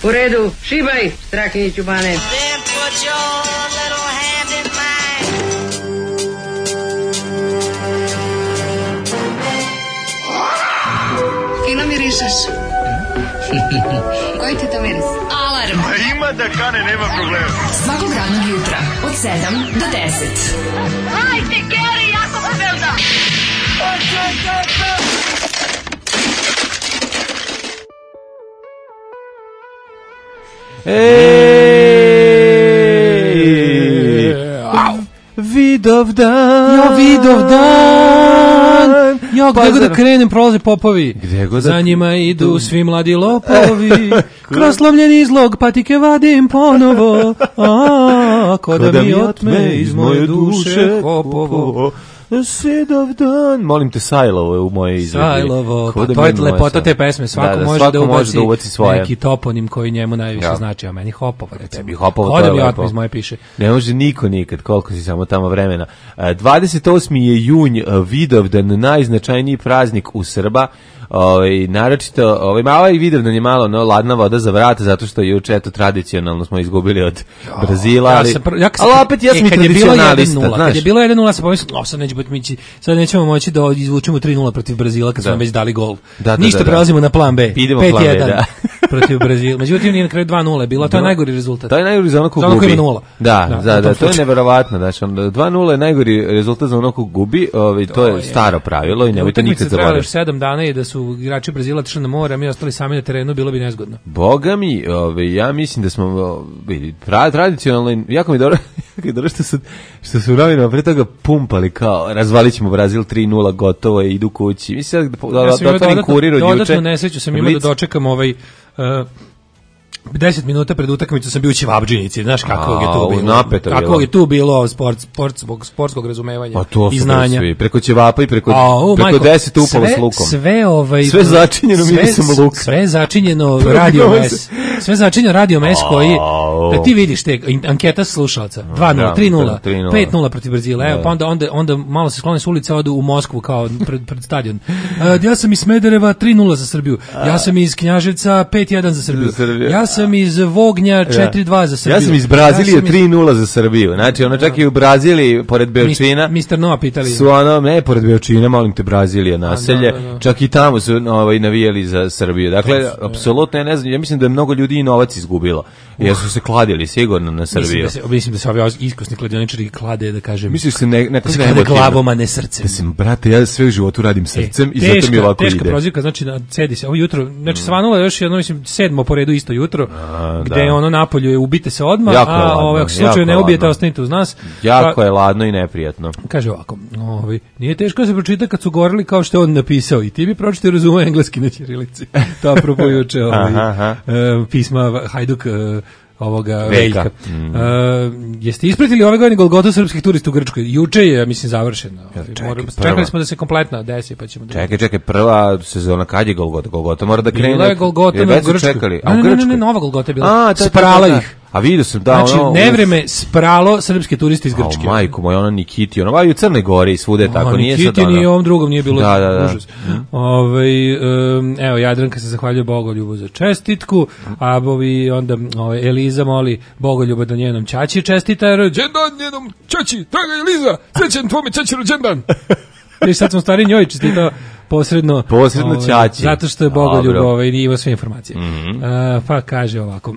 U redu, šibaj, Strahinjiću bane. Fino mirišeš. Koji ti to miris? Alarm. Ima da kane, nema problema. Svakog radnog jutra od 7 do 10. Hajde, Geri, jako se velda. Vidovdan. Ja, Vidovdan. Ja, gde god da krenem, prolaze popovi. Za njima idu svi mladi lopovi. Kroz slomljeni izlog patike vadim ponovo. Ko da mi otme iz moje duše hopovo. Vidovdan. Molim te, Sajlovo je u moje izvedbi. Sajlovo, pa to je lepota te pesme. Svako može da ubaci svoje. Neki toponim koji njemu najviše znači, a meni Hopovo. Tebi Hopovo, to je lepo. Iz moje piše. Ne može niko nikad, koliko si samo tamo vremena. 28. je junj, Vidovdan, najznačajniji praznik u Srba. Naročito, ovaj Vidovdan je malo ladna voda za vrat, zato što juče eto tradicionalno smo izgubili od Brazila, ali opet ja sam i tradicionalista. Kad je bilo 1:0, sam pomislio, sad nećemo moći da izvučemo 3:0 protiv Brazila kad smo već dali gol. Ništa, prelazimo na plan B. 5:1 protiv Brazila. Međutim, nije na kraju 2:0 bilo, to je najgori rezultat. To je najgori za ono ko gubi. Da, to je neverovatno. Znači, 2:0 je najgori rezultat za ono ko gubi, to je staro pravilo i nemojte nikad zaboraviti. 7 dana i da su igrači Brazila otišli na more, a mi ostali sami na terenu, bilo bi nezgodno. Boga mi, ja mislim da smo tradicionalno, jako mi dobro što su novinama pre toga pumpali kao razvalit ćemo Brazil 3:0, gotovo je, idu kući. Mislim da otvorim Kurir od juče. Dodatno nesreću sam imao da dočekam 10 minuta pred utakmicom sam bio u Ćevabdžinici, znaš kako je to bilo. Kako je tu bilo zbog sportskog razumevanja i znanja. Svi. Preko ćevapa i preko 10 upala s lukom. Sve začinjeno mirisom luka. Sve začinjeno Radio Mes. Sve začinjeno Radio Mes koji, da ti vidiš te anketa slušalaca. 2:0, 3:0, 5:0 protiv Brazila. Evo, pa onda malo se sklone s ulice, odu u Moskvu kao pred stadion. Ja sam iz Smedereva 3:0 za Srbiju. Ja sam iz Knjaževca 5:1 za Srbiju. Ja sam iz Vognja 4:2 za Srbiju. Ja sam iz Brazilije 3:0 za Srbiju. Znači, ono čak i u Braziliji, pored Beočina. Mr. Noa pitali. Su ne, pored Beočina, molim te, Brazilija naselje. Čak i tamo su navijali za Srbiju. Dakle, apsolutno, ja ne znam, ja mislim da je mnogo ljudi i novac izgubilo. Jer su se kladili sigurno na Srbiju. Mislim da se ovi iskusni kladioničari klade, da kažem. Misliš se neko se klade glavom, a ne srcem. Brate, ja sve u životu radim srcem i zato mi ovako ide. Teška prozivka, znači, cedi se. Ovo jutro, znači, svanulo je još jedno, mislim, 7. po redu isto jutro. Gde ono napolju je ubite se odmah, a ako slučaju ne ubijete, ostanite uz nas. Jako je ladno i neprijatno. Kaže ovako, nije teško da se pročita kad su govorili kao što je on napisao i ti bi pročitao i razumeo engleski na ćirilici. To apropo juče pisma Hajduk ovoga Veljka. Jeste ispratili ove godine Golgotu srpskih turista u Grčkoj? Juče je, mislim, završeno. Čekali smo da se kompletno desi, pa ćemo... Čekaj, prva sezona, kad je Golgota? Golgota mora da krene... Bila je Golgota na Grčkoj. Ne, nova Golgota je bila. Sprala ih. A vidio sam da znači, nevreme spralo srpske turiste iz Grčke. Majko moj, ona Nikiti, ona i u Crnoj Gori i svude tako, nije sad Nikiti ni ovom drugom nije bilo užas. Evo, Jadranka se zahvaljuje Bogoljubu za čestitku, a onda Eliza moli Bogoljuba da njenom ćaći čestita rođendan njenom ćaći, draga Eliza, srećan tvome ćaći rođendan. I sad smo stari njoj čestitao posredno ćaći. Zato što je Bogoljub nije imao sve informacije. Pa kaže ovako,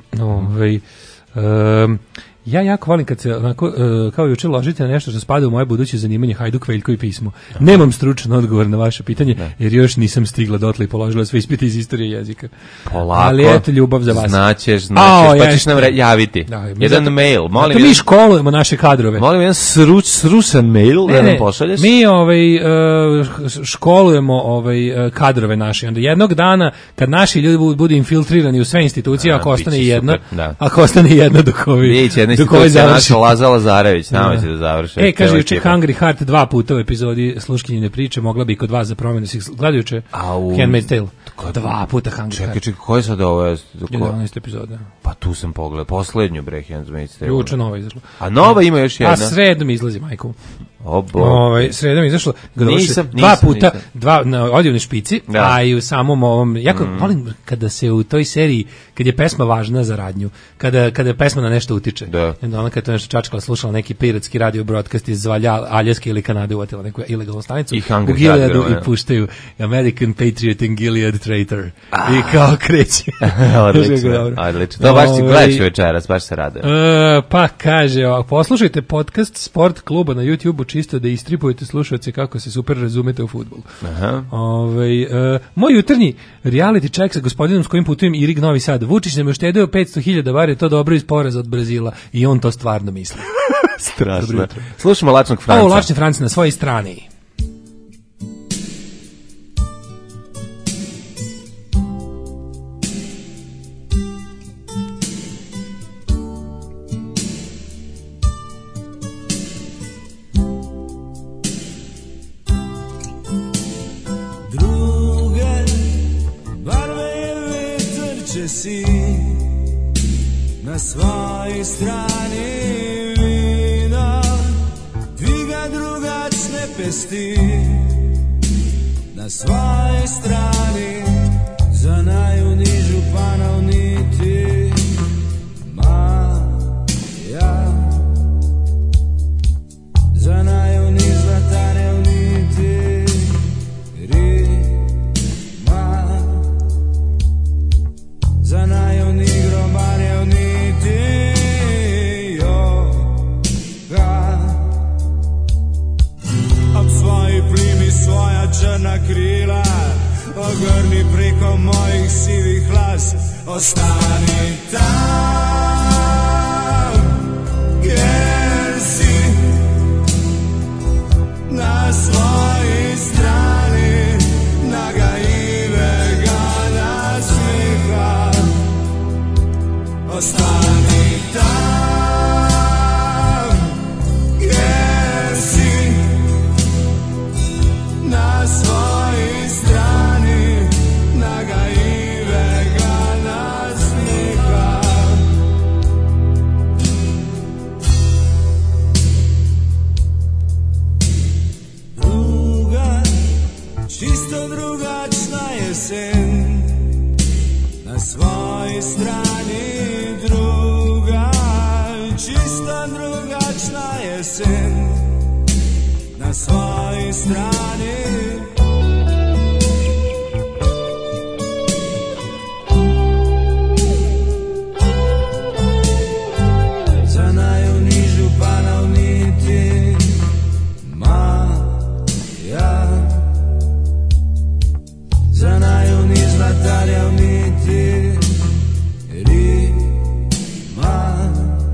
ja jako volim kad se onako, kao juče ložite na nešto što spada u moje buduće zanimanje, Hajduk, Veljko i pismo. Nemam stručan odgovor na vaše pitanje, jer još nisam stigla dotle i položila sve ispite iz istorije jezika. Polako. Ali eto, ljubav za vas. Znaćeš, pa ćeš nam javiti. Jedan mail. Molim mi školujemo naše kadrove. Molim jedan srusan mail da nam pošalješ. Mi školujemo kadrove naše. Onda jednog dana, kad naši ljudi budu infiltrirani u sve institucije, ako ostane jedna dok ovi... institucija naša Laza Lazarević, nama će da završe. Kaže juče Hungry Heart 2 puta u epizodi Sluškinjine priče, mogla bi kod vas za promenu. Gledajuće Handmaid's Tale. 2 puta Hungry Heart. Čekaj, koje sad ovo je? 11. epizoda. Pa tu sam pogledao, poslednju Handmaid's Tale. Juče nova izašla. A nova ima još jedna? A sredom izlazi, majko. Sredom izašlo dva puta, na odjevnoj špici, a i u samom ovom, jako volim kada se u toj seriji, kad je pesma važna za radnju, kada je pesma na nešto utiče. Onda ona kad to nešto čačkala, slušala neki piratski radio broadcast iz Aljaske ili Kanade, uvatila neku ilegalnu stanicu, u Gileadu i puštaju American Patriot and Gilead Traitor. I kao kreće. Odlično. To baš ti gledaš večeras, baš se rade. Pa kaže, poslušajte podcast Sport kluba na YouTube-u čisto da istripujete slušalce kako se super razumete u fudbalu. Moj jutarnji reality check sa gospodinom s kojim putujem Irig Novi Sad. Vučić nam je uštedeo 500.000, bar je to dobro iz poraza od Brazila i on to stvarno misli. Strašno. Slušamo Lačnog Franca. Lačni Franc na svojoj strani. Si na svojoj strani vina, dviga drugačne pesti. Na svojoj strani za najunižu panovniti Maja, za najuniž zlatane uniti Rima, za najoni grobare uniti Joga. Ob svoji primi svoja črna krila, ogrni preko mojih sivih las. Ostani tam gdje si, na svojoj strani nagaivega nasmiha. Ostani tam gdje si, na svojoj strani nagaivega nasmiha. Druga, čisto drugačna jesen, na svojoj strani druga, čista drugačna jesen, na svojoj strani. Za najunižu panovniti Maja, za najuniž zlatarja uniti Rima,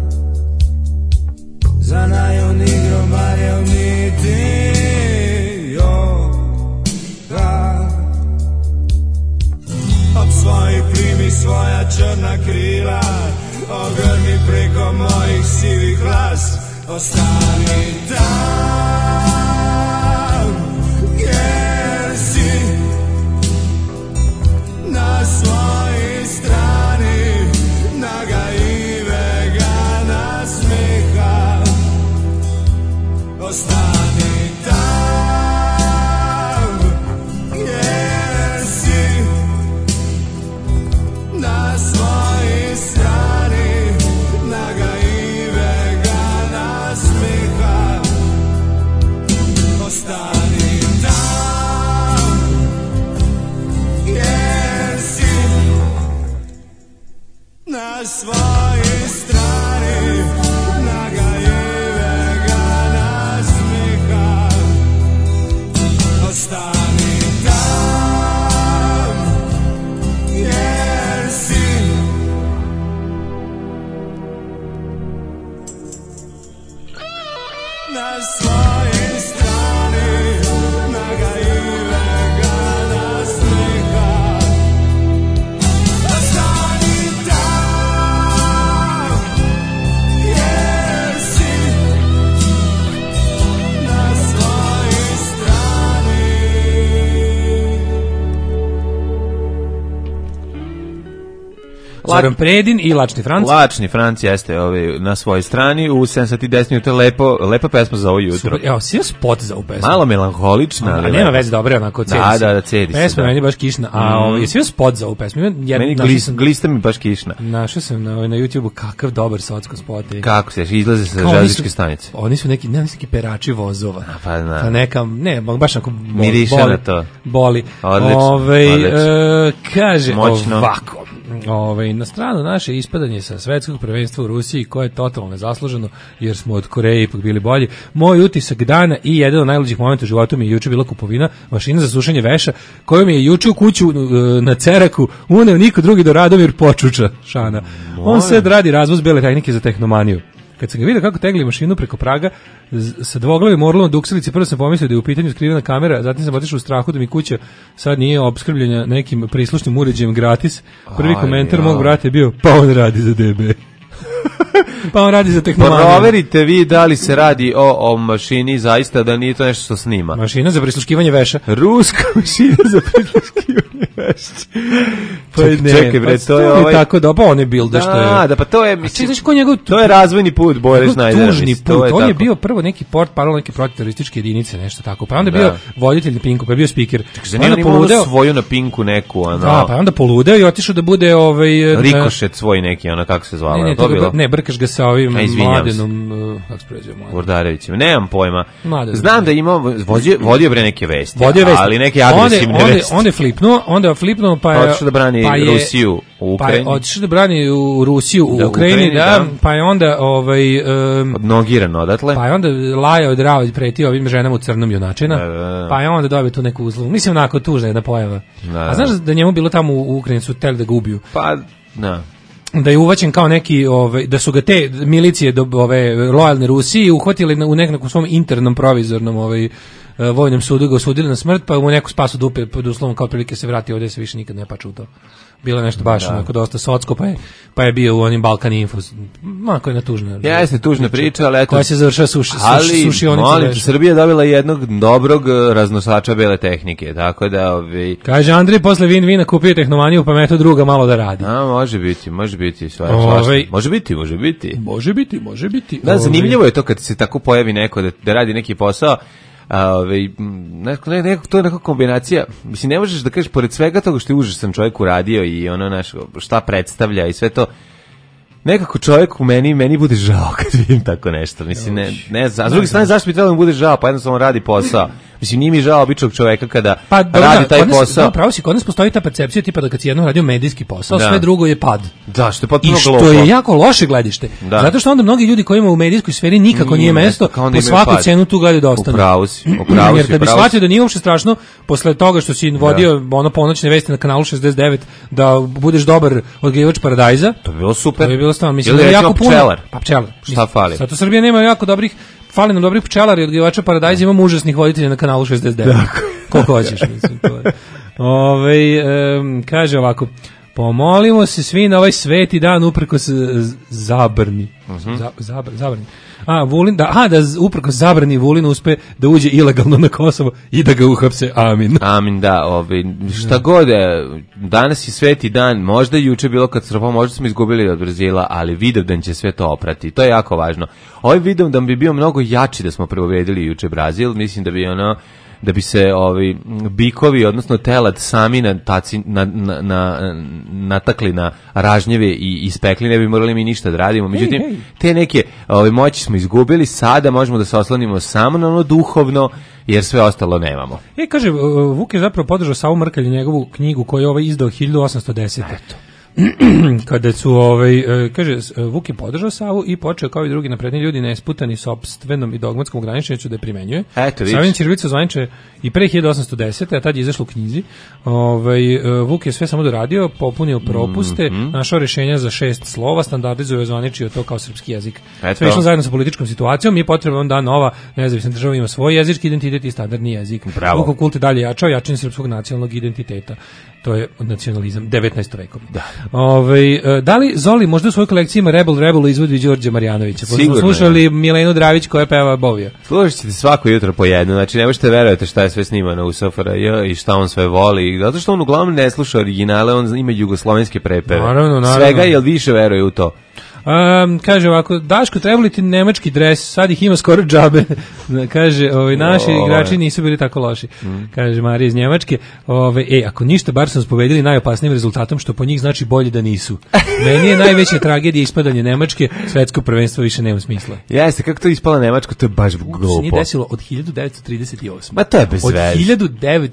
za najoni grobarja uniti Joga. Ob svoji primi svoja črna krila, ogrni preko mojih sivih las. Ostani tam gdje si, na svojoj strani nagaivega nasmiha. Ostani tam gdje si, na svojoj strani nagaivega nasmiha. Ostani tam gdje si, na svojoj strani nagaivega nasmiha. Ostani tam gdje si, na svojoj strani nagaivega nasmiha. Ostani tam Zoran Predin i Lačni Franc. Lačni Franc jeste na svojoj strani, u 7 sati 10 minuta lepa pesma za ovo jutro. Super, evo, si spot za ovu pesmu. Malo melanholična. A nema veze, dobro, onako cedi se. Da, cedi se. Pesma meni baš kišna, a je svi spot za ovu pesmu. Meni glista mi baš kišna. Našao sam na YouTube-u kakav dobar socko spot. Kako se, izlaze sa železničke stanice. Oni su neki perači vozova. Pa neka, ne, baš onako miriše na to. Boli. Odlično. Kaže moćno. Ovako. Na stranu naše ispadanje sa svetskog prvenstva u Rusiji, koje je totalno nezasluženo, jer smo od Koreje ipak bili bolji. Moj utisak dana i jedan od najluđih momenta u životu mi je juče bila kupovina mašina za sušenje veša, koju mi je juče u kuću na Ceraku uneo niko drugi do Radomir Počuča, Šana. On sad radi razvoz bele tehnike za tehnomaniju. Kad sam ga vidio kako tegli mašinu preko praga sa dvoglavim orlom duksilice, prvo sam pomislio da je u pitanju skrivena kamera, zatim sam otišao u strahu da mi kuća sad nije opskrbljena nekim prislušnim uređajem gratis. Prvi komentar mog brata je bio, pa on radi za DB. Pa on radi za tehnomaniju. Proverite vi da li se radi o mašini zaista, da nije to nešto što snima. Mašina za prisluškivanje veša. Ruska mašina za prisluškivanje veša. Pa čekaj bre, to je tako da, pa on je builder što je. Da, pa to je, mislim, to je razvojni put, Boris Schneider. Tužni put, on je bio prvo neki paralel neke protiterorističke jedinice, nešto tako. Pa onda je bio voditelj na Pinku, pa je bio speaker. Onda poludeo svoju na Pinku neku, ono. Da, pa onda poludeo i otišao da bude Rikošet svoj neki, ono kako se zvalo. Ne, brkaš ga sa ovim Mladenom, kako se pređe Mladen? Urdarevićem, nemam pojma. Znam da ima, vodio bre neke vesti, ali neke agresivne vesti. Onda je flipnuo, pa je otišao da brani Rusiju u Ukrajini. Pa je otišao da brani Rusiju u Ukrajini, da, pa je onda odnogiran odatle. Pa je onda lajao drao i pretio ovim ženama u crnom junačina, pa je onda dobio tu neku uzlovu. Mislim, onako tužna jedna pojava. A znaš da njemu bilo tamo u Ukrajini, su hteli da ga ubiju? Pa, da. Da je uvaćen kao neki, da su ga te milicije lojalne Rusiji uhvatili u nekom svom internom provizornom vojnom sudu, ga osudili na smrt, pa mu neko spasu dupe pod uslovom kao prilike se vrati ovdje, se više nikad ne pače u to. Bilo nešto baš onako dosta socko, pa je bio u onim Balkan Info. Mako je na tužna. Jeste tužna priča, ali eto. Koja se završava sušionica. Ali, molim, Srbija dobila jednog dobrog raznosača bele tehnike, tako da... Kaže, Andrej posle Vin-Vina kupio tehnomaniju, pa meto druga malo da radi. Može biti. Može biti. Da, zanimljivo je to kad se tako pojavi neko da radi neki posao. To je neka kombinacija, mislim, ne možeš da kažeš, pored svega toga što je užasan čovjek uradio i ono šta predstavlja i sve to, nekako čovjek u meni bude žao kad vidim tako nešto, mislim, ne znam, a s druge strane zašto bi trebalo da mu bude žao, pa jednostavno radi posao. Mislim, nije mi žao običnog čoveka kada radi taj posao. Pravo si, kod nas postoji ta percepcija tipa da kad si jednom radio medijski posao, sve drugo je pad. Da, što je potpuno glupo. I što je jako loše gledište. Zato što onda mnogi ljudi koji imaju u medijskoj sferi nikako nije mesto, po svaku cenu tu gledaju da ostanu. Upravo si. Jer kad bi shvatio da nije uopšte strašno, posle toga što si vodio ponoćne vesti na kanalu 69, da budeš dobar odgajivač paradajza, to bi bilo super. To bi bilo stvarno, mislim da je jako puno. Pčelar. Pa pčelar. Šta fali? Zato Srbija nema jako dobrih, fali nam dobrih pčelara i odgajivača paradajza, imamo užasnih voditelja na kanalu 69. Koliko hoćeš, mislim. Kaže ovako, pomolimo se svi na ovaj sveti dan uprkos zabrani. Zabrani. Da uprkos zabrani Vulin uspe da uđe ilegalno na Kosovo i da ga uhapse, amin. Amin, da, šta god je, danas je sveti dan, možda je juče bilo katastrofa, možda smo izgubili od Brazila, ali Vidovdan će sve to oprati, to je jako važno. Ovaj Vidovdan bi bio mnogo jači da smo pobedili juče Brazil, mislim da bi se bikovi, odnosno telad sami natakli na ražnjeve i ispekli, ne bi morali mi ništa da radimo. Međutim, te neke moći smo izgubili, sada možemo da se oslonimo samo na ono duhovno, jer sve ostalo nemamo. Kaže, Vuk je zapravo podržao Savu Mrkalj, njegovu knjigu koju je izdao 1810. Eto. Kada su, kaže, Vuk je podržao Savu i počeo kao i drugi napredni ljudi nesputani sopstvenom i dogmatskom ograničenju da je primenjuje. Savin ćirilica zvaniče i pre 1810. a tad je izašlo u knjizi. Vuk je sve samo doradio, popunio propuste, našao rješenja za 6 slova, standardizuje, zvaničio to kao srpski jezik. Sve išlo zajedno sa političkom situacijom i potrebno da nova nezavisna država ima svoj jezički identitet i standardni jezik. Vukov kult je dalje jačao, jačanje srpskog nacionalnog identiteta. To je nacionalizam 19. vekovni. Da li Zoli možda u svojoj kolekciji ima Rebel izvodi Đorđe Marjanovića? Sigurno. Smo slušali Milenu Dravić koja peva Bovija. Slušajte svako jutro po jedno. Znači, ne možete verovati šta je sve snimano u SFRJ i šta on sve voli. Zato što on uglavnom ne sluša originale, on ima jugoslovenske prepeve. Naravno. Svega, jel više veruje u to? Kaže ovako, Daško, treba li ti nemački dres, sad ih ima skoro džabe. Kaže, naši igrači nisu bili tako loši. Kaže Marija iz Njemačke. Ako ništa, bar sam spovedili najopasnijim rezultatom, što po njih znači bolje da nisu. Meni je najveća tragedija ispadanje Nemačke, svetsko prvenstvo više nema smisla. Jeste, kako to ispala Nemačko, to je baš glupo. Se nije desilo od 1938. Ma to je bez veze. Od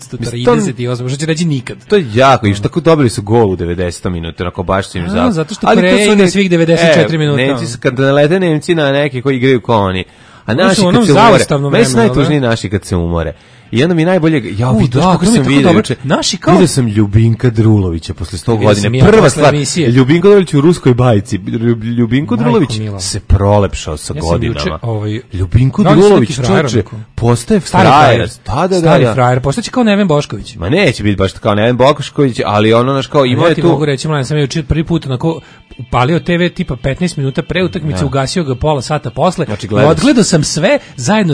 1938, što će reći nikad. To je jako, i što tako dobili su gol u 90 minuta, onako baš su im zapali. Zato što Koreja ide svih 94 minuta. Nemci, kad nalete Nemci na neke koji igraju kao oni, a naši kad se umore, meni su najtužniji naši kad se umore. I onda mi najbolje, vidio kako sam vidio, vidio sam Ljubinka Drulovića posle 100 godina. Prva stvar, Ljubinko Drulović u ruskoj bajci. Ljubinko Drulović se prolepšao sa godinama. Ljubinko Drulović, čoče, postaje frajer. Stari frajer, postaće kao Neven Bošković. Ma neće biti baš kao Neven Bošković, ali ono naš kao ima je tu. Mogu reći, mladen, sam je učio prvi put onako upalio TV tipa 15 minuta pre utakmice, ugasio ga pola sata posle. Odgledao sam sve zajedno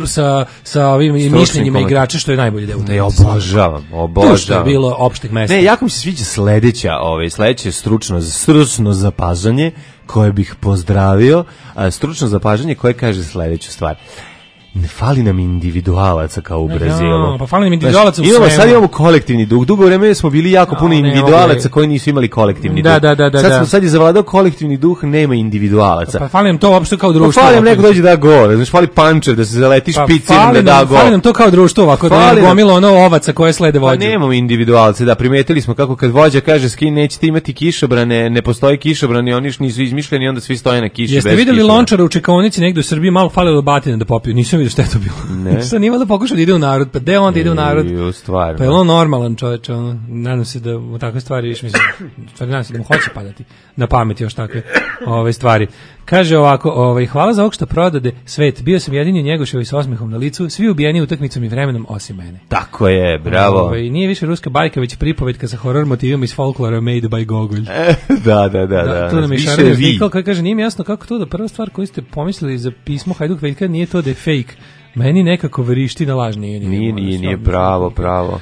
sa ovim mišljenjima igrača, što je najbolje deo. Ne, obožavam. To što je bilo opšteg mesta. Ne, jako mi se sviđa sledeće stručno zapažanje koje bih pozdravio, stručno zapažanje koje kaže sledeću stvar. Ne fali nam individualaca kao u Brazilu. Pa fali nam individualaca u svemu. Sad imamo kolektivni duh. Dugo vreme smo bili jako puno individualaca koji nisu imali kolektivni duh. Sad je zavladao kolektivni duh, nema individualaca. Pa fali nam to uopšte kao društvo. Pa fali nam neko dođe da gol. Znači fali pančer da se zaleti špicom da da gol. Fali nam to kao društvo ovako da je gomilo ono ovaca koje slede vođu. Pa nemamo individualce. Da, primetili smo kako kad vođa kaže skin nećete imati kišobrane, ne postoji kišobrani, oni nisu izmišljeni, onda svi stoje na kiši bez kišobrana. Jeste videli Lončara u čekaonici negde u Srbiji, malo falilo batine da popiju. Nisam šta je to bilo. Sad nije da pokuša da ide u narod, pa gde onda ide u narod? Pa je on normalan čovječ, nadam se da u takve stvari, nadam se da mu hoće padati na pamet još takve stvari. Kaže ovako, hvala za ovog što prodade svet, bio sam jedini Njegoševi s osmehom na licu, svi ubijeni utakmicom i vremenom osim mene. Tako je, bravo. Nije više ruska bajka, već pripovetka sa horror motivima iz folklora made by Gogolj. Da. Tu nam je Šaran Znikal koji kaže, nije mi jasno kako to da prva stvar koju ste pomislili za pismo Hajduk Veljka nije to da je fake. Meni nekako verišti na laž nije pravo.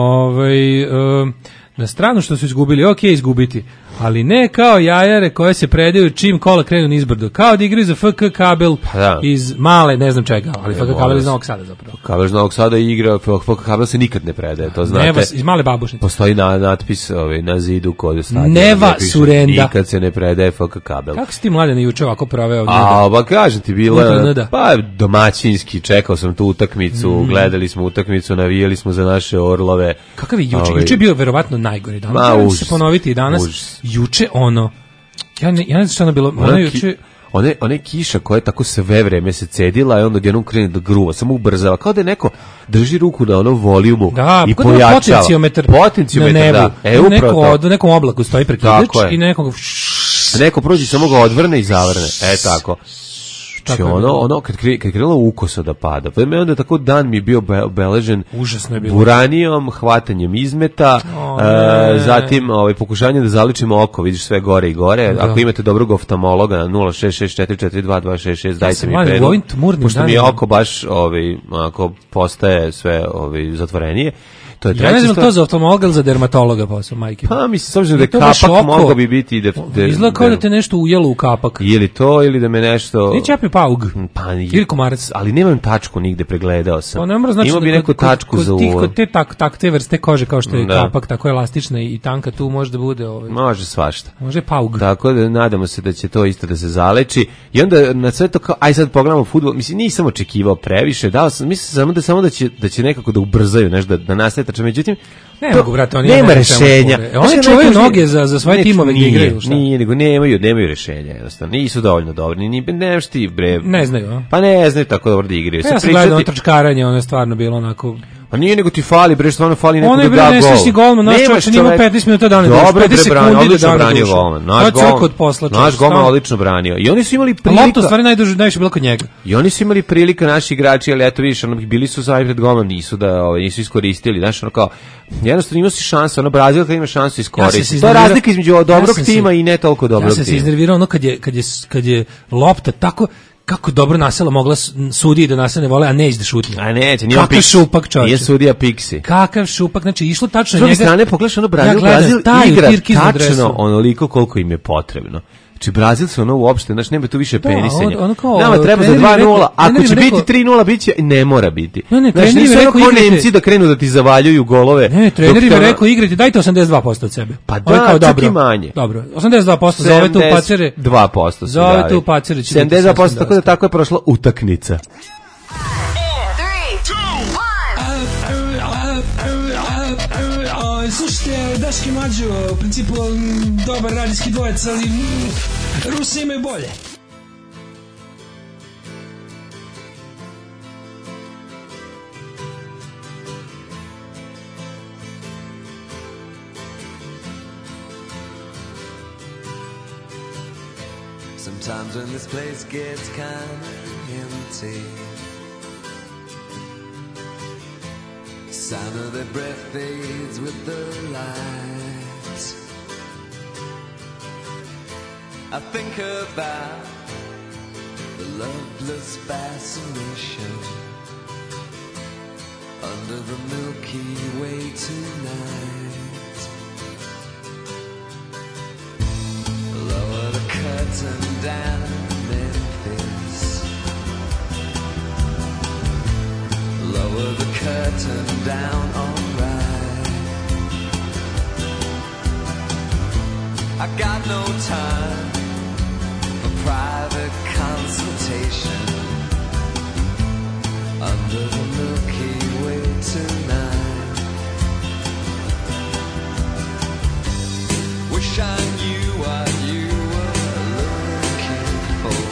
Na stranu što su izgubili, izgubiti, ali ne kao jajare koje se predaju čim kola krenu nizbrdo, kao da igraju za FK Kabel iz male, ne znam čega, ali FK Kabel iz Novog Sada zapravo. Kabel iz Novog Sada igra, FK Kabel se nikad ne predaje, to znate. Neva iz Male Babušnice. Postoji natpis na zidu kod stadiona. Neva Surenda. Nikad se ne predaje FK Kabel. Kako si ti mladen juče ovako proveo? Pa kažem ti, bilo domaćinski, čekao sam tu utakmicu, gledali smo utakmicu, navijali smo za naše orlove. Kakav je juče? Juče je bio verovatno najgori dan. Se ponoviti i danas. Juče ja ne znam šta ono bilo, juče... One kiša koja je tako sve vreme se cedila i onda odjednom krene da gruva, samo ubrzava, kao da je neko drži ruku na onom volijumu i pojačava. Potenciometar na nebu. U nekom oblaku stoji prekidač i neko prođe samo ga odvrne i zavrne. Tako. Znači kad krenulo ukosa da pada, pa onda tako dan mi je bio obeležen buranijom, hvatanjem izmeta, zatim pokušanje da zaličimo oko, vidiš sve gore i gore. Ako imate dobrog oftalmologa na 066442266, dajte mi predlog, pošto mi je oko baš ako postaje sve zatvorenije. Ja ne znam to za oftalmologa ili za dermatologa posao, majke. Pa mislim, s obzirom da je kapak mogao bi biti... Izgleda kao da te nešto ujelo u kapak. Ili to, ili da me nešto... Nije čepi paug. Ili komarac. Ali nemam tačku nigde, pregledao sam. Ima bi neku tačku za uvo. Kod te vrste kože kao što je kapak, tako je elastična i tanka, tu može da bude... Može svašta. Može paug. Tako da nadamo se da će to isto da se zaleči. I onda na sve to kao, aj sad pogledamo fudbal. Mislim, nisam očekivao previše. Mislim samo da će nekako da ubrzaju nešto, da nastaje. Međutim, ne mogu, brate, oni nema rešenja. Oni čuvaju noge za svoje timove gdje igraju. Nije, nego nemaju rešenja, jednostavno. Nisu dovoljno dobri, nemaš ti, bre. Ne znaju, a? Pa ne znaju tako dobro da igraju. Ja sam gledao trčkaranje, ono je stvarno bilo onako... A nije nego ti fali, bre, stvarno fali neko Ono da je da gol. bre nesrećni golman, naš čovjek nije imao 15 minuta dana duše. Dobro, 15 bre, branio, sekundi da odlično dana branio duše. golman. To je crk od posla. Naš golman odlično branio. I oni su imali prilika. Lopta stvari najviše bilo kod njega. I oni su imali prilika, naši igrači, ali eto vidiš, ono, bili su zajedno pred golman, nisu iskoristili, znaš, ono kao, jednostavno imao si šansu, ono, Brazil kad ima šansu iskoristiti. To je razlika između dobrog tima i ne toliko dobrog tima. Ja sam se iznervirao ono kad je lopta tako kako dobro Nasela mogla sudiji da Nasela ne vole, a neće da šutne. A neće, nije Kakav šupak, čovječe. Nije sudija Pixi. Kakav šupak, znači išlo tačno S druge njega. strane, pogledaš ono Brazil igra tačno onoliko koliko im je potrebno. Znači Brazil se ono uopšte, znači nema tu više penisenja. Nama treba za 2:0, ako će biti 3:0, biće, ne mora biti. Znači nisu ono kao Nemci da krenu da ti zavaljuju golove. Ne, trener im je rekao igrajte, dajte 82% od sebe. Pa da, čak i manje. Dobro, 82% za ove tu pacere. 2% su za ove tu pacere. 72%, tako je prošla utakmica. Slušajte, Daški Mađo, u principu dobar radijski dvojec, ali Rusi imaju bolje. Sometimes when this place gets kind of empty, sound of their breath fades with the lights. I think about the loveless fascination under the Milky Way tonight. Lower the curtain down Memphis, lower the curtain down, alright. I got no time for private consultation under the Milky Way tonight. Wish I knew what you were looking for.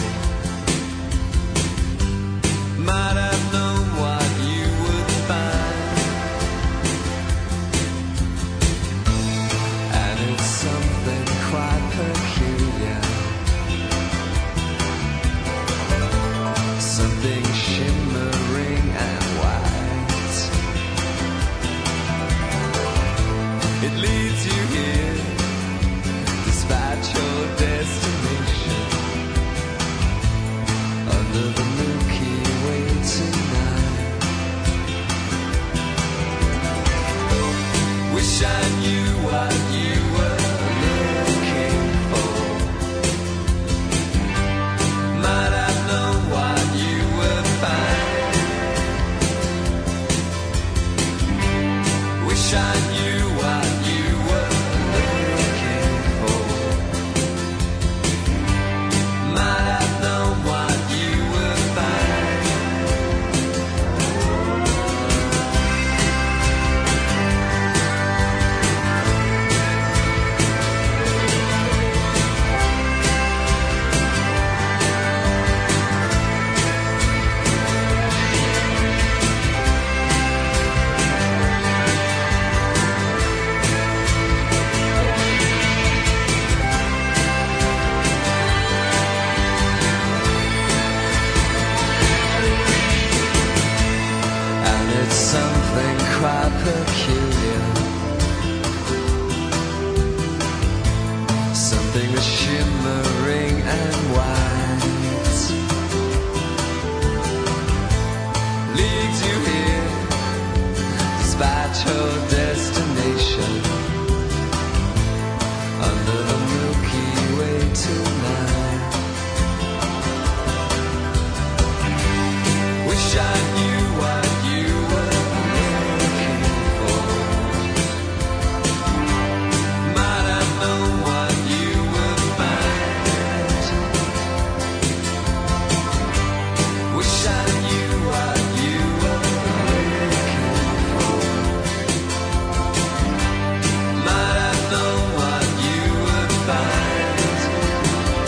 Might have known what you would find. And it's something quite peculiar, something shimmering and white. It leads you here despite your destination under the Milky Way tonight. Wish I knew what you were looking for. Might have known what you would find. Wish I knew what you were looking for. Might have known what you would find. And it's something quite peculiar, something that's shimmering and white. Leads you here despite your destination under the Milky Way tonight. Wish I knew what you were looking for. Might have known what you would find. Wish I knew what you were looking for. Might have known what you would find.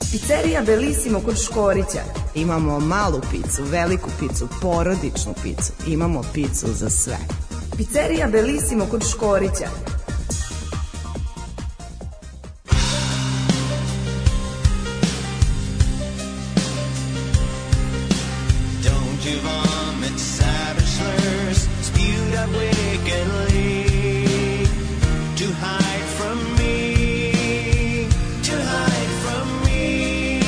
Pizzerija Bellissimo kod Škorića. Imamo malu picu, veliku picu, porodičnu picu. Imamo picu za sve. Pizzerija Bellissimo kod Škorića. Don't you vomit savage slurs spewed out wickedly to hide from me, to hide from me.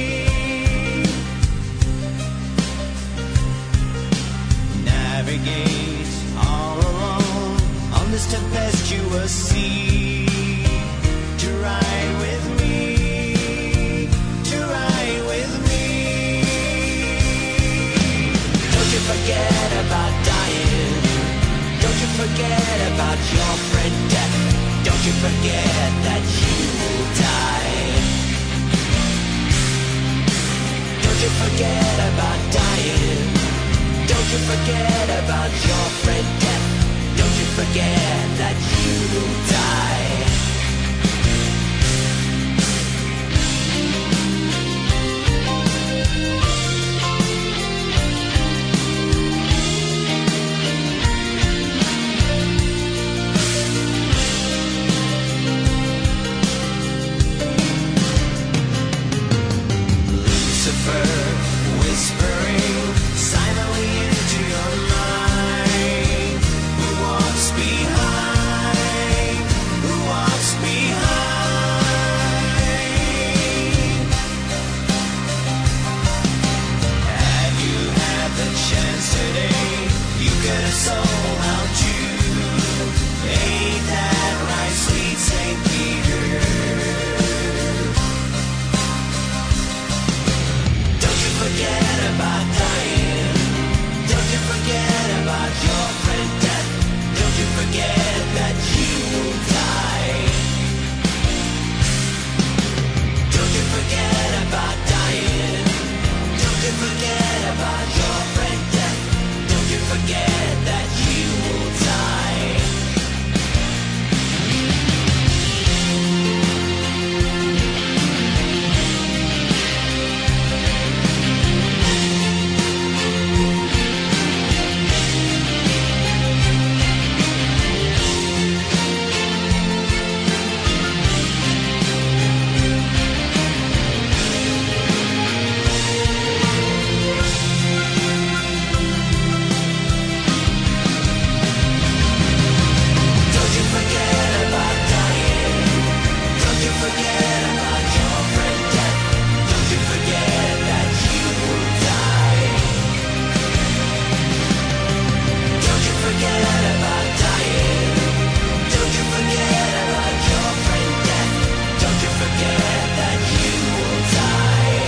Navigate all alone on this tempestuous sea to ride with me, to ride with me. Don't you forget about dying. Don't you forget about your friend death. Don't you forget that you will die. Don't you forget about dying. Don't you forget about your friend death. Don't you forget that you will die. Lucifer whispering silently into your mind. Who walks behind? Who walks behind? Have you had the chance today? You could have sold out you. Ain't that right, sweet Saint Peter? Don't you forget about dying. Don't you forget about your friend death. Don't you forget that you will die. Don't you forget about dying. Don't you forget about your friend death. Don't you forget that you will die. Don't you forget about dying. Don't you forget about your friend death. Don't you forget that you will die. Don't you forget about dying. Don't you forget about your friend death. Don't you forget that you will die.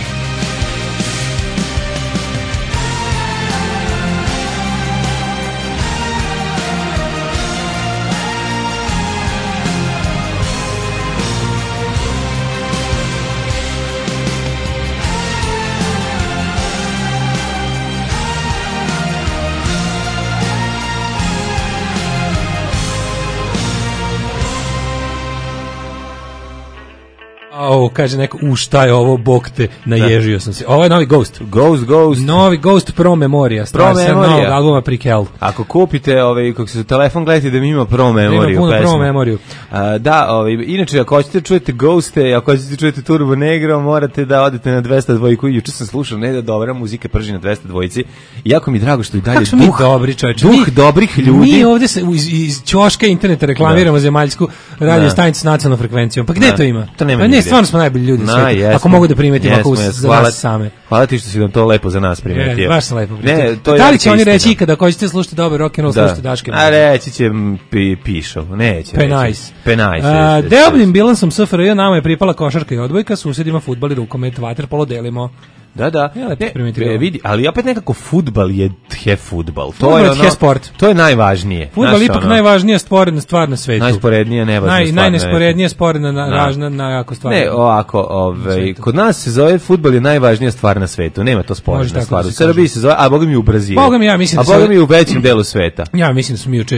Au, kaže neko, šta je ovo, bog te, naježio sam se. Ovo je novi Ghost. Ghost. Novi Ghost Pro Memoria. Pro Sa Memoria. novog albuma Prequel. Ako kupite kako se telefon gledate da mi ima Pro Memoriju Ima puno pesmu. Pro Memoriju. Da, inače ako hoćete čujete Ghoste, ako hoćete čujete Turbo Negro, morate da odete na 202. Juče sam slušao, ne da dobra muzika prži na 202. Jako mi je drago što i dalje Kako smo mi dobri, čoveče. Duh dobrih ljudi. Mi ovdje se iz ćoška interneta reklamiramo zemaljsku radio stanicu s nacionalnom frekvencijom. Pa gde to ima? To nema pa ne, nigde. stvarno smo najbolji ljudi na svijetu. Ako mogu da primetim ako za nas same. Hvala ti što si nam to lepo za nas primetio. Baš sam lepo primetio. Ne, to je da li će oni istina. reći ikada ako ćete slušati dobar rock and roll, slušajte Daške? A reći će pišov, neće reći. Penajs. Deobnim bilansom SFRJ nama je pripala košarka i odbojka, susedima fudbal i rukomet, vaterpolo delimo. Da. Vidi, ali opet nekako fudbal je fudbal. To je ono, sport. To je najvažnije. Fudbal je ipak najvažnija sporedna stvar na svetu. Najsporednija nevažna stvar. Najnesporednija sporedna na jako stvar. Ne, ovako, kod nas se zove fudbal je najvažnija stvar na svetu. Nema to sporedna stvar. U Srbiji se zove, a boga mi u Brazilu. Boga mi, ja mislim a boga mi u većem delu sveta. Ja mislim da smo mi juče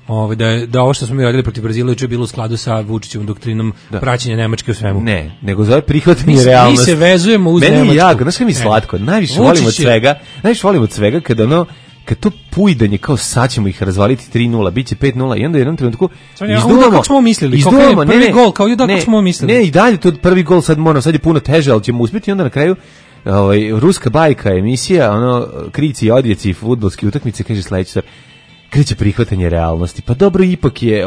da ovo što smo mi radili protiv Brazila juče bilo u skladu sa Vučićevom doktrinom praćenja Nemačke u svemu. Ne, nego zove prihvatanje realnosti. Mi se vezujemo uz Nemačku. Meni je jako, znaš kada mi je slatko, najviše volim od svega kada kad to pujdanje kao sad ćemo ih razvaliti 3:0, biće 5:0 i onda u jednom trenutku izduvamo. Kako smo mislili? Prvi gol, kao kako smo mislili? Ne, i dalje to prvi gol sad je puno teže, ali ćemo uspjeti i onda na kraju ruska bajka emisija, krici i odjeci fudbalske utakmice, kaže sledeći stvar, kreće prihvatanje realnosti. Pa dobro, ipak je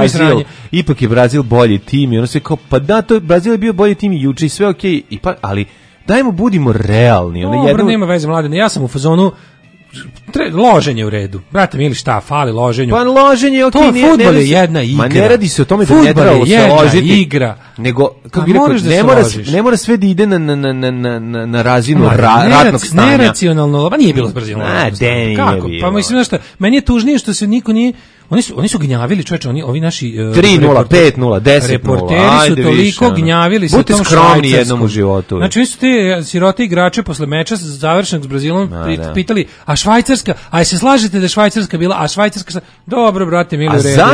Brazil bolji tim i ono sve kao, pa da, Brazil je bio bolji tim i juče i sve okej, ali dajmo budimo realni. Dobro, nema veze, Mladene, ja sam u fazonu loženje u redu. Brate mili, šta fali loženju? Pa loženje, okej, fudbal je jedna igra. Ma ne radi se o tome da ne treba se ložiti. Igra. Nego, kako bih rekao, ne mora sve da ide na razinu ratnog stanja. Neracionalno, pa nije bilo s Brazilom. Kako? Pa mislim da šta, meni je tužnije što se niko nije. Oni su gnjavili, čoveče, ovi naši 3:0, 5:0, 10:0. Reporteri su toliko gnjavili sa tom Švajcarskom. Budite skromni jednom u životu. Znači, oni su te sirote igrače posle meča završenog s Brazilom pitali, a Švajcarska, a se slažete da je Švajcarska bila, a Švajcarska... Dobro, brate, mili, u redu.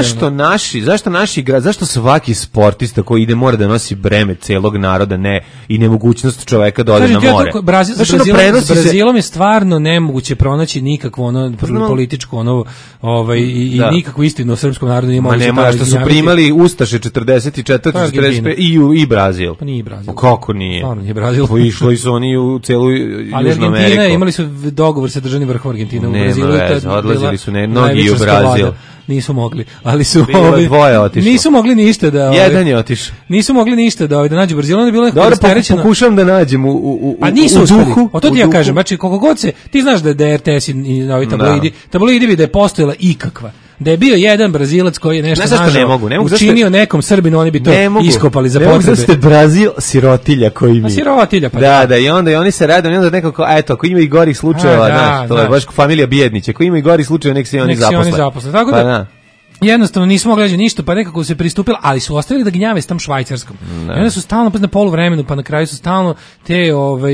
A zašto svaki sportista koji ide mora da nosi breme celog naroda, i nemogućnost čoveka da ode na more? S Brazilom je stvarno nemoguće pronaći nikakvo političko i nikakvu istinu o srpskom narodu nije moguće. Ma nema, što su primali Ustaše 44, 45 i Brazil. Pa nije Brazil. Kako nije? Stvarno nije Brazil. Išli su oni u celu Južnu Ameriku. Ali Argentina, imali su dogovor sa državnim vrhom Argentina u Brazilu. Nema veze, odlazili su mnogi u Brazil. Nisu mogli, ali su dvoje otišlo. Nisu mogli ništa da jedan je otišao. Nisu mogli ništa da nađu Brazil, onda je bilo nekako rasterećeno. Pokušavam da nađem u duhu. A to ti ja kažem, znači koliko god se, ti znaš da je RTS i ovi tabloidi bi da je postojala ikakva. Da je bio jedan Brazilac koji je nešto učinio nekom Srbinu, oni bi to iskopali za potrebe. Ne mogu da ste Brazil sirotilja koji mi. Sirotilja, pa da. I onda oni se rade, onda nekako, eto, ako ima i gorih slučajeva, znaš, to je baš familija Bijednić, ako ima i gorih slučajeva, nek se oni zaposle. Tako da, jednostavno nismo mogli reći ništa, pa nekako se pristupilo, ali su ostavili da gnjave s tom Švajcarskom. I onda su stalno na poluvremenu, pa na kraju su stalno te,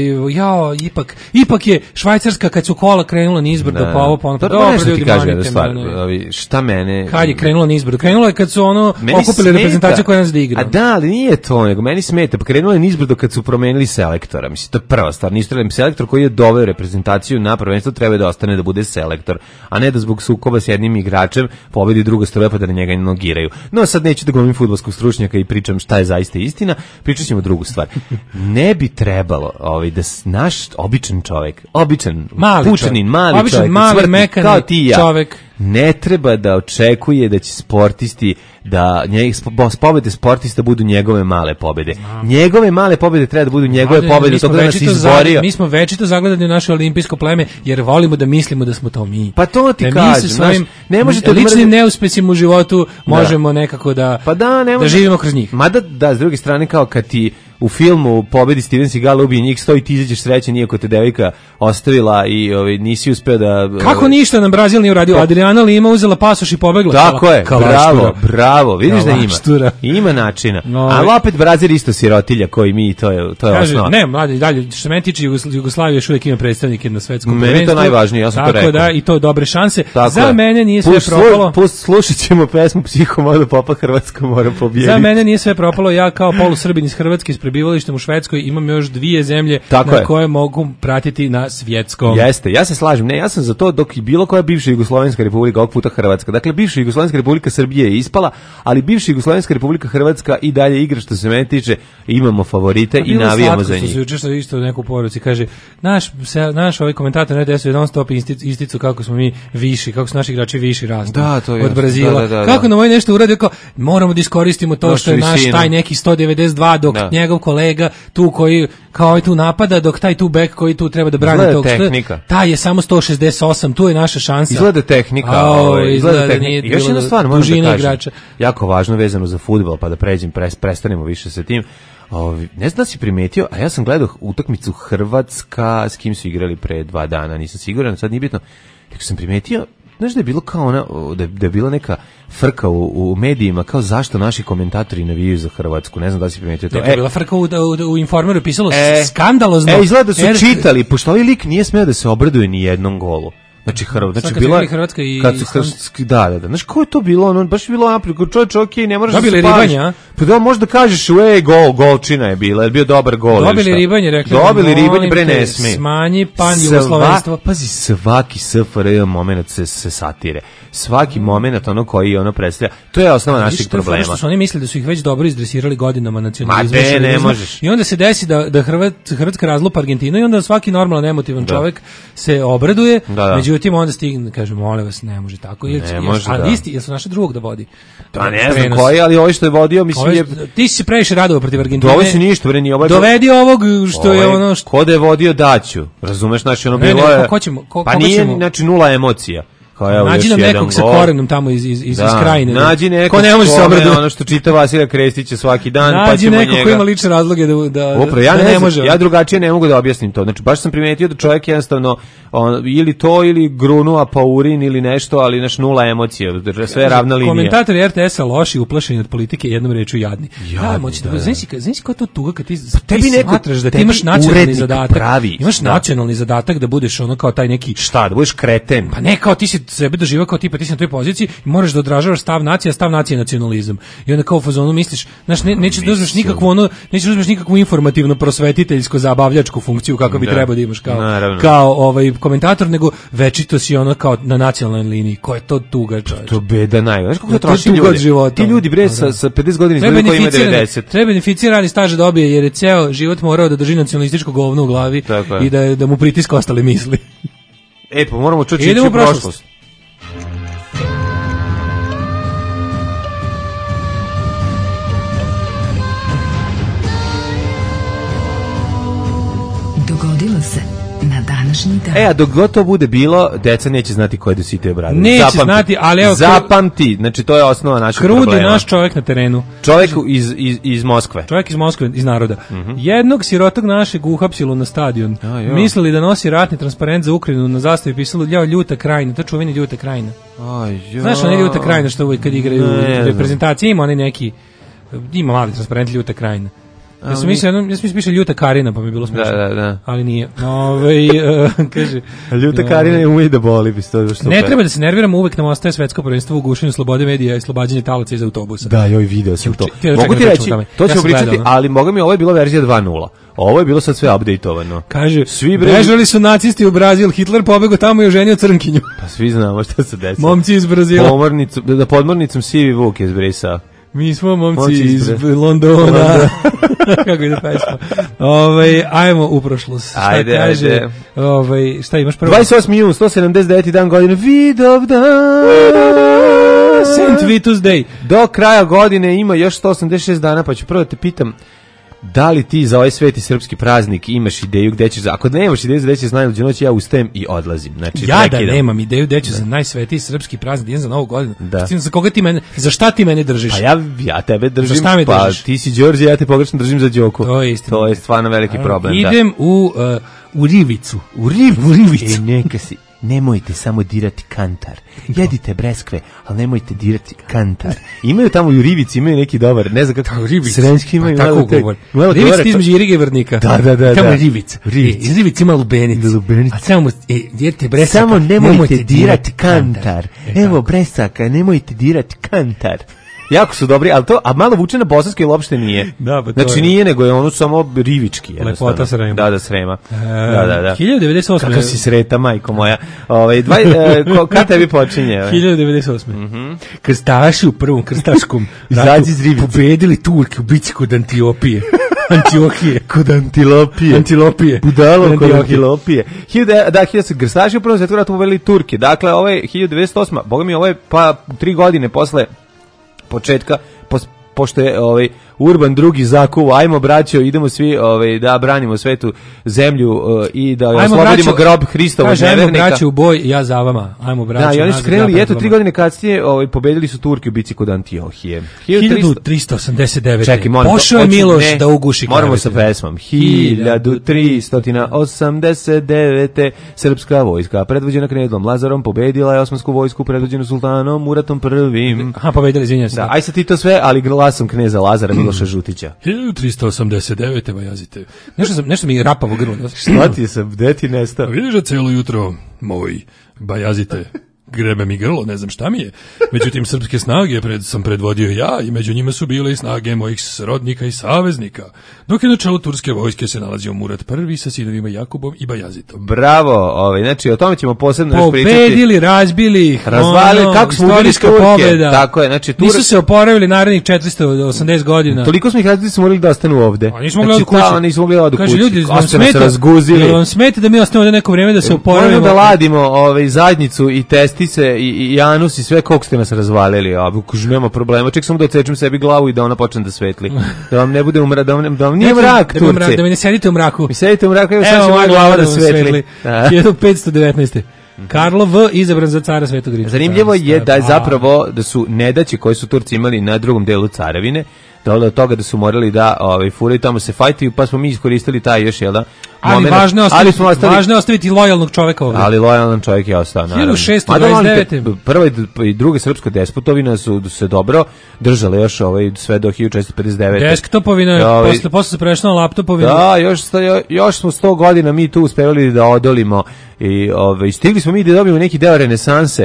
ipak je Švajcarska kad su kola krenula nizbrdo, pa ovo, pa ono, dobro, ljudi, manite šta mene... Kad je krenula nizbrdo? Krenula je kad su okupili reprezentaciju koja nas da igra. A da, ali nije to, nego meni smeta, pa krenula je nizbrdo kad su promenili selektora, mislim, to je prva stvar, nisu trebali selektor koji je doveo reprezentaciju na prvenstvo, treba da ostane da bude selektor, a ne da zbog sukoba s jednim igračem pobedi druga strana pa da na njega nogiraju. No sad neću da glumim fudbalskog stručnjaka i pričam šta je zaista istina, pričat ćemo drugu stvar. Ne bi trebalo da naš običan čovjek, pučanin, mali čovjek, kao ti i ja, čovjek, ne treba da očekuje da će sportisti da pobede sportista budu njegove male pobede. Njegove male pobede treba da budu njegove pobede, to da nas izborio. Mi smo večito zagledani u naše olimpijsko pleme jer volimo da mislimo da smo to mi. Pa to ti kažem, ne možete ličnim neuspesima u životu možemo nekako da živimo kroz njih. Mada da, s druge strane, kao kad ti u filmu pobedi Steven Seagal, ubije njih 100 i ti izađeš srećan, iako te devojka ostavila i nisi uspeo da... Kako ništa nam Brazil nije uradio? Adriana Lima uzela pasoš i pobegla. Tako je, bravo, vidiš da ima načina. Ali opet Brazil isto sirotilja koji mi, to je osnova. Ne, mladi, dalje, što meni tiče, Jugoslavija još uvijek ima predstavnike na svetskom prvenstvu. Meni je to najvažnije, ja sam to rekao. Tako da, i to dobre šanse. Za mene nije sve propalo. Slušat ćemo pesmu Psihomoda Popa, Hrvatska mora pobijediti. Za mene nije sve propalo, ja kao polusrbin iz Hrvatske prebivalištem u Švedskoj imam još 2 zemlje koje mogu pratiti na svjetskom. Jeste, ja se slažem. Ne, ja sam za to dok i bilo koja bivša Jugoslovenska republika, ovog puta Hrvatska. Dakle, bivša Jugoslovenska republika Srbije je ispala, ali bivša Jugoslovenska republika Hrvatska i dalje igra, što se mene tiče, imamo favorite i navijamo za njih. Bilo slatko, što isto u neku poruci kaže, naš ovaj komentator na RTS-u non stop isticu kako smo mi viši, kako su naši igrači viši rastu od Brazila. Kako nam ovaj nešto uradio, kao moramo da iskoristimo to što je naš taj neki 192, dok njegov kolega tu koji kao ovaj tu napada, dok taj tu bek koji tu treba da brani tog taj je samo 168, tu je naša šansa. Izgleda tehnika. Još jedna stvar moram da kažem, jako važno vezano za fudbal, pa da prestanemo više sa tim. Ne znam da si primetio, a ja sam gledao utakmicu Hrvatska, s kim su igrali pre 2 dana, nisam siguran, sad nije bitno. Tako sam primetio, znaš da je bilo kao da je bila neka frka u medijima, kao zašto naši komentatori navijaju za Hrvatsku, ne znam da si primetio to. Je bila frka u Informeru, pisalo skandalozno. Izgleda da su čitali, pošto ovaj lik nije smeo da se obraduje ni jednom golu. Znači Hrvatska, znači kad su bila bili Hrvatska i kad su da. Znaš kako je to bilo? Ono baš je bilo naprijed. Čovjek, okej, ne možeš dobili da se ribanje, pa da možda kažeš, golčina je bila, je bio dobar gol. Dobili ribanje, rekli. Dobili ribanje, bre ne sme. Smanji pan jugoslovenstvo. Pazi, svaki SFRJ momenat se satire. Svaki momenat ono koji ono predstavlja, to je osnova naših problema. Što su oni mislili da su ih već dobro izdresirali godinama nacionalizma. Ma ne možeš. I onda se desi da Hrvatska razlupa Argentinu i onda svaki normalan emotivan čovjek se obraduje, međutim onda stigne, kaže, molim vas, ne može tako. Jel su naše drugog da vodi? Pa ne znam koji, ali ovo što je vodio, mislim je... Ti si se previše radovao protiv Argentine. Ovo si ništa, bre, nije ovaj... Dovedi ovog što je ono... Ko da je vodio daću, razumeš, znači ono bilo je... Pa nije, znači, nula emocija. Nađi nam nekog sa korenom tamo iz krajine. Nađi nekog ko ne može se obraditi. Ono što čita Vasilija Krestića svaki dan, nađi pa ćemo njega. Nađi nekog ko ima lične razloge da ne može. Ja drugačije ne mogu da objasnim to. Znači, baš sam primetio da čovjek jednostavno ili to, ili grunua pa urin ili nešto, ali naš nula emocije, sve je ravna linija. Komentatori RTS-a loši, uplašeni od politike, jednom rečju jadni. Znaš ko to tuga kad ti smatraš da ti imaš nacionalni zadatak. Imaš nacionalni zadatak da budeš ono kao taj neki... Šta, da budeš kreten? Pa ne, kao ti si sebe doživao kao tipa, ti si na toj poziciji i moraš da odražavaš stav nacije je nacionalizam. I onda kao u fazonu misliš, znaš, nećeš da uzmeš nikakvu informativno prosvetiteljsko zabavljačku funkciju kako bi trebao da imaš kao komentator, nego večito si ono kao na nacionalnoj liniji. Ko je to tuga, čovječ? To beda najve. Znaš kako to troši ljudi? Ti ljudi bre sa 50 godina izgledaju koji ima 90. Treba beneficirani staž dobije jer je ceo život morao da drži nacionalističko govno u glavi i da mu pritiska ostale misli. Pa moramo čući u prošlost. Dogodilo se na današnji dan. A dok god to bude bilo, deca neće znati ko je Dositej Obradović. Neće znati, ali evo... Zapamti, znači to je osnova našeg problema. Krud je naš čovjek na terenu. Čovjek iz Moskve. Čovjek iz Moskve, iz naroda. Jednog sirotog našeg uhapsilo na stadion. Mislili da nosi ratni transparent za Ukrajinu, na zastavi pisalo Ljuta Krajina, to čuveni Ljuta Krajina. Znaš onaj Ljuta Krajina što uvijek kad igraju reprezentacije, ima onaj neki, ima mali transparent Ljuta Krajina. Ja sam mislio Ljuta Karina, pa mi je bilo smiješno. Da. Ali nije. Kaže, Ljuta Karina je ume da boli. Ne treba da se nerviramo, uvek nam ostaje svetsko prvenstvo u gušenju slobode medija i slobađanje talaca iz autobusa. Da, joj video sam to. Mogu ti reći, to ćemo pričati, ali mogu mi, ovo je bila verzija 2.0. Ovo je bilo sad sve updateovano. Kaže, bežali su nacisti u Brazil, Hitler pobegao tamo i oženio crnkinju. Pa svi znamo šta se desilo. Momci iz Brazila. Podmornicom sivi Vuk je zbrisao. Mi smo momci iz Londona. Kako ide pesma. Ajmo u prošlost. Ajde. Šta imaš prvo? 28. jun, 179. dan godine, Vidovdan. St. Vitus Day. Do kraja godine ima još 186 dana, pa ću prvo te pitam, da li ti za ovaj sveti srpski praznik imaš ideju gde ćeš, ako nemaš ideju za gde ćeš za najluđu noć, ja ustajem i odlazim. Znači, ja da nemam ideju gde ću za najsvetiji srpski praznik, idem za Novu godinu. Za šta ti mene držiš? Pa ja tebe držim, za šta me pa držiš? ti si Đorđe, ja te pogrešno držim za Đoku. To je stvarno veliki problem. Idem u Rivicu. U Rivicu. Neka si. Nemojte samo dirati kantar. Jedite breskve, ali nemojte dirati kantar. Imaju tamo u Rivici, imaju neki dobar, ne znam kako. Sremski imaju tako govor. Rivica između Irige i Vrnika. Da. Tamo je Rivica. Iz Rivici ima lubenicu. A samo jedite bresaka. Samo nemojte dirati kantar. Evo bresaka, nemojte dirati kantar. Jako su dobri, ali a malo vuče na bosanski ili uopšte nije. Znači nije, nego je ono samo rivički. Lepota Srema. Da, Srema. Da. 1998. Kakav si sreta, majko moja. Kad tebi počinje? 1998. Krstaši u prvom krstaškom ratu pobedili Turke u bici kod Antiohije. Kod Antilopije. Budalo kod Antilopije. Krstaši u prvom svetskom ratu pobedili Turke. Dakle, ovo je 1908. Boga mi, ovo je pa 3 godine posle početka, pošto je Urban drugi zakuv, ajmo braćo, idemo svi da branimo svetu zemlju i da oslobodimo grob Hristovog nevernika. Ajmo braćo u boj, ja za vama, ajmo braćo. Da, i oni su krenuli, eto 3 godine kasnije pobedili su Turke u bici kod Antiohije. 1389. Čekaj, molim, pošao je Miloš da uguši Moramo klavetu. sa pesmom. 1389. Srpska vojska predvođena knezom Lazarom pobedila je osmansku vojsku predvođenu sultanom Muratom I. Pobedili, izvinjam se. Da, aj sad ti to sve, ali glasom kneza Lazara Miloša Miloša Žutića. 1389. Bajazite. Nešto mi je rapavo grlo. Shvatio sam, gde ti nestao? Vidiš da celo jutro, moj Bajazite, grebe mi grlo, ne znam šta mi je. Međutim, srpske snage sam predvodio ja i među njima su bile i snage mojih srodnika i saveznika. Dok je na čelu turske vojske se nalazio Murat I sa sinovima Jakubom i Bajazitom. Bravo, znači o tome ćemo posebno još pričati. Pobedili, razbili ih, razvalili, kako smo ubili Turke. Pobjeda. Tako je, znači nisu se oporavili narednih 480 godina. Toliko smo ih razbili, su morali da ostanu ovde. A nismo mogli od kuće. Nismo mogli od kuće. Kaže ljudi, vam smeta da mi ostanemo ovde neko vrijeme da se oporavimo. Moramo da ladimo zajednicu i testice i Janus i sve koliko ste nas razvalili. Nema problema, ček samo da odsečem sebi glavu i da ona počne da svetli. Da vam ne bude da vam nije mrak, Turci. Da mi ne sedite u mraku. Mi sedite u mraku, evo sad će moja glava da svetli. 1519. Karlo V. izabran za cara Svetog Rimskog. Zanimljivo je da zapravo da su nedaće koje su Turci imali na drugom delu carevine, dole od toga da su morali da furaju tamo se fajtaju, pa smo mi iskoristili taj još jedan moment. Važno je ostaviti lojalnog čoveka ovdje. Ali lojalan čovjek je ostao, naravno. 1629. Prva i druga srpska despotovina su se dobro držale još sve do 1459. Desktopovina, posle se prešla na laptopovinu. Da, još smo 100 godina mi tu uspevali da odolimo i stigli smo mi da dobijemo neki deo renesanse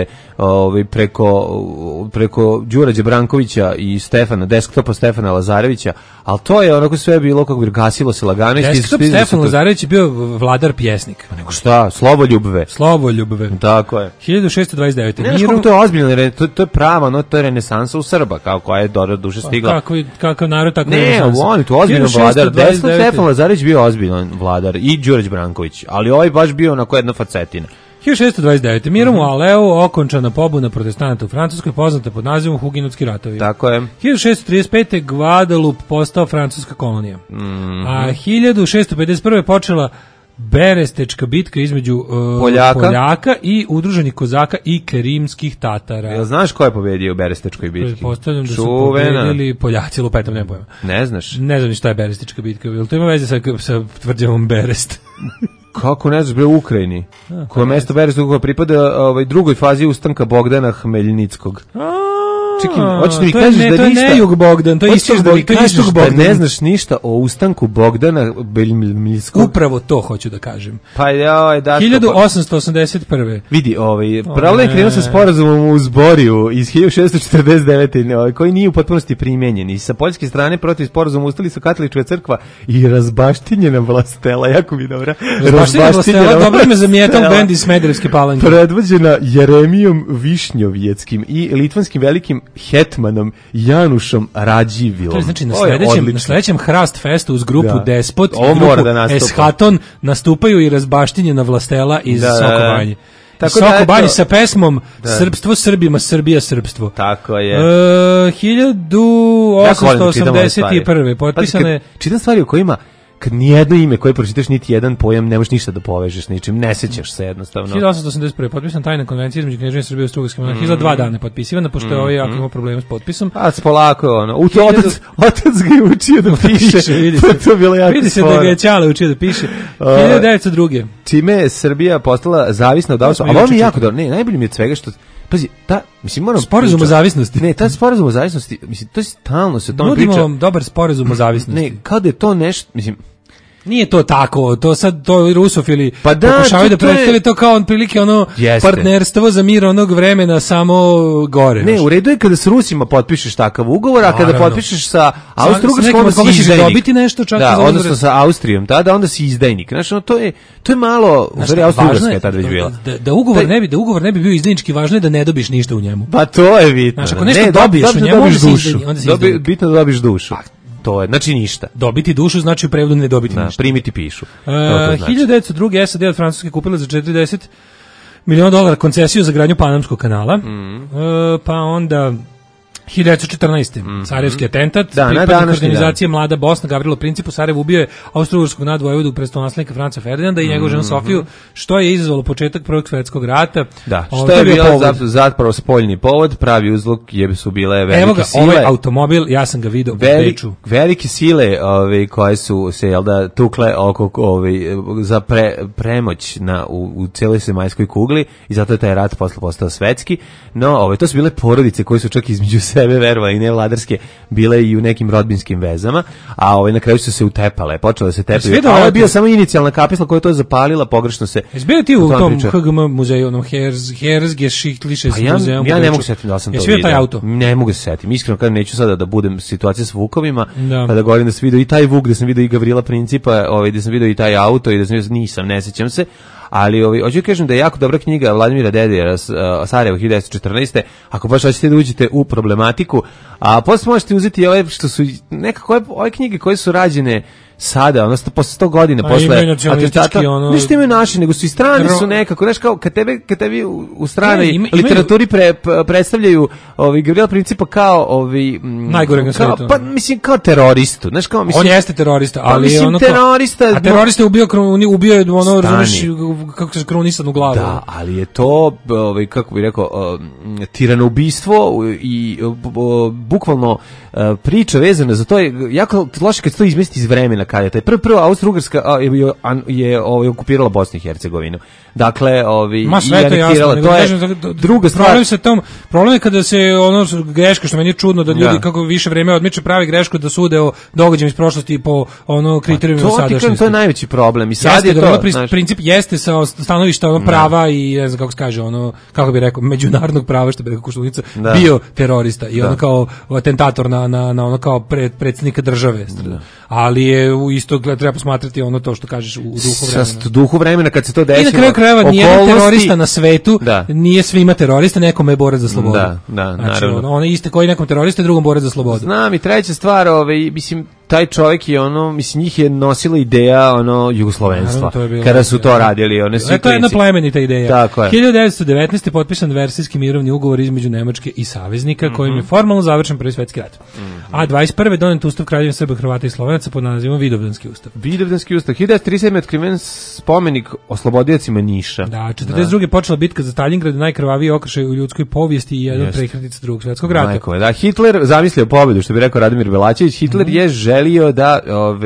preko Đurađa Brankovića i desktopa Stefana Lazarevića, ali to je onako sve bilo kako bi gasilo se lagano. Desktop Stefan Lazarević je bio vladar pjesnik. Nego šta, Sloboljubve. Tako je. 1629. Ne znaš kako to je ozbiljno, to je prava, to je renesansa u Srba, koja je do duše stigla. Kakav narod, tako renesansa. Ne, on je tu ozbiljno vladar. Desktop Stefan Lazarević bio ozbiljan vladar i Đurađ Branković, ali ovaj baš bio onako jedna facetina. 1629. Mirom u Aleu okončana pobuna protestanata u Francuskoj, poznata pod nazivom Hugenotski ratovi. Tako je. 1635. Guadeloupe postao francuska kolonija. A 1651. počela Berestečka bitka između Poljaka i udruženih Kozaka i Kerimskih Tatara. Jel znaš ko je pobedio u Berestečkoj bitki? Pretpostavljam da su pobedili Poljaci, lupetom, ne pojma. Ne znaš? Ne znam ni šta je Berestečka bitka. Jel to ima veze sa tvrđavom Berest? Kako ne znaš, bre, u Ukrajini. Koje mesto Berest koja pripada drugoj fazi ustanka Bogdana Hmeljnickog. Čekaj, hoćeš da mi kažeš da ništa... To je ne Jug Bogdan, to je istog Bogdan. Da ne znaš ništa o ustanku Bogdana Hmeljnickog. Upravo to hoću da kažem. Pa joj, da... 1881. Vidi, pravilo je krenuo sa sporazumom u Zboriju iz 1649. koji nije u potpunosti primenjen. I sa poljske strane protiv sporazuma ustali su katolička crkva i razbaštinjena vlastela, jako mi dobra. Razbaštinjena vlastela, dobro ime za metal band iz Smederevske Palanke. Predvođena Jeremijom Višnjovjeckim i litvanskim velikim hetmanom Janušom Rađivilom. To je znači na sledećem Hrast Festu uz grupu Despot i grupu Eshaton nastupaju i razbaštinjena vlastela iz Sokobanje. Sokobanje sa pesmom Srpstvo Srbima, Srbija srpstvo. Tako je. 1881. potpisane... Čitam stvari u kojima kad nijedno ime koje pročitaš, niti jedan pojam, ne možeš ništa da povežeš s ničim, ne sećaš se jednostavno. 1881. potpisan tajna konvencija između Kneževine Srbije i Austrougarske monarhije, za 2 dana potpisivana, pošto je ovaj jako imao problema s potpisom. A polako otac ga je učio da piše. Vidi se da ga je Ćale učio da piše. 1902. Čime je Srbija postala zavisna od Austrije. Ali ovo mi je jako dobro. Ne, najbolje mi je od svega što... Pazi, sporazum o zavisnosti. Ne, taj sporazum o zavisnosti, mislim, to je stalno se o tome priča. Nudimo vam dobar sporazum o zavisnosti. Ne, kao da je to nešto, mislim... Nije to tako, to rusofili pokušavaju da predstave to kao prilike partnerstvo za mir onog vremena samo gore. Ne, u redu je kada s Rusima potpišeš takav ugovor, a kada potpišeš sa Austrougarskom, onda si izdajnik. Dobiti nešto čak da, odnosno sa Austrijom, da onda si izdajnik. Znači, to je malo, u stvari Austrougarska je tada već bila. Da ugovor ne bi bio izdajnički, važno je da ne dobiš ništa u njemu. Pa to je bitno. Znači, ako nešto dobiješ u njemu, onda si izdajnik. Bitno da dobiš dušu. To je, znači ništa. Dobiti dušu znači u prevodu ne dobiti ništa. Primiti pišu. 1902. SAD od Francuske kupila za $40 miliona koncesiju za gradnju Panamskog kanala. Pa onda 1914. Sarajevski atentat, pripadnik organizacije Mlada Bosna, Gavrilo Princip u Sarajevu ubio je austrougarskog nadvojvodu prestolonaslednika Franca Ferdinanda i njegovu ženu Sofiju, što je izazvalo početak Prvog svjetskog rata. Da, što je bio zapravo spoljni povod, pravi uzrok su bile velike sile. Ovaj automobil, ja sam ga vidio u Beču. Velike sile koje su se tukle oko za premoć u cijeloj zemaljskoj kugli i zato je taj rat posle postao svetski. No, to su bile porodice koje su čak između sebe, verovali i nevladarske, bile i u nekim rodbinskim vezama, a na kraju su se utepale, počele se tepaju. A ovo je bio samo inicijalna kapisla koja je to zapalila, pogrešno se. Izbio ti u tom HGM muzeju, onom Herzgeschichtliches muzeum? Ja ne mogu se setiti da sam to vidio. Taj auto? Ne mogu se setiti. Iskreno kažem, neću sada da budem situacija s Vukovima, pa da govorim da sam vidio i taj Vuk, da sam vidio i Gavrila Principa, da sam vidio i taj auto i da sam nisam, ne sećam se. Ali hoću kažem da je jako dobra knjiga Vladimira Dedijera Sarajevo 1914. Ako baš hoćete da uđete u problematiku, a posle možete uzeti ove što su nekako ove knjige koje su rađene sada, odnosno posle 100 godina posle atentata, ništa imaju naši, nego su i strani su nekako, znaš, kao kad tebi u stranoj literaturi predstavljaju Gavrila Principa kao najgoreg na svetu. Pa mislim kao teroristu, znaš, kao mislim. On jeste terorista, ali je ono terorista. A terorista je ubio ono, razumeš, kako se krunisan u glavu. Da, ali je to kako bih rekao, tiranoubistvo i bukvalno priča vezana za to je jako loše kad se to izmesti iz vremena kada je taj prvo Austro-Ugarska je okupirala Bosnu i Hercegovinu. Dakle, i anektirala, to je druga stvar. Problem je kada se greška, što meni je čudno da ljudi kako više vreme odmiče pravi grešku da sude o događajima iz prošlosti po kriterijumima sadašnjosti. To je najveći problem. I sad je to princip jeste sa stanovišta prava i ne znam kako se kaže, kako bi rekao, međunarodnog prava, što bi rekao Koštunica, bio terorista i kao atentator na kao predsjednika države. Ali je isto treba posmatrati to što kažeš u duhu vremena. Sa duhu vremena kad se to desilo. I na kraju krajeva nijedan terorista na svetu nije svima terorista, nekome je borac za slobodu. Da, znači, ono isto koji nekom terorista, drugom borac za slobodu. Znam, i treća stvar, mislim, taj čovjek je mislim, njih je nosila ideja jugoslovenstva. Kada su to radili, one svi klinci. To je jedna plemenita ideja. Tako je. 1919. je potpisan Versajski mirovni ugovor između Nemačke i saveznika, kojim je formalno završen Prvi svjetski rat. A 21. donet Ustav Kraljevine Srba, Hrvata i Slovenaca pod nazivom Vidovdanski ustav. Vidovdanski ustav. 1937. je otkriven spomenik oslobodiocima Niša. Da, 42. je počela bitka za Stalingrad, najkrvaviji okršaj u ljudskoj povijesti i jedan prekretnica Drugog svjetskog rata. Da, Hitler zamislio pobedu, što bi rekao Radomir Belačević. Hitler je želio da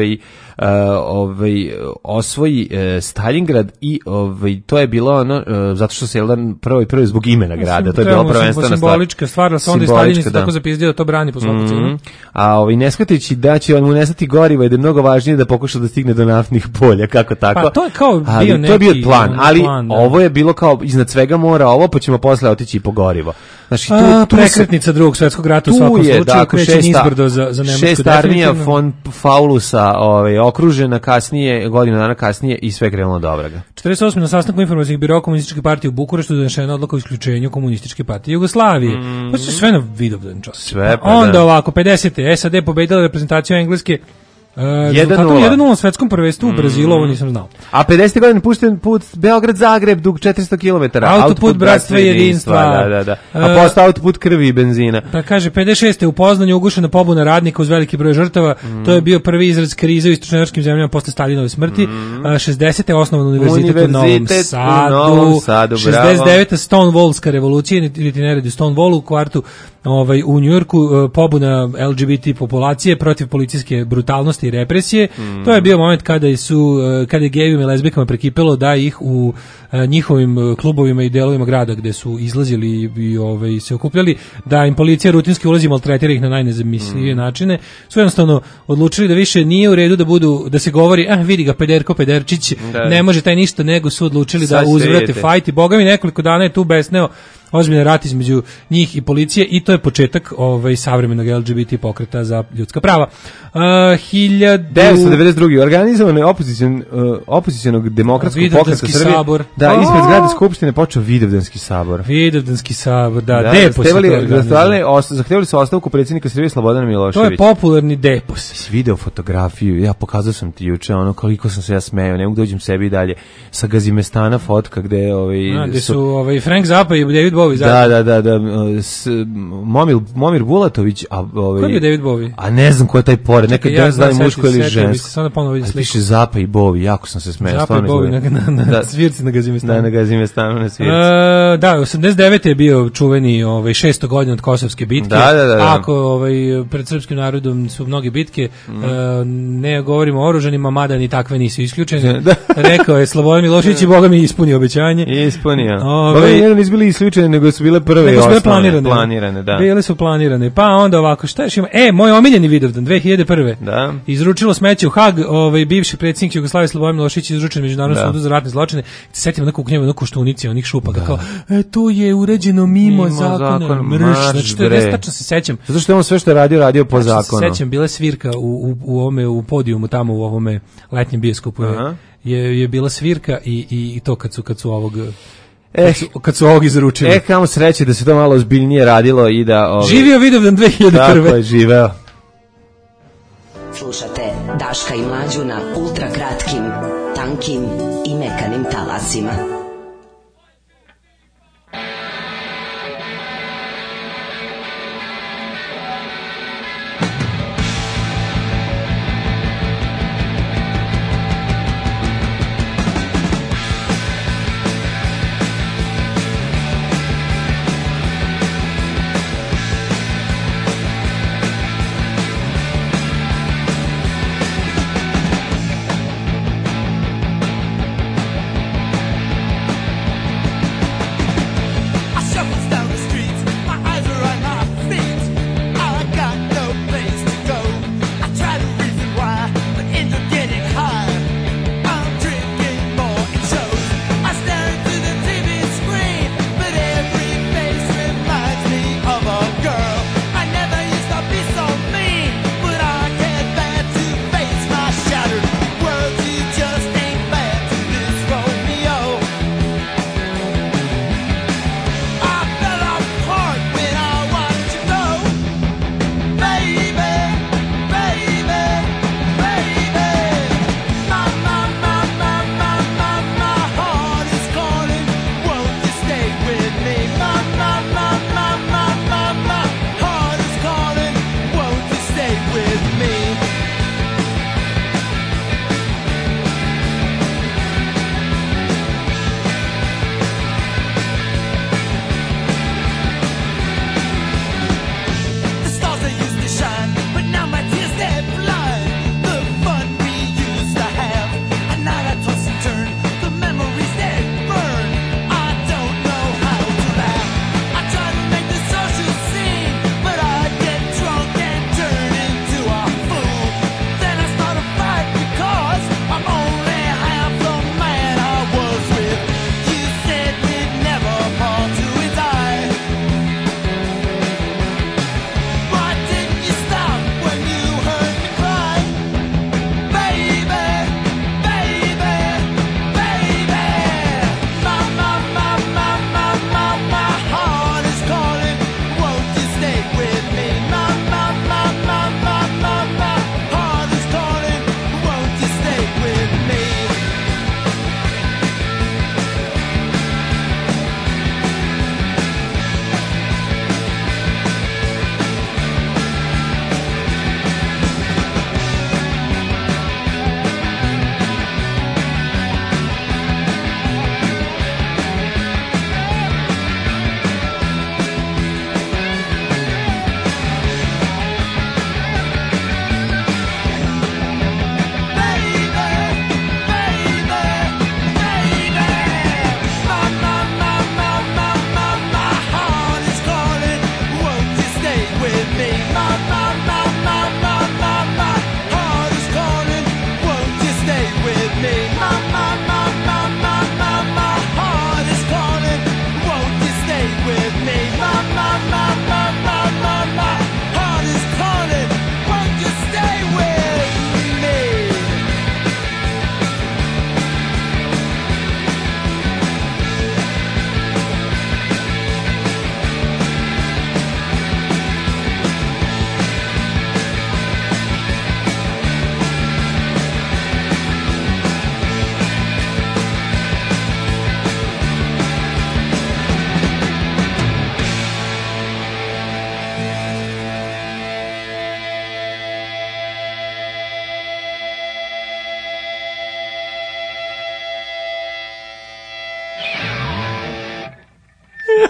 osvoji Stalingrad i to je bilo zato što se jedan prvi zbog imena grada, to je bilo prvenstvena stvar. Simbolička stvar, da se onda i Staljin se tako zapizdio da to brani po svaku cijenu. A ne shvatajući da će mu nestati goriva i da je mnogo važnije da pokuša da stigne do naftnih polja, kako tako. Pa to je kao bio neki... To je bio plan, ali ovo je bilo kao iznad svega mora ovo, pa ćemo posle otići i po gorivo. Znači, tu prekretnica Drugog svjetskog rata u svakom slučaju, kreće nizbrdo za Nemačku. Šesta armija von Paulusa okružena kasnije, godinu dana kasnije i sve krenulo dobraga. 48. na sastanku informacijskih biroa Komunističke partije u Bukureštu donešena odluka o isključenju Komunističke partije Jugoslavije. To će sve na Vidovdan čas. Onda ovako, 50. SAD pobedila reprezentaciju Engleske 1:0 na svetskom prvenstvu u Brazilu, ovo nisam znao. A 50. godine pušten put Beograd-Zagreb, dug 400 km. Autoput bratstva i jedinstva. Da. A posle autoput krvi i benzina. Pa kaže, 56. u Poznanju ugušena pobuna radnika uz veliki broj žrtava. To je bio prvi izraz krize u istočnoevropskim zemljama posle Staljinove smrti. 60. osnovan univerzitet u Novom Sadu. 69. Stonewallska revolucija, ili neredi u Stonewallu, u kvartu u Njujorku, pobuna LGBT populacije protiv policijske brutalnosti i represije. To je bio moment kada je gejevima i lezbijkama prekipelo da ih u njihovim klubovima i delovima grada gde su izlazili i se okupljali, da im policija rutinski ulazi i maltretira ih na najnezamislivije načine, su jednostavno odlučili da više nije u redu da se govori, vidi ga pederčić, ne može taj ništa, nego su odlučili da uzvrate fajt i boga mi nekoliko dana je tu besneo ozbiljan rat između njih i policije i to je početak savremenog LGBT pokreta za ljudska prava. 1992. organizovano je opozicionog demokratskog pokreta Srbije. Sabor. Da, ispred zgrade Skupštine počeo Vidovdanski sabor. Vidovdanski sabor, da depos. Zahtevali su ostavku predsjednika Srbije Slobodana Miloševića. To je popularni depos. Video fotografiju, ja pokazao sam ti juče, koliko sam se ja smejao, ne mogu da uđem sebi dalje. Sa Gazimestana fotka gde gde su Frank Zappa i David Bowie zajedno. Da. Momir Bulatović, ko je bio David Bowie? A ne znam ko je taj pored, nekad da znam muško ili žensko. Sada ponovo vidi sliku. Piše Zappa i Bowie, jako sam se smejao. Zappa i Bowie na svirci na Gazimestanu. Da, na Gazimestanu na svirci. Da, 89. je bio čuveni 600 godina od Kosovske bitke. Da. Ako pred srpskim narodom su mnoge bitke, ne govorimo o oružanima, mada ni takve nisu isključene. Rekao je Slobodan Milošević i Boga mi ispunio obećanje. Ispunio. Boga mi jedan izbili isključene nego su bile prve i Nego su bile osnovne. Planirane, da. Bile su planirane. Pa onda ovako, šta još ima? Moj omiljeni Vidovdan, 2001. Da. Izručilo smeće u Hag, bivši predsjednik Jugoslavije Slobodan Milošević izručen Međunarodnom sudu za ratne zločine. Se setim onako u knjigu, onako štunici, onih šupaka, kao, to je uređeno mimo zakona. Mrš, znači, to je tačno se sećam. Zato što je on sve što je radio po zakonu. Se sećam, bila svirka u podijumu tamo u ovome letnjem bioskopu. Je bila svirka i to kad su ovog kad su ovog izručili. Kamo sreće da se to malo ozbiljnije radilo i da... Živio Vidovdan 2001. Tako je, živeo. Slušate Daška i Mlađu na ultra kratkim, tankim i mekanim talasima.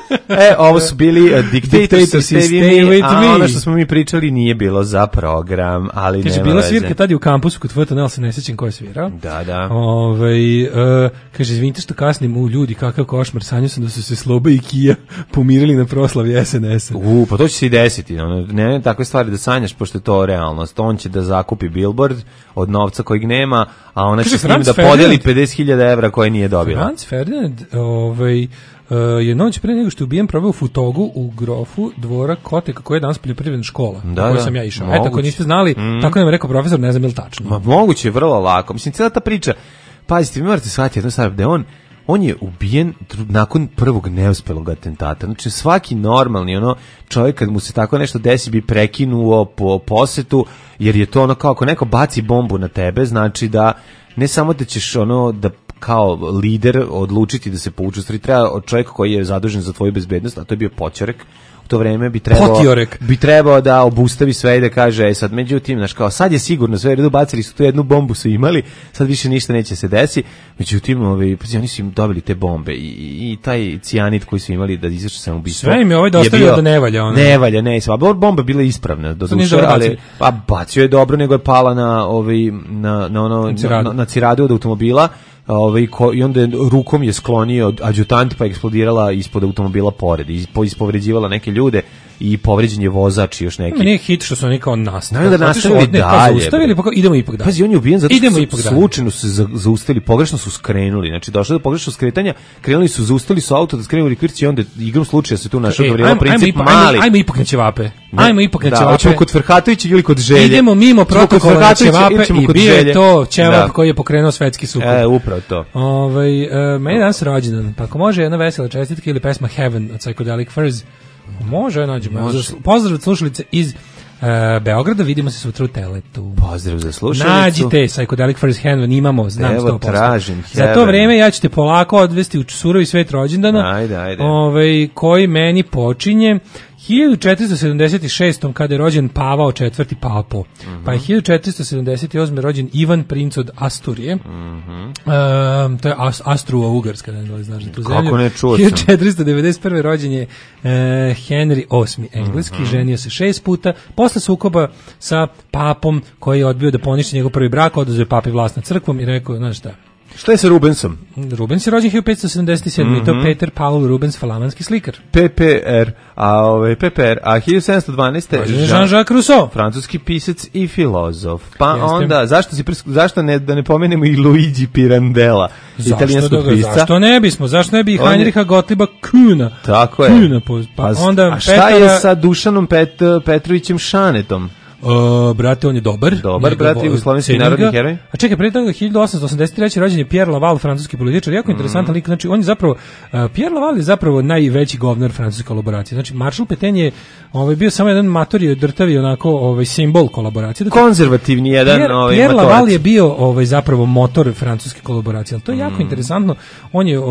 Ovo su bili Dictators, Stay with a me. ono što smo mi pričali nije bilo za program, ali kaže, nema bila veze. svirka tad je u kampusu kod FTN, se ne sjećam ko je svirao. Da. Kaže, izvinite što kasnim, u ljudi, kakav košmar, sanjao sam da su se Sloba i Kija pomirili na proslavi SNS-a. Pa to će se i desiti, ne takve stvari da sanjaš, pošto je to realnost. On će da zakupi billboard od novca kojeg nema, a ona će s njim da podeli 50.000 evra koje nije dobila. Franz Ferdinand, je noć pre nego što je ubijen proveo Futogu u grofu dvora Koteka, koja je danas poljoprivredna škola, u kojoj sam ja išao. Eto, ako niste znali, tako nam je rekao profesor, ne znam je li tačno. Moguće je, vrlo lako. Mislim, cijela ta priča, pazite, vi morate shvatiti jednu stvar, da on je ubijen nakon prvog neuspelog atentata. Znači, svaki normalni čovjek kad mu se tako nešto desi bi prekinuo po posetu, jer je to kao ako neko baci bombu na tebe, znači da ne samo da ćeš da kao lider odlučiti da se povuče, stvari treba od čovjeka koji je zadužen za tvoju bezbednost, a to je bio Poćorek. U to vreme bi trebao da obustavi sve i da kaže, sad međutim, znaš, kao sad je sigurno sve redu, bacili su tu jednu bombu, su imali, sad više ništa neće se desi, međutim, oni su im dobili te bombe i taj cijanid koji su imali da izvrši samoubistvo. Sve im je dostavio da ne valja. Ne valja, bomba bila ispravna, do duše, ali bacio je dobro, nego je pala na ciradu od automobila, i onda rukom je sklonio adjutant, pa je eksplodirala ispod automobila pored, ispovređivala neke ljude i povređen je vozač i još neki. Nije hit što su oni kao nastavili. Da nastavili dalje. Zaustavili, pa idemo ipak dalje. Pazi, on je ubijen zato što su slučajno se zaustavili, pogrešno su skrenuli. Znači, došlo do pogrešnog skretanja, krenuli su, zaustavili su auto da skrenu rikvirci i onda igrom slučaja se tu našao Gavrila Princip mali. Ajmo ipak na ćevape. Hoćemo kod Ferhatovića ili kod Želje. Idemo mimo protokola na ćevape i bio je to ćevap koji je pokrenuo svetski sukob. Upravo to. Meni je danas rođendan, pa ako može jedna vesela čestitka ili pesma Heaven od Psychedelic Furs, može, nađemo. Pozdrav od slušalice iz Beograda, vidimo se sutra u Teletu. Pozdrav za slušalicu. Nađite Psychedelic Furs Heaven, imamo, znam 100%. Evo, tražim Za to vreme ja ću te polako odvesti u surovi svet rođendana. Ajde. Koji meni počinje 1476. kada je rođen Pavao IV. Papo. Pa je 1478. rođen Ivan princ od Asturije. To je Austro-Ugarska, ne znam da znaš za tu zemlju. Kako ne čuo sam. 1491. rođen je Henry VIII. Engleski, ženio se 6 puta. Posle sukoba sa papom koji je odbio da poništi njegov prvi brak, oduzeo papi vlast nad crkvom i rekao, znaš šta, Šta je sa Rubensom? Rubens je rođen 1577. To je Peter Paul Rubens, flamanski slikar. PPR, a 1712. Jean-Jacques Rousseau, francuski pisac i filozof. Pa onda, zašto da ne pomenemo i Luigi Pirandello, italijanskog pisca? Zašto ne bismo? Zašto ne bi Heinricha Gottlieba Kühna? Tako je. A šta je sa Dušanom Petrovićem Šanetom? Brate, on je dobar. Dobar, brate, jugoslovenski narodni heroj. A čekaj, pre toga 1883. rođen je Pierre Laval, francuski političar, jako interesantan lik. Znači, on je zapravo, Pierre Laval je zapravo najveći govnar francuske kolaboracije. Znači, Maršal Pétain je bio samo jedan matori, drtavi, onako, simbol kolaboracije. Dakle, konzervativni jedan motorac. Pierre Laval je bio zapravo motor francuske kolaboracije. Ali to je jako interesantno. On je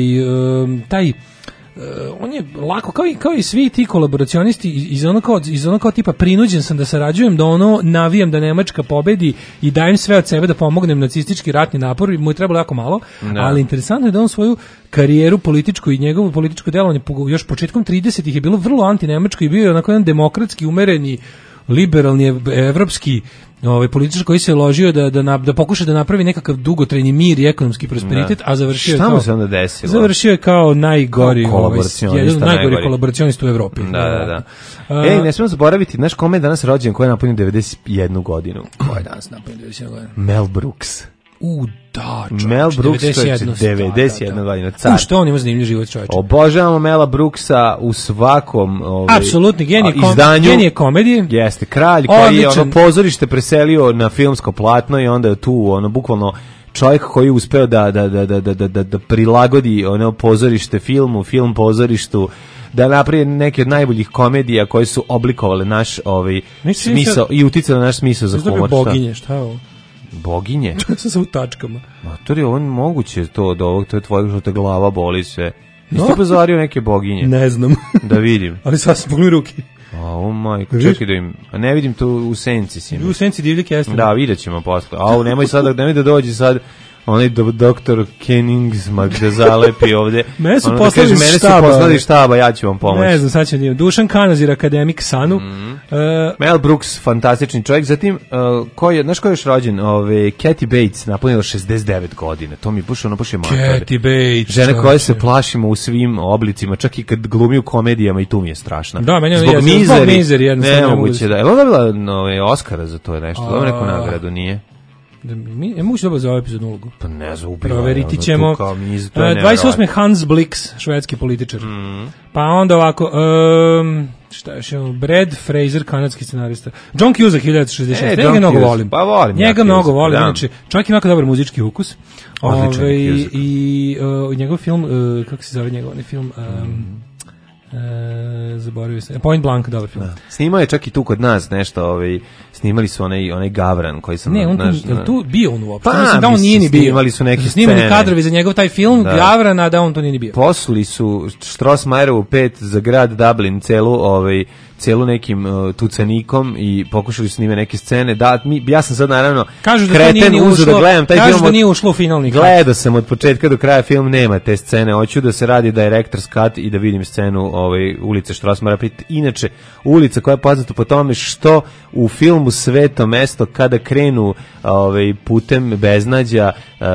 on je lako kao i svi ti kolaboracionisti iz ono kao tipa prinuđen sam da sarađujem, da navijam da Nemačka pobedi i dajem sve od sebe da pomognem nacistički ratni napor, mu je trebalo jako malo, ali interesantno je da on svoju karijeru političku i njegovo političko delovanje još početkom 30-ih je bilo vrlo anti-nemačko i bio je onako jedan demokratski, umereni, liberalni, evropski političar koji se ložio da pokuša da napravi nekakav dugotrajni mir i ekonomski prosperitet, a završio Šta mu se onda desilo? Završio je kao najgori kolaboracionista u Evropi. Da. Ne smemo zaboraviti, znaš kome je danas rođen, ko je napunio 91 godinu? Ko je danas napunio 91 godinu? Mel Brooks. Mel Brooks, 91 godina, car. Što on ima zanimljiv život, čovječe. Obožavamo Mela Brooksa u svakom apsolutni izdanju. Genije komedije. Jeste, kralj koji je pozorište preselio na filmsko platno i onda je tu bukvalno čovjek koji je uspeo da prilagodi pozorište filmu, film pozorištu, da napravi neke od najboljih komedija koje su oblikovale naš smisao i uticale na naš smisao za humor. Boginje, šta je ovo? Boginje? Čuo sam u tačkama. Matori, on moguće to od ovog, to je tvoja što te glava boli sve. Nisi ti pozorio neke boginje? Ne znam. Da vidim. Ali sad sam pogledaj ruke. Majko, čekaj da im... A ne vidim to u senci si. U senci divljeg jesna. Da, vidjet ćemo posle. Nemoj da dođe sad onaj doktor Kenningsmark da zalepi ovde. Mene su ono poslali da kaže, iz štaba. Mene su poslali iz štaba, ja ću vam pomoći. Ne znam, sad će nije. Dušan Kanazir, akademik Sanu. Mel Brooks, fantastični čovjek. Zatim, znaš ko je još rođen? Kathy Bates, napunila 69 godina. To mi baš ono baš je makar. Kathy Bates. Žene koje se plašimo u svim oblicima, čak i kad glumi u komedijama i tu mi je strašna. Da, meni zbog Mizeri jednostavno. Nemoguće da. Je ona dobila Oscara za to je nešto? Dobila neku nagradu, nije? Mogu se dobro za ovaj epizodnu ulogu. Pa ne znam, ubiva. Proveriti ćemo. 28. Hans Blix, švedski političar. Pa onda ovako, šta još imamo? Brad Fraser, kanadski scenarista. John Cusack, 1966. Njega mnogo volim. Pa volim. Njega mnogo volim. Znači, čovjek ima jako dobar muzički ukus. Odličan Cusack. I njegov film, kako se zove njegov film? Zaboravio se. Point Blank, dobar film. Da. Snimao je čak i tu kod nas nešto, snimali su onaj Gavran koji sam... Ne, on tu bio on uopšte. Pa, mislim da on nije ni bio. Snimali su neke snimani scene. Kadrovi za njegov taj film, Gavrana, da on to nije ni bio. Poslali su Strossmayerovu 5 za grad Dublin celu nekim tucanikom i pokušali su snime neke scene. Da, ja sam sad naravno kreten uzu da gledam taj film. Kažu da nije ušlo u finalni kat. Gledao sam od početka do kraja film, nema te scene. Hoću da se radi director's cut i da vidim scenu ulice Strossmayera. Inače, ulica koja je poznata po tome što u filmu Sveto mesto kada krenu putem beznađa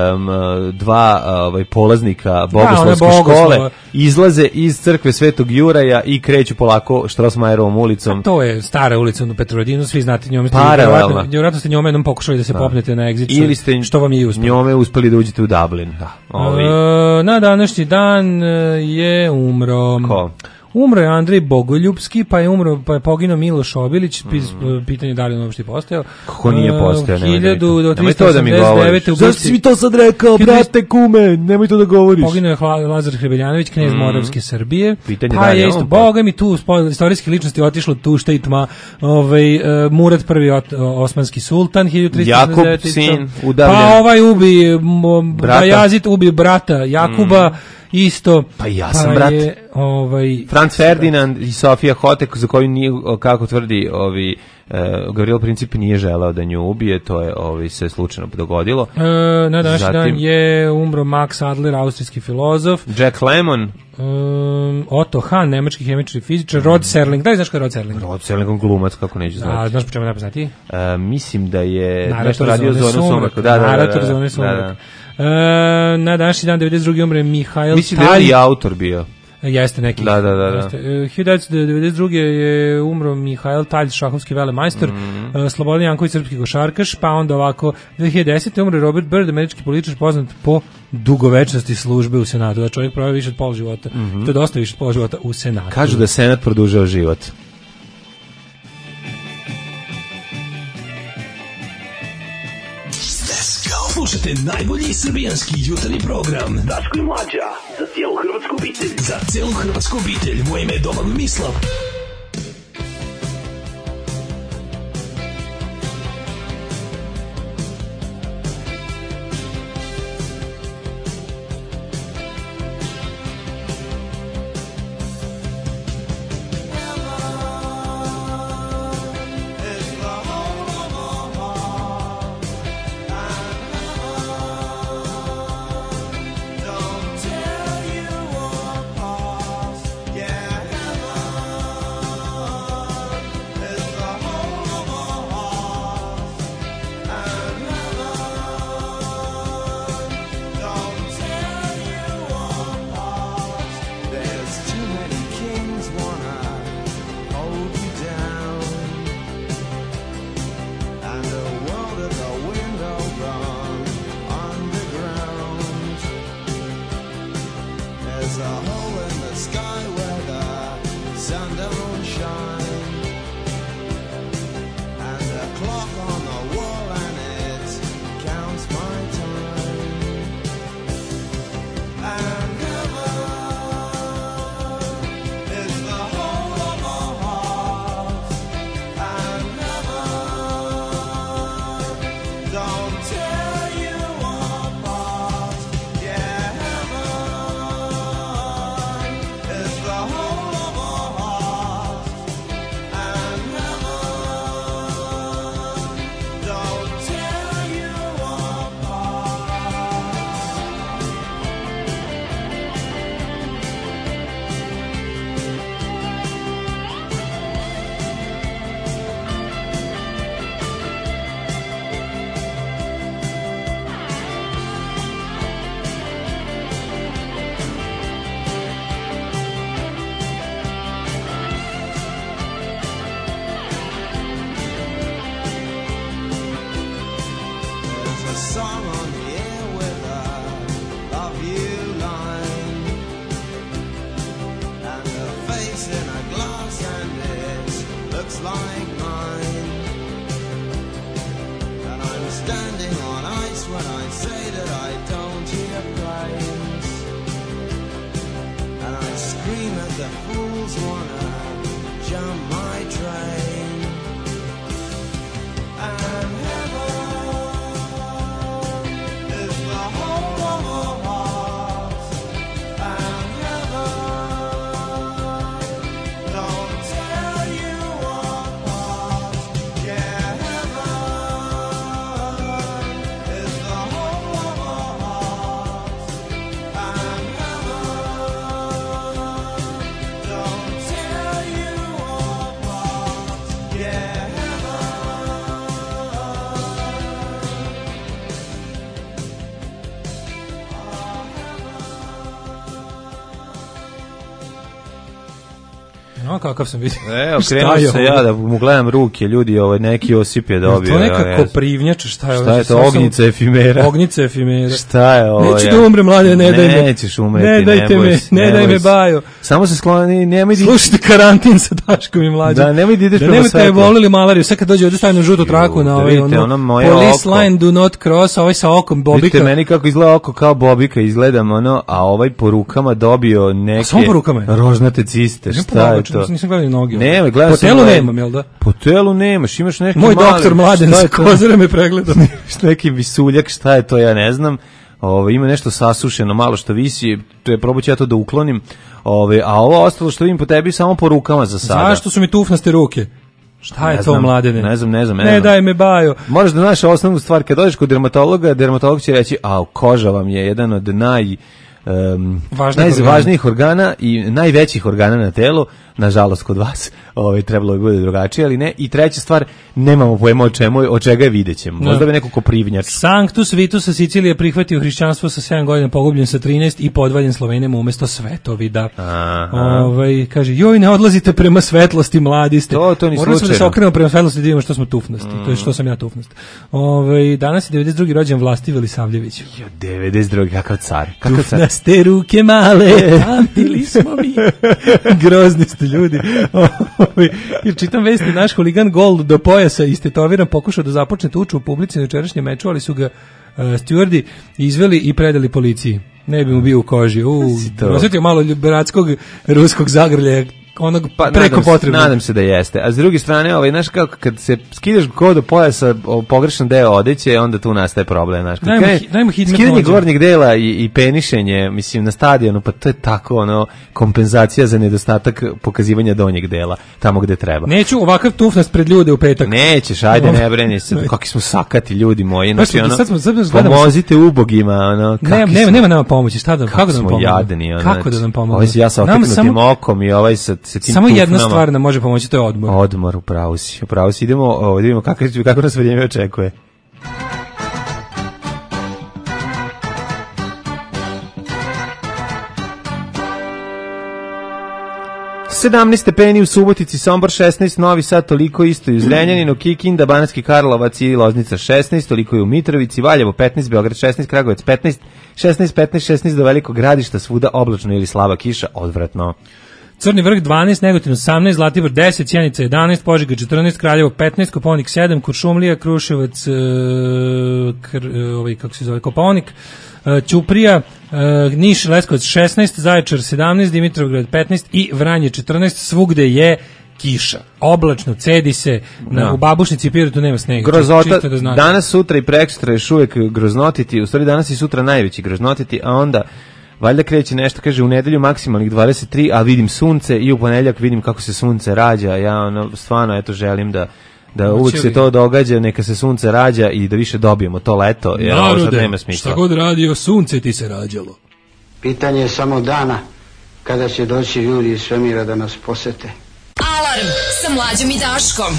dva polaznika bogoslovske škole izlaze iz crkve Svetog Juraja i kreću polako Strossmayerovom ulicom. A to je stara ulica u Petrovaradinu, svi znate njome. Vjerojatno ste njome jednom pokušali da se popnete na exit, ili ste što vam je uspelo. Njome uspeli da uđete u Dublin. Da. Na današnji dan je umro... Ko? Umro je Andrej Bogoljubski, pa je poginuo Miloš Obilić, pitanje da li on uopšte postojao. Kako nije postojao? Nemoj to da mi govoriš. Zašto si mi to sad rekao, brate kume, nemoj to da govoriš. Poginuo je Lazar Hrebeljanović, knez Moravske Srbije. Pitanje pa je isto, boga mi tu, istorijske ličnosti otišlo tu šta i tma, Murat prvi osmanski sultan, 1399. Jakub, sin, udavljen. Pa ovaj Bajazid ubi brata Jakuba, isto. Pa ja sam brat. Franz Ferdinand i Sofija Hotek, za koju nije, kako tvrdi Gavrilo Princip, nije želeo da nju ubije, to je se slučajno dogodilo. Na današnji dan je umro Max Adler, austrijski filozof. Jack Lemmon. Otto Hahn, nemački hemičar i fizičar. Rod Serling, da li znaš ko je Rod Serling? Rod Serling, on glumac, kako neću znati. A znaš po čemu najpoznatiji? Mislim da je nešto radio radio Zonu sumraku. Narator Zone sumraku. Na današnji dan 92. umre Mihail Taj. Mislim da je i autor bio. Jeste neki. Da. 1992. je umro Mihail Taj, šahovski velemajstor, Slobodan Janković, srpski košarkaš, pa onda ovako 2010. umre Robert Byrd, američki političar poznat po dugovečnosti službe u Senatu. Da čovjek proveo više od pola života. To je dosta više od pola života u Senatu. Kažu da Senat produžava život. Slušajte najbolji srbijanski jutarnji program Daško i Mlađa, za cijelu hrvatsku obitelj. Za cijelu hrvatsku obitelj, moje ime je Domagoj Mislav. Don't tear you apart, yeah. face in a glass and it looks like mine. And I'm standing on ice when I say that I don't hear planes. And I scream at the fools wanna jump my train. And heaven is the home of our hearts. And heaven don't tear you apart. Yeah, heaven is the home of our hearts. And heaven don't tear you apart. Yeah, No, kakav sam vidio. Evo, krenuo se ja da mu gledam ruke, ljudi, neki Josip je dobio. To neka koprivnjača, šta je ovo? Šta je to, ognjica efimera? Ognjica efimera. Šta je ovo? Neću da umrem, mlade, ne daj me. Nećeš umreti, ne dajte me, ne daj me, Bajo. Samo se skloni, nemoj da... Slušajte karantin sa Daškom i Mlađom. Da, nemoj da ideš prema svetlu. Da nemojte volili malariju, sad kad dođe ovdje stavim na žutu traku na ovaj, police line do not cross, ovaj sa okom Bobika. Vidite meni kako izgleda oko kao Bobika, izgledam a ovaj po rukama dobio neke... Samo po rukama je? Rožnate ciste, šta je to? Nisam gledao noge. Ne, gledam po telu nemam, jel da? Po telu nemaš, imaš neki moj doktor Mladen sa Kozare me pregledao. Neki visuljak, šta je to, ja ne znam. Ima nešto sasušeno, malo što visi, to je probući ja to da uklonim. A ovo ostalo što vidim po tebi samo po rukama za sada. Zašto su mi tufnaste ruke? Šta je to, Mladene? Ne znam. Ne daj me, Bajo. Moraš da znaš osnovnu stvar, kad dođeš kod dermatologa, dermatolog će reći, koža vam je jedan od najvažnijih organa i najvećih organa na telu. Nažalost kod vas trebalo bi bude drugačije, ali ne. I treća stvar, nemamo pojma od čega je, vidjet ćemo. Možda bi neko koprivnjač. Sanctus Vitus sa Sicilije prihvatio hrišćanstvo sa 7 godina, pogubljen sa 13 i podvaljen Slovenijama umesto svetovida. Kaže, joj, ne odlazite prema svetlosti, mladi ste. To ni slučajno. Morali smo da se okrenemo prema svetlosti da vidimo što smo tufnosti. To je što sam ja tufnost. Danas je 92. rođen Vlasti Velisavljević. 92. kakav car. Tufnaste ruke male, bili smo mi. Grozni ste ljudi. Jer čitam vesti, naš huligan gol do pojasa istetoviran pokušao da započne tuču u publici na jučerašnjem meču, ali su ga stjuardi izveli i predali policiji. Ne bi mu bio u koži. Osjetio malo bratskog ruskog zagrljaja, onog preko potrebno. Nadam se da jeste. A s druge strane, znaš kako, kad se skidaš go do pojasa pogrešan deo odeće, onda tu nastaje problem. Skidanje gornjeg dela i penišenje, mislim, na stadionu, pa to je tako, kompenzacija za nedostatak pokazivanja donjeg dela, tamo gde treba. Neću ovakav tufnast pred ljude u petak. Nećeš, ajde, ne breni se. Kakvi smo sakati ljudi moji. Pomozite ubogima. Nema pomoći, šta da nam pomoći? Kako smo jadni. Kako da nam pomoći? Ovaj se ja sa okrenutim okom i ovaj sa samo jedna stvar nam može pomoći, to je odmor. Odmor, upravo si. Idemo, vidimo kako nas vrijeme očekuje. Sedamnaest stepeni u Subotici, Sombor 16, Novi Sad toliko isto i u Zrenjaninu, Kikinda, Banatski Karlovac i Loznica 16, toliko i u Mitrovici, Valjevo 15, Beograd 16, Kragujevac 15, 16 do Velikog Gradišta, svuda oblačno ili slaba kiša, odvratno. Crni vrh 12, Negotin 18, Zlatibor 10, Sjenica 11, Požega 14, Kraljevo 15, Kopaonik 7, Kuršumlija, Kruševac, Kopaonik, Ćuprija, Niš, Leskovac 16, Zaječar 17, Dimitrovgrad 15 i Vranje 14, svugde je kiša. Oblačno, cedi se, u Babušnici i Pirotu nema snega. Grozota, danas, sutra i prekstra još uvijek groznotiti, u stvari danas i sutra najveći groznotiti, a onda valjda kreće nešto, kaže u nedelju maksimalnih 23, a vidim sunce i u ponedjeljak vidim kako se sunce rađa. Ja stvarno želim da uvijek se to događa, neka se sunce rađa i da više dobijemo to leto, jer ovo sad nema smisla. Šta god radio, sunce ti se rađalo. Pitanje je samo dana kada će doći ljudi iz svemira da nas posete. Alarm sa Mlađom i Daškom.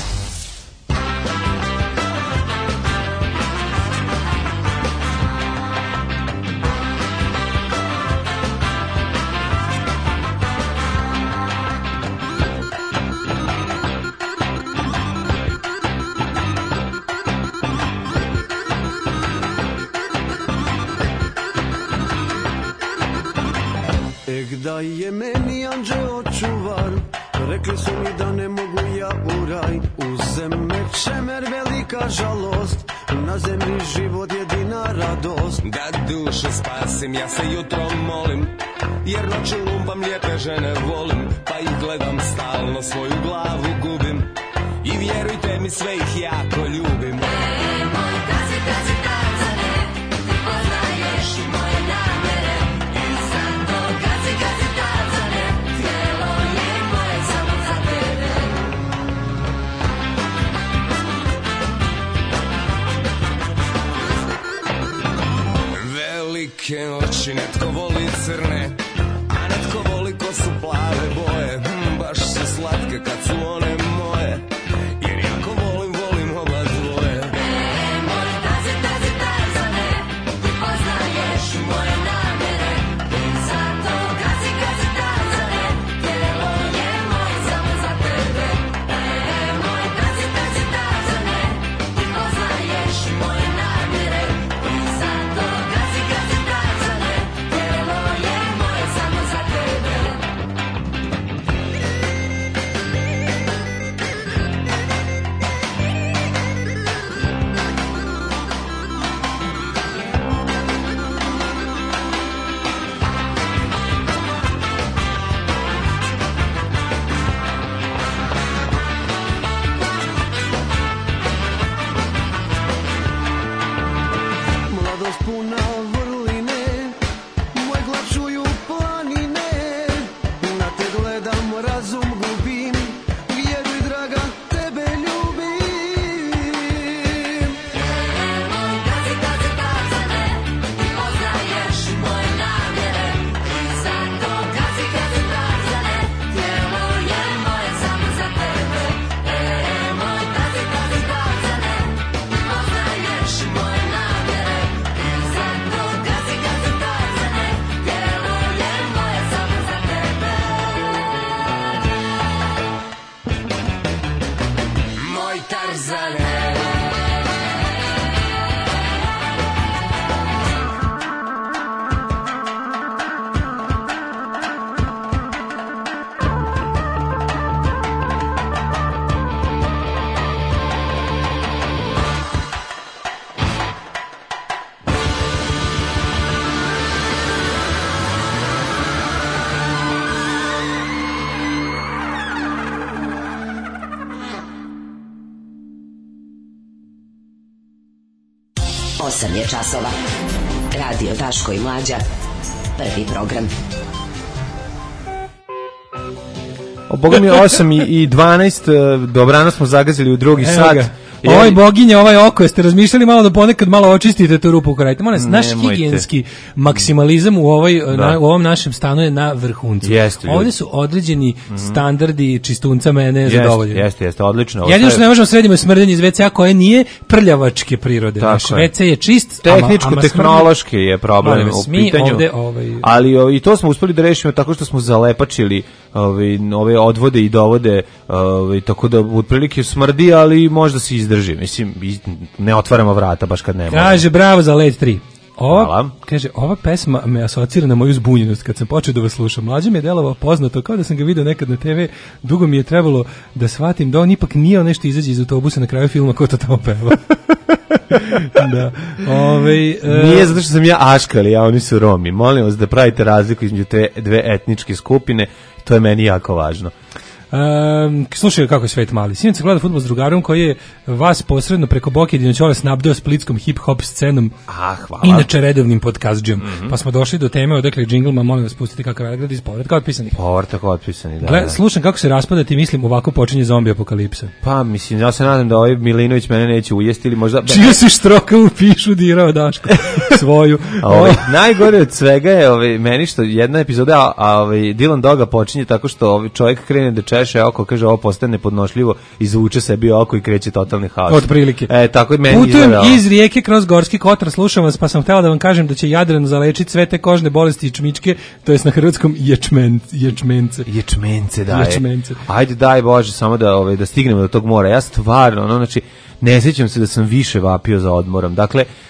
da je meni anđeo čuvar, rekli su mi da ne mogu ja u raj. Uze me čemer, velika žalost, na zemlji život jedina radost. Da dušu spasim, ja se jutro molim, jer noću lumpam, lijepe žene volim, pa ih gledam stalno, svoju glavu gubim. I vjerujte mi, sve ih jako ljubim. Moj kazi, kazi, Tarzane, ti poznaješ moje namjere. I zato kazi, kazi, Tarzane, tijelo je moje samo za tebe. Velike oči, netko voli crne, a netko voli ko su plave boje. Baš su slatke kad su one moje, jer jako volim, volim oba dvoje. Moj kazi, kazi, Tarzane, ti poznaješ moje namjere. I zato kazi, kazi, Tarzane, tijelo je moje samo za tebe. Moj kazi, kazi, Tarzane, ti poznaješ moje namjere. I zato kazi, kazi, Tarzane, tijelo je moje samo za tebe. Mladost puna vrline, moj glas čuju planine. Na te gledam, razum gubim, vjeruj draga, tebe ljubim. Moj kazi, kazi, Tarzane, ti poznaješ moje namjere. I zato kazi, kazi, Tarzane, tijelo je moje samo za tebe. Moj kazi, kazi, Tarzane, ti poznaješ moje namjere. I zato kazi, kazi, Tarzane, tijelo je moje samo za tebe. Moj Tarzane. Osam je časova. Radio Daško i Mlađa. Prvi program. O, boga mi je 8 i 12, dobrano smo zagazili u drugi sat. Ovaj boginja, ovaj oko, jeste razmišljali malo da ponekad malo očistite tu rupu koju radite? Molim, naš higijenski maksimalizam u ovom našem stanu je na vrhuncu. Ovdje su određeni standardi čistunca mene zadovoljeni. Jeste, odlično. Jedino što ne možemo sredimo je smrdenje iz WC-a koje nije prljavačke prirode. Naš WC je čist, tehničko-tehnološki je problem u pitanju. Ali i to smo uspeli da rešimo tako što smo zalepačili ove odvode i dovode, tako da otprilike smrdi, ali možda se izdrži. Mislim, ne otvaramo vrata baš kad nema. Kaže, bravo za Led 3. Ova pesma me asocira na moju zbunjenost kad sam počeo da vas slušam. Mlađe mi je delovao poznato, kao da sam ga vidio nekad na TV. Dugo mi je trebalo da shvatim da on ipak nije nešto izađe iz autobusa na kraju filma ko to tamo peva. Da. Nije zato što sam ja Aškali, a oni su Romi. Molim vas da pravite razliku između te dve etničke skupine. To je meni jako važno. Slušaj kako je svet mali. Sinoć sam gledao fudbal s drugarom koji je vas posredno preko Boke Dinoćola snabdeo splitskom hip-hop scenom. Hvala. Inače redovnim podcastđem. Pa smo došli do teme odakle džinglima, molim vas pustite kakav Velegrad iz povratka otpisanih. Povratak otpisanih, da. Slušam kako se raspadati, mislim ovako počinje zombi apokalipsa. Pa mislim, ja se nadam da ovaj Milinović mene neće ujesti ili možda... Čiju si štroka u pišu dirao Daško? Svoju. Najgore od svega je meni što jedna epizoda, Dylan Doga počinje tako što čovjek krene da češe oko, kaže ovo postane nepodnošljivo, izvuče sebi oko i kreće totalni haos. Od prilike. Tako meni putujem iz Rijeke kroz Gorski Kotar, slušam vas, pa sam htjela da vam kažem da će Jadran zalečiti sve te kožne bolesti i čmičke, to jest na hrvatskom ječmence. Ječmence, da je. Ajde, daj Bože, samo da, da stignemo do tog mora. Ja stvarno, znači, ne sjećam se da sam više vapio za odmorom. Dakle,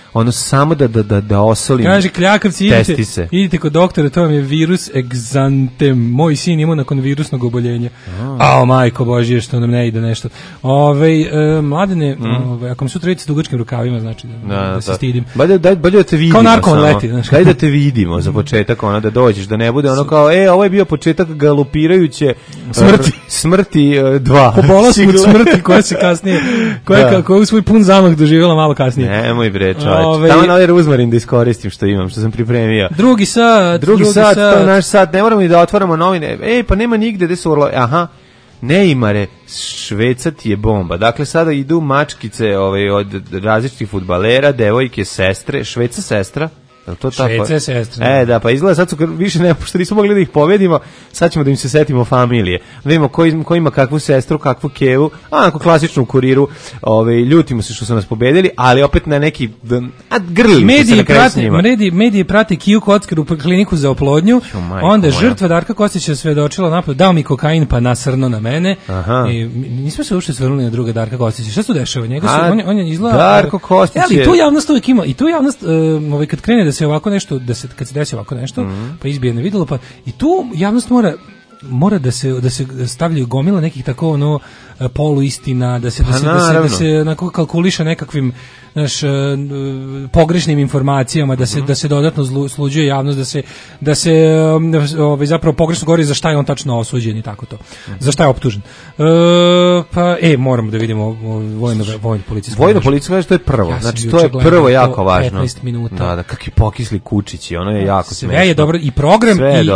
ono samo da osolim. Kaže Kljakavci, testise. idite kod doktora, to vam je virus egzantem. Moj sin imao nakon virusnog oboljenja. Majko Božje, što nam ne ide nešto. Mladene, ako mi sutra vidite s dugačkim rukavima, znači da se stidim. Bolje da te vidimo. Kao narkoman leti. Daj da te vidimo za početak, da dođeš, da ne bude ono kao, ovo je bio početak galopirajuće smrti 2. Po bolesti od smrti koja se kasnije, koja u svoj pun zamah doživjela malo kasnije. Nemoj bre, čovječ. Tamo na ovaj ruzmarin da iskoristim što imam, što sam pripremio. Drugi sat, to je naš sat, ne moramo ni da otvaramo novine. Pa nema nigde gde su orlovi. Aha, Neymare, Šveca ti je bomba. Dakle, sada idu mačkice od različitih fudbalera, devojke, sestre, Šveca sestra. To Šveca sestra. Da, pa izgleda sad su više ne, pošto nismo mogli da ih pobedimo, sad ćemo da im se setimo familije. Da vidimo ko ima kakvu sestru, kakvu kevu, onako klasičnu kuriru. Ljutimo se što su nas pobedili, ali opet na neki grlimo se na kraju s njima. Mediji prate Kiju Kockaru u kliniku za oplodnju, onda žrtva Darka Kostića svedočila napad, dao mi kokain pa nasrno na mene. Nismo se uopšte svrnuli na druga Darka Kostića. Šta se tu dešava? On je izgleda... Darko Kostić je... tu javnost uvijek ima, i tu javnost, kad krene da se ovako nešto, kad se desi ovako nešto, pa izbije na videlo, pa i tu javnost mora da se stavljaju gomila nekih tako poluistina, da se onako kalkuliše nekakvim pogrešnim informacijama, da se dodatno sluđuje javnost, da se zapravo pogrešno govori za šta je on tačno osuđen i tako to. Za šta je optužen. Moramo da vidimo vojno policijsko. Vojno policijsko kaže to je prvo. Znači to je prvo jako važno. 15 minuta. Da, kakvi pokisli kučići, ono je jako smešno. Sve je dobro i program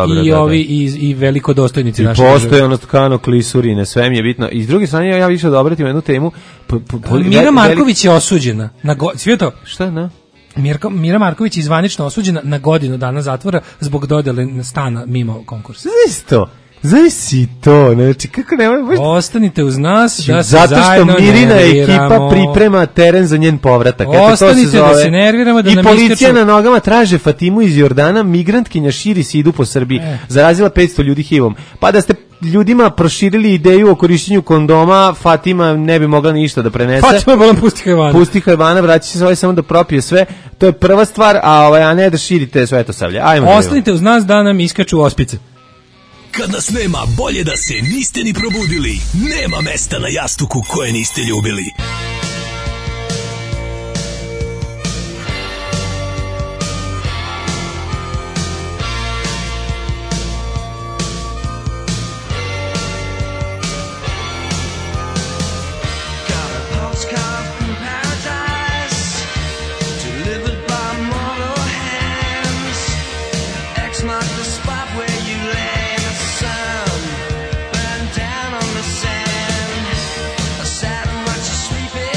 i veliko dostojnici naše. I postoje ono tkano klisurine, sve mi je bitno. I s druge strane ja više da obratim jednu temu. Mira Marković je osuđena sve to. Šta, ne? Mira Marković je zvanično osuđena na godinu dana zatvora zbog dodele stana mimo konkursa. Zavisi to, znači kako nemoj... Ostanite uz nas da se zato zajedno što Mirina nerviramo. Ekipa priprema teren za njen povratak. Ostanite da se nerviramo, da i nam policija na nogama traže Fatimu iz Jordana, migrantkinja širi sidu po Srbiji, zarazila 500 ljudi HIV-om. Pa da ste ljudima proširili ideju o korišćenju kondoma, Fatima ne bi mogla ništa da prenese. Fatima bolam pusti hajvana, vraća se samo da propije sve. To je prva stvar, a ne da širite sve to savlje. Ostanite uz nas da nam iskaču ospice. Kad nas nema, bolje da se niste ni probudili. Nema mesta na jastuku koje niste ljubili. Sweep it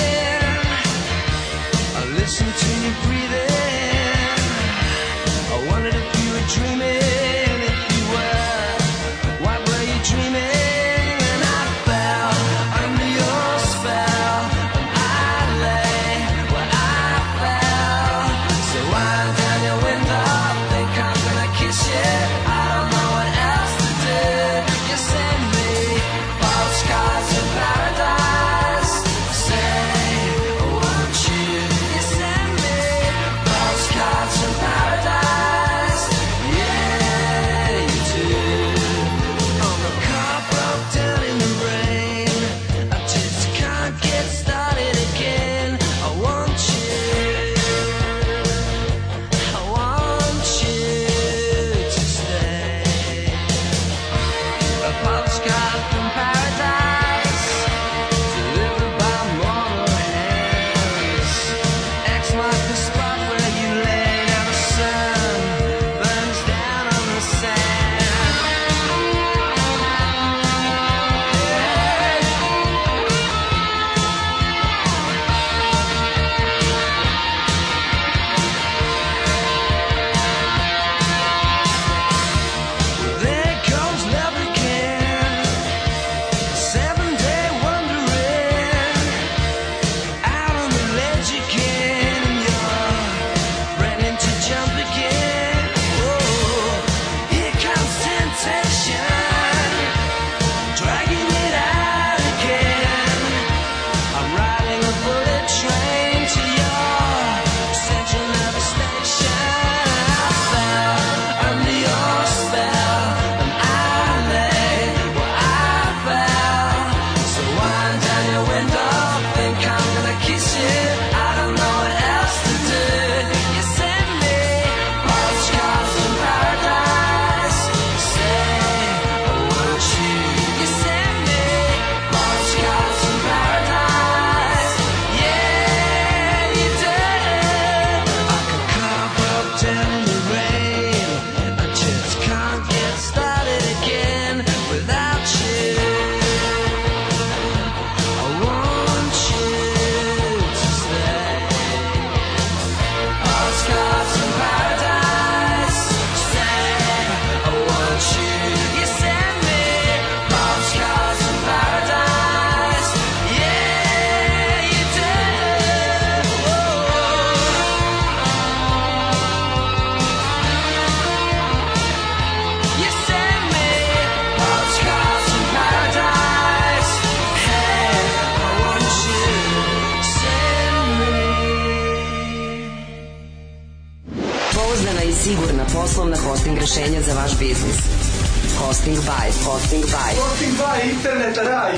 hosting rešenja za vaš biznis. Hosting by. Hosting by interneta raj.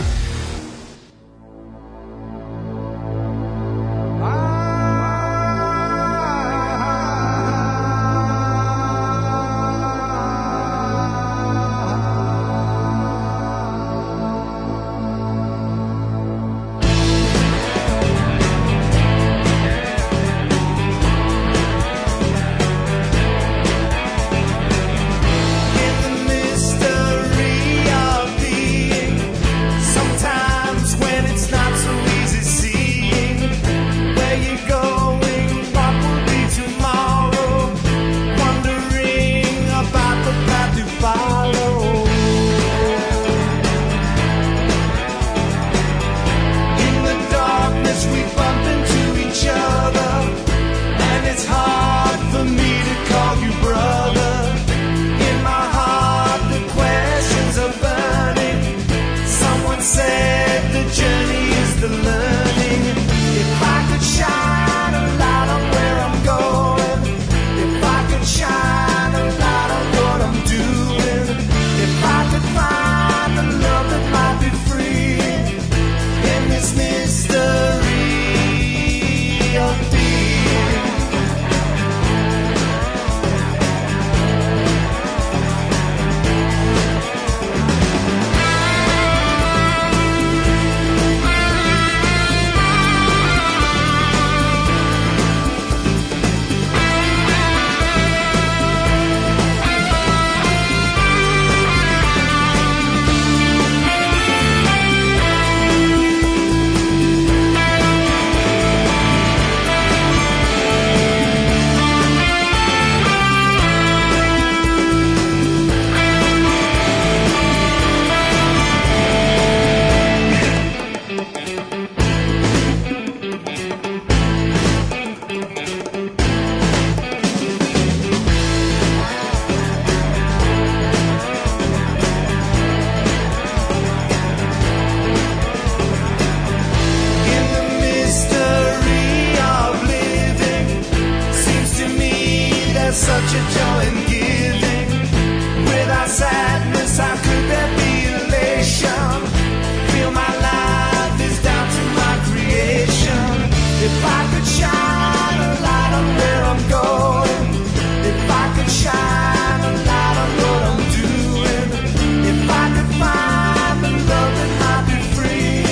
Such a joy in giving. Without sadness, how could there be elation? Feel my life is down to my creation. If I could shine a light on where I'm going, if I could shine a light on what I'm doing, if I could find the love that might be free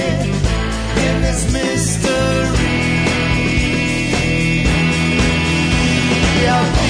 in this mystery of me.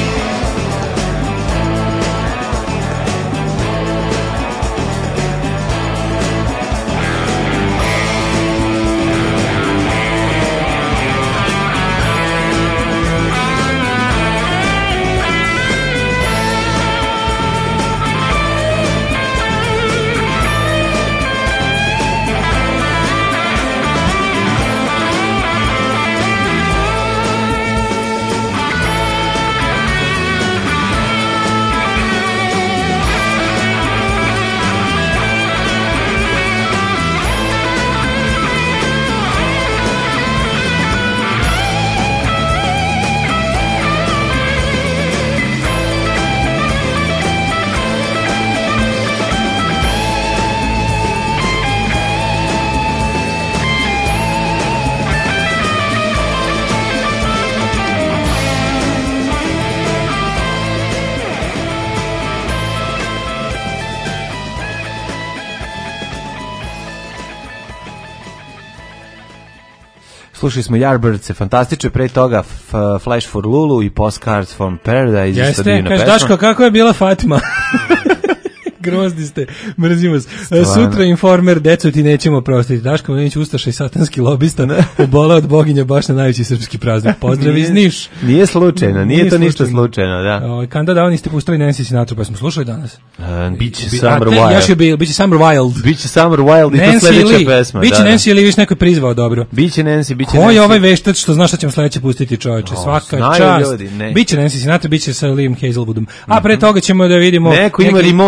Slušali smo Yardbirds, fantastiče, pre toga Flash for Lulu i Postcards from Paradise. Jeste, kaži Daško, kako je bila Fatima? Grozni ste, mrzimo vas. Sutra Informer, deco ti nećemo prostiti. Daško Mladinić, ustaša i satanski lobista, obola od boginja baš na najveći srpski praznik. Pozdrav iz Niš. Nije slučajno, nije to ništa slučajno, da. Kanda davno niste pustili Nancy Sinatra, pa smo slušali danas. Biće Summer Wild. Biće Summer Wild. Biće Summer Wild i to sledeća pesma. Biće Nancy ili viš neko je prizvao dobro. Biće Nancy, biće Ko Nancy. je ovaj veštac što znaš šta ćemo sledeće pustiti, čoveče? Svaka čast. Biće Nancy Sinatra, biće sa Liam Hazelwoodom. A pre toga ćemo da vidimo... Neko ima remote desk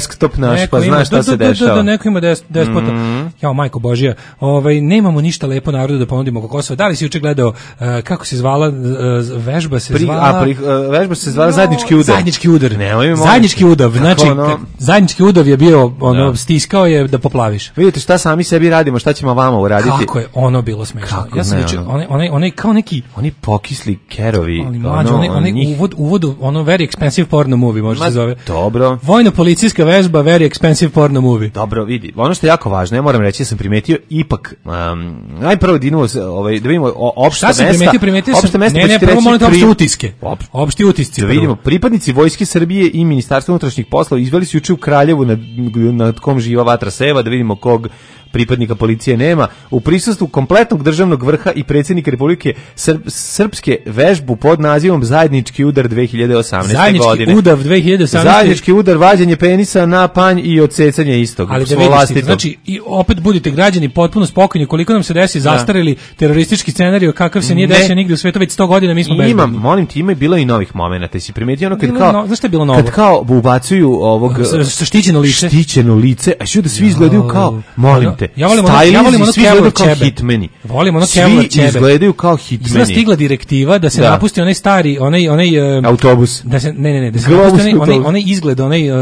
desktop naš, Neko pa ima, znaš šta se dešava. Da, neko ima despota. Jao, majko Božija, nemamo ništa lepo narodu da ponudimo oko Kosova. Da li si juče gledao, kako se zvala, vežba se zvala... Vežba se zvala Zajednički udar. Zajednički udar. Zajednički udav, znači, zajednički udav je bio, stiskao je da poplaviš. Vidite šta sami sebi radimo, šta ćemo vama uraditi. Kako je ono bilo smešno. Ja sam juče, onaj kao neki... Oni pokisli kerovi. Ali mlađe, onaj uvod, very expensive porno movie, može se zove. Dobro. Vojno-policijska vežba, very expensive porno movie. Dobro, vidi. Ono što je jako važno, ja moram reći, ja sam primetio ipak, najprvo da vidimo opšta mesta. Šta si primetio? Opšta mesta, ne, prvo molim opšte utiske. Opšti utisci. Da vidimo, pripadnici Vojske Srbije i Ministarstva unutrašnjih poslova izveli su juče u Kraljevu nad kom živa vatra seva, da vidimo kog pripadnika policije nema, u prisustvu kompletnog državnog vrha i predsjednika Republike Srpske vežbu pod nazivom Zajednički udar 2018. godine. Zajednički udar 2018. Zajednički udar, vađenje penisa na panj i odsecanje istog. Ali da vidite, znači, i opet budite građani potpuno spokojni, koliko nam se desi zastareli teroristički scenarij, kakav se nije desio nigde u svetu, već 100 godina mi smo bezbedni. Molim ti, ima i bilo i novih momenata. Jesi primetio ono znaš šta je bilo novo? Kad kao ubacuju ovog štićeno lice, a što da svi izgledaju kao, molim te, ja volim ono Kevlar ćebe. Hitmeni. Volim ono Kevlar ćebe. Svi izgledaju kao hitmeni. Sada stigla direktiva da se napusti onaj stari, onaj autobus. Da se da se napusti onaj izgled,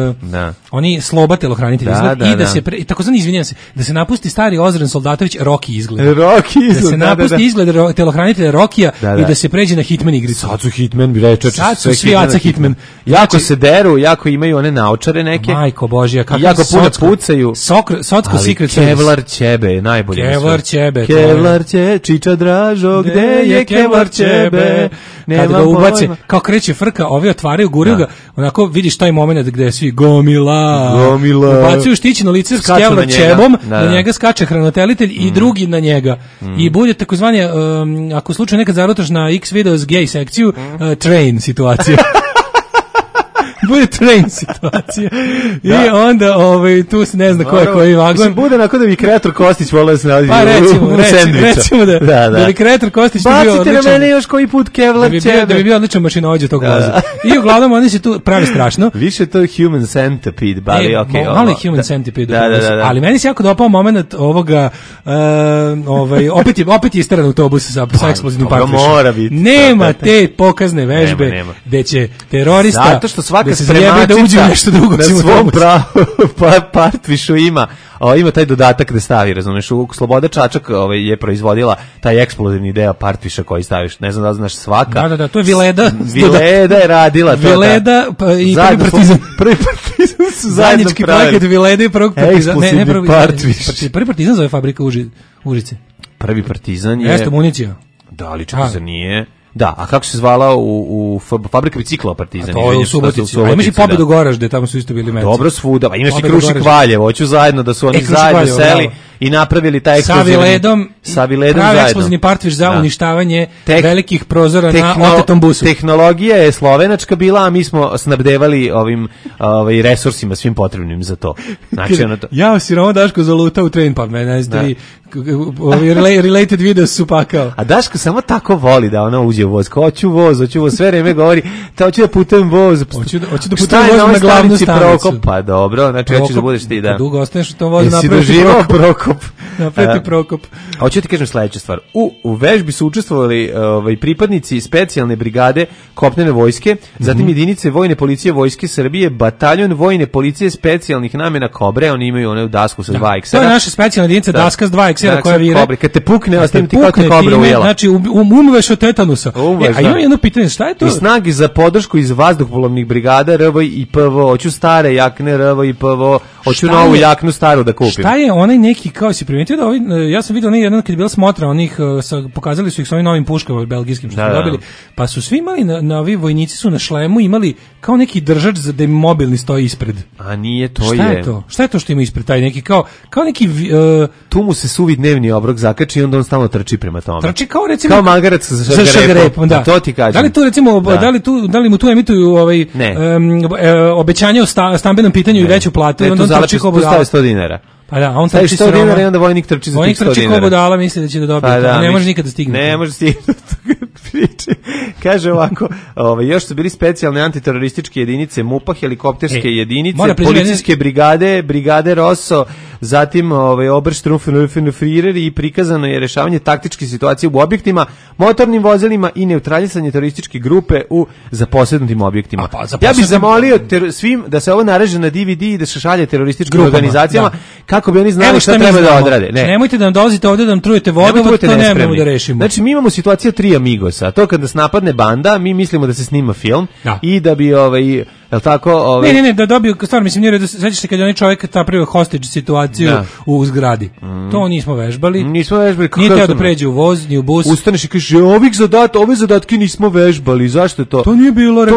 oni sloba telohranitelj izgled i da se takozvani, izvinjavam se, da se napusti stari Ozren Soldatović Rocky izgled. Da se napusti izgled telohranitelja Rokija i da se pređe na hitmen igricu. Sad su hitmen, sad su svi aca hitmen. Jako se deru, jako imaju one naočare neke. Majko Božija, kako jako puno pucaju. Socko Secret Kevlar ćebe je najbolje. Kevlar ćebe. Kevlar ćebe, čiča Dražo, gde je Kevlar ćebe? Kada ga ubace, kao kreće frka, ovi otvaraju, guraju ga, onako vidiš taj moment gde svi gomila. Ubacuju štićeno lice s Kevlar ćebom, na njega skače hranitelitelj i drugi na njega. I bude takozvani, ako slučajno nekad zarutaš na X videos gay sekciju, train situacija. Bude train situacija. I onda tu se ne zna ko je koji vagon. Bude nakon da bi kreator Kostić volio da se nalazi u sendviča. Recimo da bi kreator Kostić bio odličan. Bacite na mene još koji put Kevlar ćebe. Da bi bio odličan mašinovođa tog voza. I uglavnom oni se tu pravi strašno. Više to je human centipede, ali okej. Malo je human centipede. Ali meni se jako dopao moment ovoga, opet je isteran autobus sa eksplozivnim partrišem. Nema te pokazne vežbe gde će terorista zato što svaka spremačica na svom partvišu ima taj dodatak da stavi, razumeš, Sloboda Čačak je proizvodila taj eksplozivni deo partviša koji staviš, ne znam da znaš svaka. Da, to je Vileda. Vileda je radila to. Vileda i Prvi Partizan su zajednički projekat Vileda i prvog Partizana. Eksplozivni partviš. Prvi Partizan zove fabrika Užice. Prvi Partizan je... Jeste municija. Da, ali čak se nije... Da, a kako se zvala u fabrika bicikla Partizan? To je u Subotici. A imaš i Pobedu Goražde, tamo su isto bili meci. Dobro svuda, a imaš i Krušik Valjevo, hoću zajedno da su oni zajedno seli i napravili taj eksplozivni... Sa Viledom pravi eksplozivni partviš za uništavanje velikih prozora na otetom busu. Tehnologija je slovenačka bila, a mi smo snabdevali ovim resursima svim potrebnim za to. Znači, ja sirovo Daško zaluta u train, pa ne znate related videos su pakao. A Daško samo tako voli da ona uđe u voz. Hoću voz, sve vreme govori, hoću da putujem voz. Hoću da putujem voz na glavnu stanicu. Pa dobro, znači hoćeš da budeš ti, da. Dugo ostaneš u tom vozu, napraviti Prokop. A hoću ti kažem sledeću stvar. U vežbi su učestvovali pripadnici specijalne brigade kopnene vojske, zatim jedinice vojne policije Vojske Srbije, bataljon vojne policije specijalnih namena Kobre, oni imaju onu dasku sa 2 eksera. To je naša specijalna jedinica daska s 2 eksera koja vire. Kad te pukne, ostane ti kao te kobra ujela. Znači, umreš od tetanusa. A imam jedno pitanje, šta je to? I snagi za podršku iz vazduhoplovnih brigada RV i PVO. Hoću stare jakne RV i PVO, hoću novu jaknu staru da kupim. Šta je onaj neki, kao si primetio da ja sam vidio onaj jedan kad je bila smotra onih, pokazali su ih sa ovim novim puškama belgijskim što su dobili, pa su svi imali, na ovi vojnici su na šlemu imali kao neki držač za da mobilni stoji ispred. A nije, to šta je to? Šta je to što ima ispred taj neki, kao neki... Tu mu se suvi dnevni obrok zakači i onda on stalno trči prema tome. Trči kao recimo... Kao magarac sa šagrepom. Da. To ti kažem. Da li tu recimo, da li mu tu emituju obećanje o stambenom pitanju i veću platu? Ne, tu stave 100 dinara. Pa da, a on trči sa dinara i onda vojnik trči za tih 100 dinara. Vojnik trči ko budala, misli da će da dobije. Pa ne može nikada stignuti. Ne može stignuti. Kaže ovako, još su bili specijalne antiterorističke jedinice MUP-a, helikopterske jedinice, policijske brigade Rosso, zatim Obersturmführer i prikazano je rešavanje taktičke situacije u objektima, motornim vozilima i neutralisanje terorističke grupe u zaposednutim objektima. Ja bih zamolio svim da se ovo nareže na DVD i da se šalje terorističkim organizacijama kako bi oni znali šta treba da odrade. Nemojte da nam dolazite ovde da nam trujete vodovod, to nemamo da rešimo. Znači mi imamo situaciju 3 Amigosa, to kada se napadne banda, mi mislimo da se snima film i da bi jel tako? Ne, da dobiju, stvarno mislim, da sećaš se kad je onaj čovjek napravio hostage situaciju u zgradi. To nismo vežbali. Nije teo da pređe u voz, ni u bus. Ustaneš i kažeš, ove zadatke nismo vežbali, zašto je to? To nije bilo,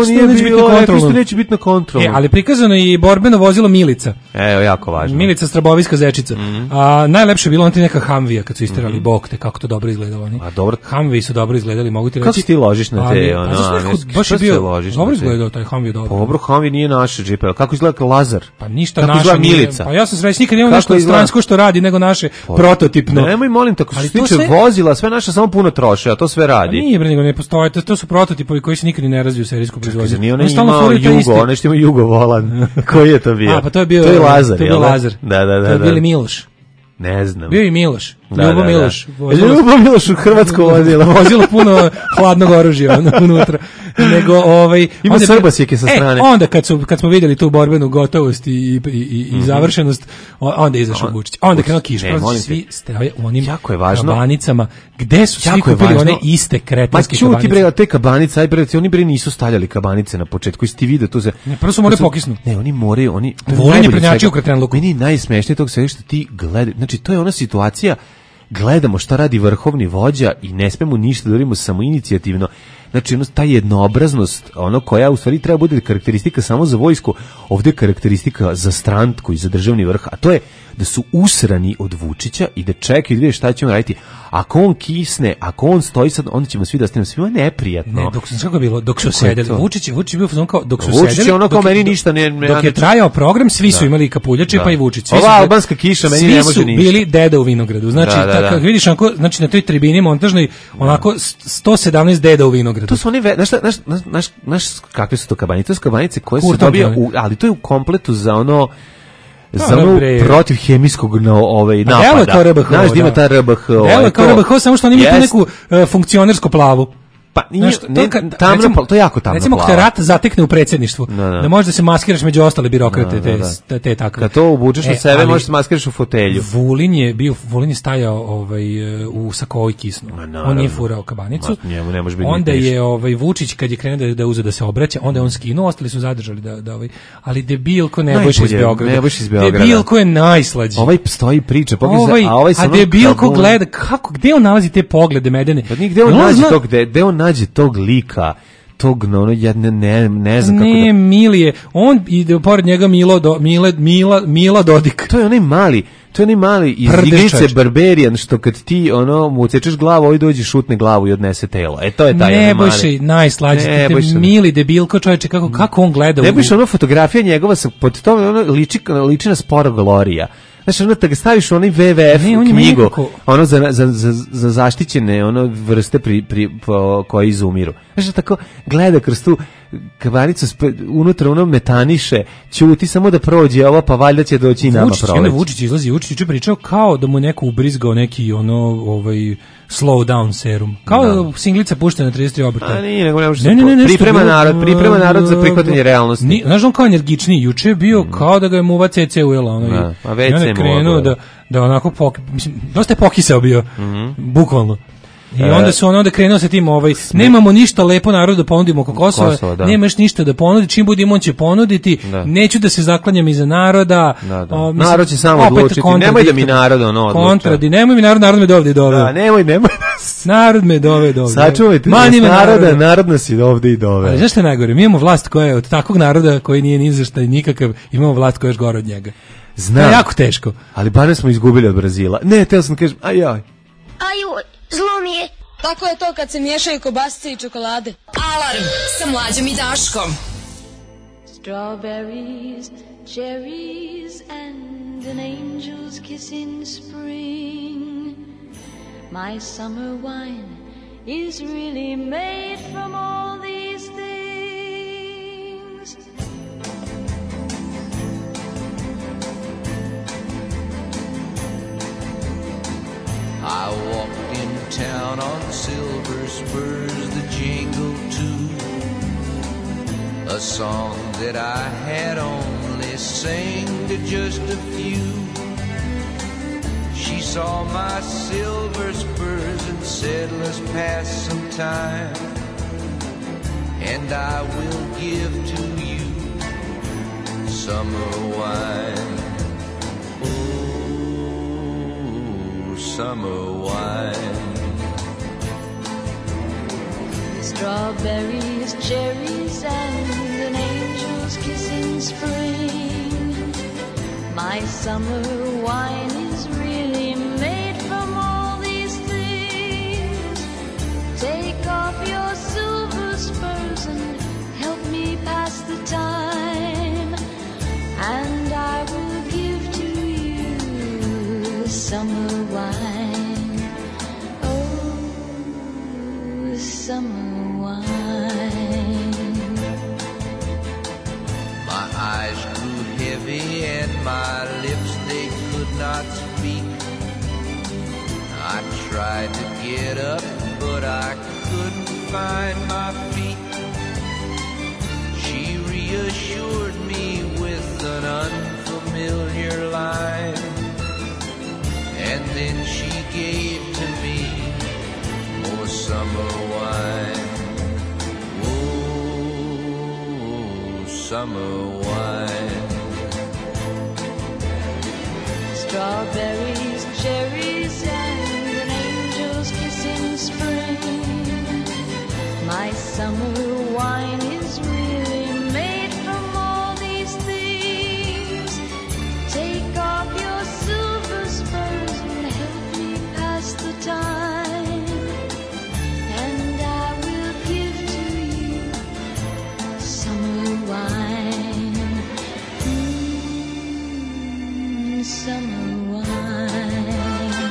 neće biti na kontrolu. Ali prikazano je i borbeno vozilo Milica. Evo, jako važno. Milica Strabovijska zečica. A najlepše je bilo on ti neka Humvija kad su isterali bok te, kako to dobro izgledalo oni. A dobro. Humviji su dobro izgledali, mogu ti reći. Kako ti ložiš na te, baš je bio, dobro izgledao taj Humvija dobro. Humvee nije naše džipe, kako izgleda Lazar? Pa ništa naše Milica. Pa ja sam srećan, nikad nemam nešto stransko što radi, nego naše prototipno. Nemoj, molim te, ako se tiče vozila, sve naše samo puno troše, a to sve radi. Nije bre, nego ne postoje, to su prototipovi koji se nikad ne razviju u serijsku proizvodnju. Nije ona imao Jugo, ona što ima Jugo volan. Koji je to bio? A, pa to je bio Lazar, jel? Da. To je bili Miloš. Ne znam. Bio i Miloš. Ljubo Miloš. Ljubo Miloš u hrvatsko vozilo. Vozilo puno hladnog oružja unutra. Nego ima srbasjeke sa strane. Onda kad smo vidjeli tu borbenu gotovost i završenost, onda je izašao Vučić. Onda krenuo kiš. Svi stoje u onim kabanicama. Gde su svi kupili one iste kretenske kabanice? Ma čuti bre, te kabanice, aj bre, oni bre nisu stavljali kabanice na početku. Jesi ti vidio tu se? Ne, prvo su morali pokisnu. Ne, oni moraju, oni volenje prednjači u kretenluku. Meni najsmešnije tog sve što ti gledaj. Znači to je ona situacija, gledamo šta radi vrhovni vođa i ne smemo ništa da radimo samoinicijativno. Znači, ta jednoobraznost, ono koja u stvari treba bude karakteristika samo za vojsku, ovdje je karakteristika za stranku i za državni vrh, a to je da su usrani od Vučića i da čekaju da vide šta ćemo raditi. Ako on kisne, ako on stoji sad, onda ćemo svi da stanemo. Svima neprijatno. Ne, dok su sedeli. Vučić je bio kao dok su sedeli. Vučić je ono kao meni ništa ne. Dok je trajao program, svi su imali kapuljače, pa i Vučić. Ova albanska kiša meni ne može ništa. Svi su bili deda u vinogradu. Znači, kako vidiš, znači na toj tribini montažnoj, onako 117 deda u vinogradu. To su oni, znaš kakve su to kabanice? To su kabanice koje se dobija, ali to je u kompletu za ono protiv hemijskog napada. Delo je kao RBH. Znaš da ima ta RBH. Delo je kao RBH, samo što oni imaju tu neku funkcionersku plavu. Pa to je jako tamno. Recimo ako te rat zatekne u predsjedništvu, da možeš da se maskiraš među ostale birokrate, te takve. Kad to obučeš na sebe, možeš se maskiraš u fotelju. Vulin je stajao u sakovoj kisnu. On nije furao kabanicu. Onda je Vučić kad je krenuo da uze da se obraća, onda je on skinuo, ostali su zadržali ali debilko Nebojša iz Beograda. Debilko je najslađi. Ovaj stoji priča, a debilko gleda kako, gde on nalazi te poglede medene? Gde on nađe tog lika, tog, ja ne znam kako ne, Milije, on ide pored njega Mila Dodik. To je onaj mali iz igrice Barbarian, što kad ti mu odsečeš glavu, ovaj dođe šutne glavu i odnese telo. To je taj ne bojši, najslađi. Mili debilko čovječe, kako on gleda. Ne bojši, fotografija njegova, pod tome liči na Sporo Glorija. Znači, da ga staviš u onaj WWF knjigu, za zaštićene vrste koje izumiru. Znači, tako gleda kroz tu kabanicu, unutra metaniše, ćuti samo da prođe ovo, pa valjda će doći i nama proleći. Vučić izlazi, Vučić je pričao kao da mu neko ubrizgao neki slow down serum. Kao da singlica puštena na 33 obrta. A nije, nego ne može priprema narod za prihvatanje realnosti. Znaš, on kao energičniji, juče je bio kao da ga je muva CC ujela. A već se je krenuo da onako, dosta je pokisao bio, bukvalno. I onda su onda krenuo sa tim, nemamo ništa lepo narodu da ponudimo oko Kosova, nemaš ništa da ponudi, čim budemo on će ponuditi, neću da se zaklanjam iza naroda. Narod će samo odlučiti, nemoj da mi narod odluča. Nemoj mi narod me dovde i doveo. Da, nemoj. Narod me doveo. Sačuvajte naroda, narod nas je ovde i doveo. Ali znaš što je najgore, mi imamo vlast koja je od takvog naroda koji nije ni za šta nikakav, imamo vlast koja je još gore od njega. Znam. To je jako teško. Ali barem smo izgubili od Brazila. Ne, teo sam da kažem, ajoj. Zlo mi je. Tako je to kad se miješaju kobasice i čokolade. Alarm sa Mlađom i Daškom. Strawberries, cherries and and an angel's kiss in spring. My summer wine is really made from all these things. I walked in town on silver spurs that jingle too, a song that I had only sang to just a few. She saw my silver spurs and said, let's pass some time, and I will give to you summer wine. Summer wine. Strawberries, cherries, and an angel's kiss in spring. My summer wine is really made from all these things. Take off your silver spurs and help me pass the time, and I will give to you summer wine. Oh, summer wine. My eyes grew heavy and my lips, they could not speak. I tried to get up, but I couldn't find my feet. She reassured me with an unfamiliar line, and then she gave to me more summer wine. Oh, summer wine. Strawberries, cherries, and an angel's kiss in spring. My summer wine is really made from all these things. Take off your silver spurs and help me pass the time, and I will give to you summer wine. Summer wine.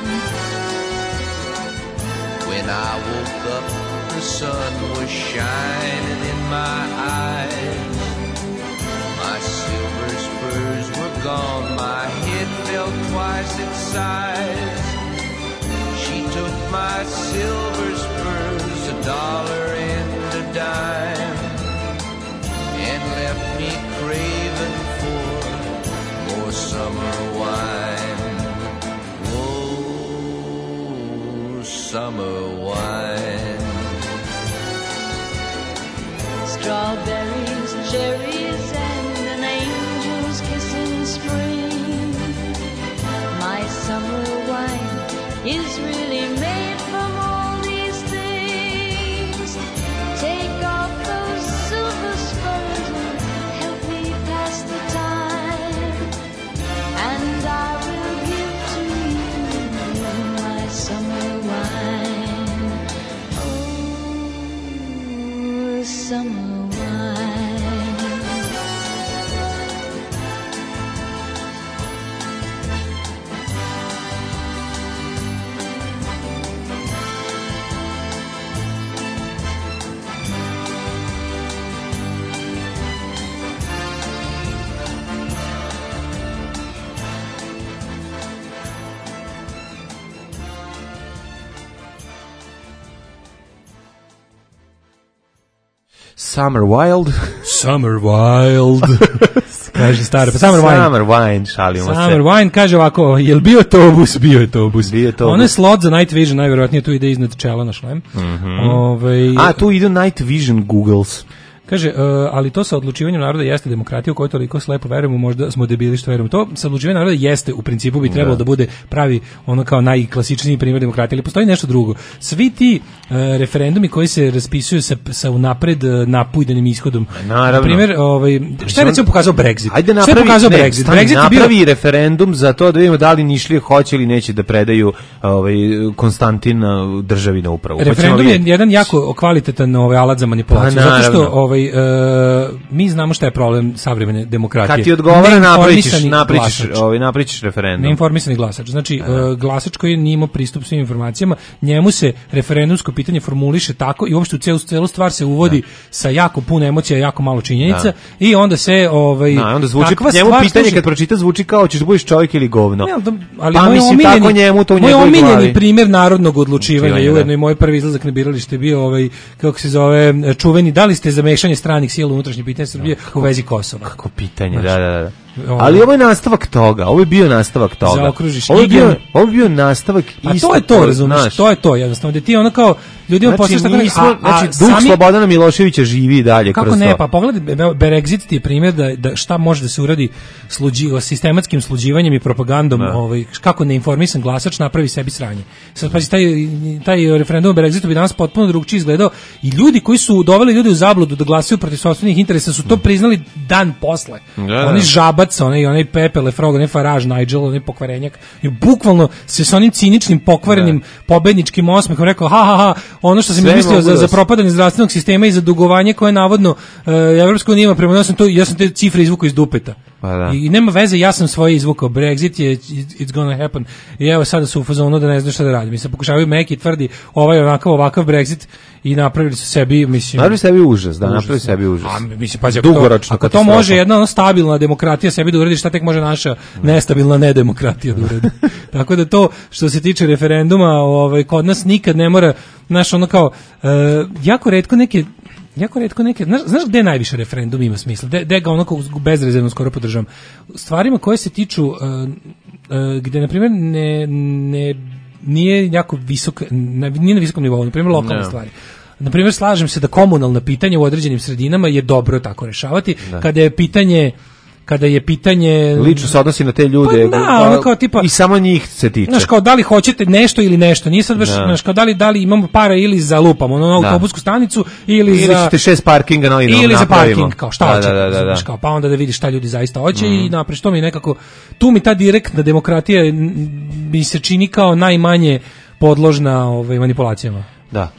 When I woke up, the sun was shining in my eyes. My silver spurs were gone, my head fell twice its size. She took my silver spurs, $1 and a dime, and left me craving for more summer wine. Oh, summer wine. Strawberries, cherries, and an angel's kiss in spring. My summer wine is really made from all these things. Take off those silver spurs and help me pass the time, and I will give to you my summer wine. Oh, summer wine. Summer Wild. Summer Wild. Kaže stara, pa Summer Wine. Summer Wine, šalimo se. Summer Wine, kaže ovako, jel bio autobus? Bio je autobus. Bio je autobus. Ono je slot za Night Vision, najvjerojatnije tu ide iznad čela na šlem. A, tu ide Night Vision Googles. Kaže, ali to sa odlučivanjem naroda jeste demokratija u kojoj toliko slepo verujemo, možda smo debili što verujemo. To sa odlučivanjem naroda jeste, u principu bi trebalo da bude pravi, ono kao najklasičniji primjer demokratije, ali postoji nešto drugo. Svi ti referendumi koji se raspisuju sa unapred napujdenim ishodom. Naravno. Na primjer, šta je recimo pokazao Brexit? Ajde napravi referendum za to da vidimo da li Nišlije hoće ili neće da predaju Konstantina državi na upravu. Referendum je jedan jako kvalitetan alat za manipulaciju, zato što mi znamo šta je problem savremene demokratije. Kad ti odgovara napričiš referendum. Neinformisani glasač. Znači, glasač koji nije imao pristup svim informacijama, njemu se referendumsko pitanje formuliše tako i uopšte u celu stvar se uvodi sa jako puno emocija, jako malo činjenica i onda se onda zvuči njemu pitanje kad pročita zvuči kao hoćeš da budeš čovjek ili govno. Ali pa mislim tako njemu to u njegovoj glavi. Moj omiljeni primjer narodnog odlučivanja i ujedno i moj prvi izlazak na biralište je bio kako se zove čuveni, da li ste za mešanje stranih sila u unutrašnje pitanje Srbije u vezi Kosova. Kako pitanje, da. Ali ovo je nastavak toga, ovo je bio nastavak toga. Zaokružiš ovo je bio nastavak isto. A to je to, razumiješ, to je to jednostavno, da ti ono kao ljudima postaviš tako... Znači, duh Slobodana Miloševića živi i dalje kroz to. Kako ne, pa pogledaj, Brexit ti je primjer da šta može da se uradi sistematskim sluđivanjem i propagandom, kako neinformisan glasač napravi sebi sranje. Sad pazi, taj referendum o Brexitu bi danas potpuno drugčije izgledao i ljudi koji su doveli ljude u zabludu da glasaju protiv sopstvenih interesa su to priznali dan posle. Oni žabac, onaj Pepe Lefrog, onaj Farage, Nigel, onaj pokvarenjak, i bukvalno se s onim ciničnim, pokvarenim, pobedničkim osmehom rekao, ha, ono što sam mislio za propadanje zdravstvenog sistema i za dugovanje koje navodno Evropska unija ima prema, ja sam te cifre izvukao iz dupeta. I nema veze, ja sam svoje izvukao. Brexit je it's gonna happen. I evo sada su u fazonu da ne znaju šta da radi. Mislim, pokušavaju meki tvrdi ovakav Brexit i napravili su sebi, mislim... Napravili sebi užas, napravili sebi užas. Mislim, pazi, ako to može jedna stabilna demokratija sebi da uredi, šta tek može naša nestabilna nedemokratija da uredi. Tako da to, što se tiče referenduma, kod nas nikad ne mora, znaš, ono kao, jako retko neke, znaš gde najviše referendum ima smisla, gde ga onako bezrezervno skoro podržavam, stvarima koje se tiču gde na primjer nije jako visok, nije na visokom nivou, na primjer lokalne stvari. Na primjer, slažem se da komunalna pitanja u određenim sredinama je dobro tako rešavati, kada je pitanje lično se odnosi na te ljude, kao tipa, i samo njih se tiče. Znaš, kao da li hoćete nešto ili nešto, nije sad baš, znaš, kao da li imamo para ili za lupamo na autobusku stanicu ili za ćete 6 parkinga ili za parking, kao šta hoćete, znaš, kao, pa onda da vidiš šta ljudi zaista hoće i napreš, to mi nekako, tu mi ta direktna demokratija mi se čini kao najmanje podložna manipulacijama. Da.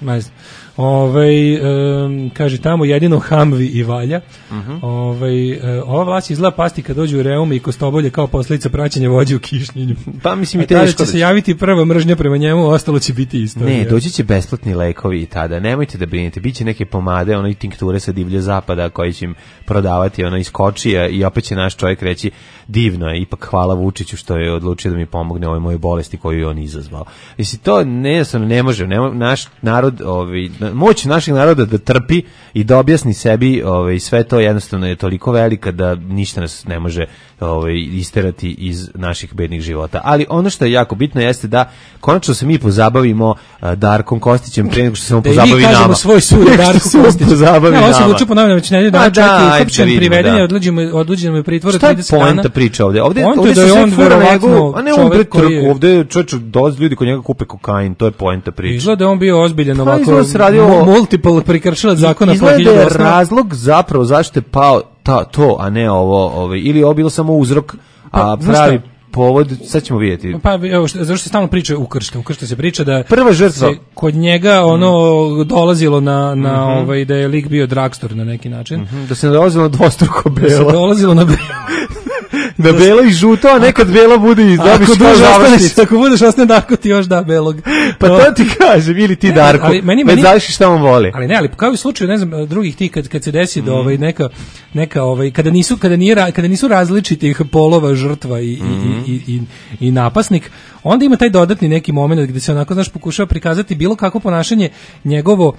Kaže tamo jedino Hamvi i valja. Ova vlast izgleda pasti kad dođu u Reume i Kostobolje kao posljedica praćenja vođe u Kišnjenju. Pa mislim i teško će se javiti prva mržnja prema njemu, ostalo će biti isto. Ne, doći će besplatni lekovi i tada. Nemojte da brinete, biće neke pomade, i tinkture sa divlje zapada koji će im prodavati iz kočija i opet će naš čovjek reći divno je, ipak hvala Vučiću što je odlučio da mi pomogne ovoj mojoj bolesti koju je on izazvao. Mislim, to ne može, naš narod, moć našeg naroda da trpi i da objasni sebi, sve to jednostavno je toliko velika da ništa nas ne može isterati iz naših bednih života. Ali ono što je jako bitno jeste da konačno se mi pozabavimo Darkom Kostićem pre nego što se on pozabavi nama. Da i mi kažemo svoj sud Darku Kostiću. On se odlučio ponovno već nedelju dana, čak i uhapšen, priveden, odluđen mu je pritvor 30 dana. Šta je poenta priče ovde? Ovde da je on verovatno čovjek koji je... Ovde dolaze ljudi kod njega kupe kokain, to je poenta priče. Izgleda da je on bio ozbiljen ovako multiple prekršilac zakona. Izgleda da je razlog zapravo zašto je pao to, a ne ovo, ili ovo bilo samo uzrok, a pravi povod, sad ćemo vidjeti. Pa evo, zašto se stalno priča Ukršta se priča da prva žrtva se kod njega dolazilo na da je lik bio drugstore na neki način. Da se dolazilo na dvostruko belo. Da se dolazilo na da belo i žuto, a nekad belo bude i dobiš kao završnicu. Ako budeš ostane Darko, ti još da belog. Pa to ti kažem, ili ti Darko, već zaviši šta on voli. Ali kao i u slučaju, ne znam, drugih ti, kad se desi da neka kada nisu različitih polova žrtva i napasnik, onda ima taj dodatni neki moment gdje se onako, znaš, pokušava prikazati bilo kako ponašanje njegovo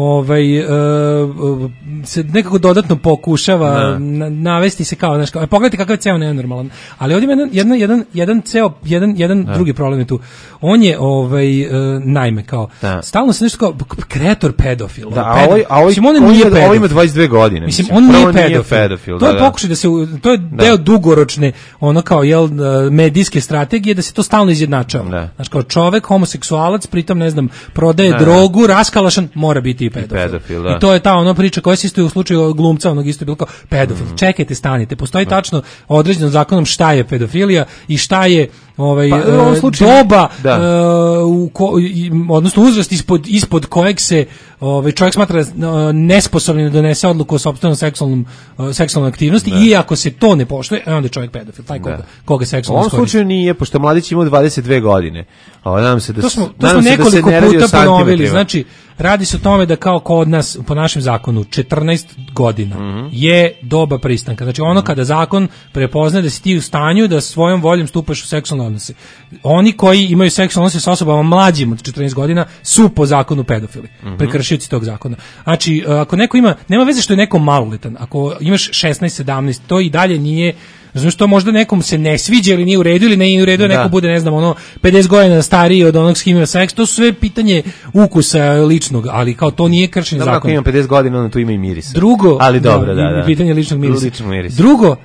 se nekako dodatno pokušava navesti se kao, znaš, pogledajte kakav je ceo nenormalan. Ali ovdje jedan drugi problem je tu. On je naime kao stalno se nešto kao kreator pedofil. Ovo ima 22 godine. Mislim, on nije pedofil. To je pokušaj da se, to je deo dugoročne medijske strategije da se to stalno izjednačava. Znaš, kao čovek, homoseksualac, pritom, ne znam, prodaje drogu, raskalašan, mora biti i pedofil. I to je ta priča koja se isto u slučaju glumca, onog isto je bilo kao pedofil. Čekajte, stanite. Postoji tačno određeno zakonom šta je pedofilija i šta je doba odnosno uzrast ispod kojeg se čovjek smatra nesposobnim da donese odluku o sopstvenom seksualnoj aktivnosti i ako se to ne poštuje, onda je čovjek pedofil, taj koga seksualno iskoristi. U ovom slučaju nije, pošto mladić ima 22 godine. Nadam se da to smo nekoliko puta ponovili, znači radi se o tome da kao kod nas po našem zakonu 14 godina je doba pristanka. Znači ono kada zakon prepoznaje da si ti u stanju da svojom voljom stupaš u seksualne odnose. Oni koji imaju seksualne odnose sa osobama mlađim od 14 godina su po zakonu pedofili, prekršioci tog zakona. Znači ako neko nema veze što je neko maloletan, ako imaš 16, 17, to i dalje nije. Znači što možda nekom se ne sviđa ili nije u redu ili nije u redu, neko bude, ne znam, 50 godina stariji od onog s kim ima seks, to su sve pitanje ukusa ličnog, ali kao to nije kršenje zakona. Ako imam 50 godina, onda tu ima i miris. Drugo, ali dobro, da. Pitanje ličnog mirisa. Drugo,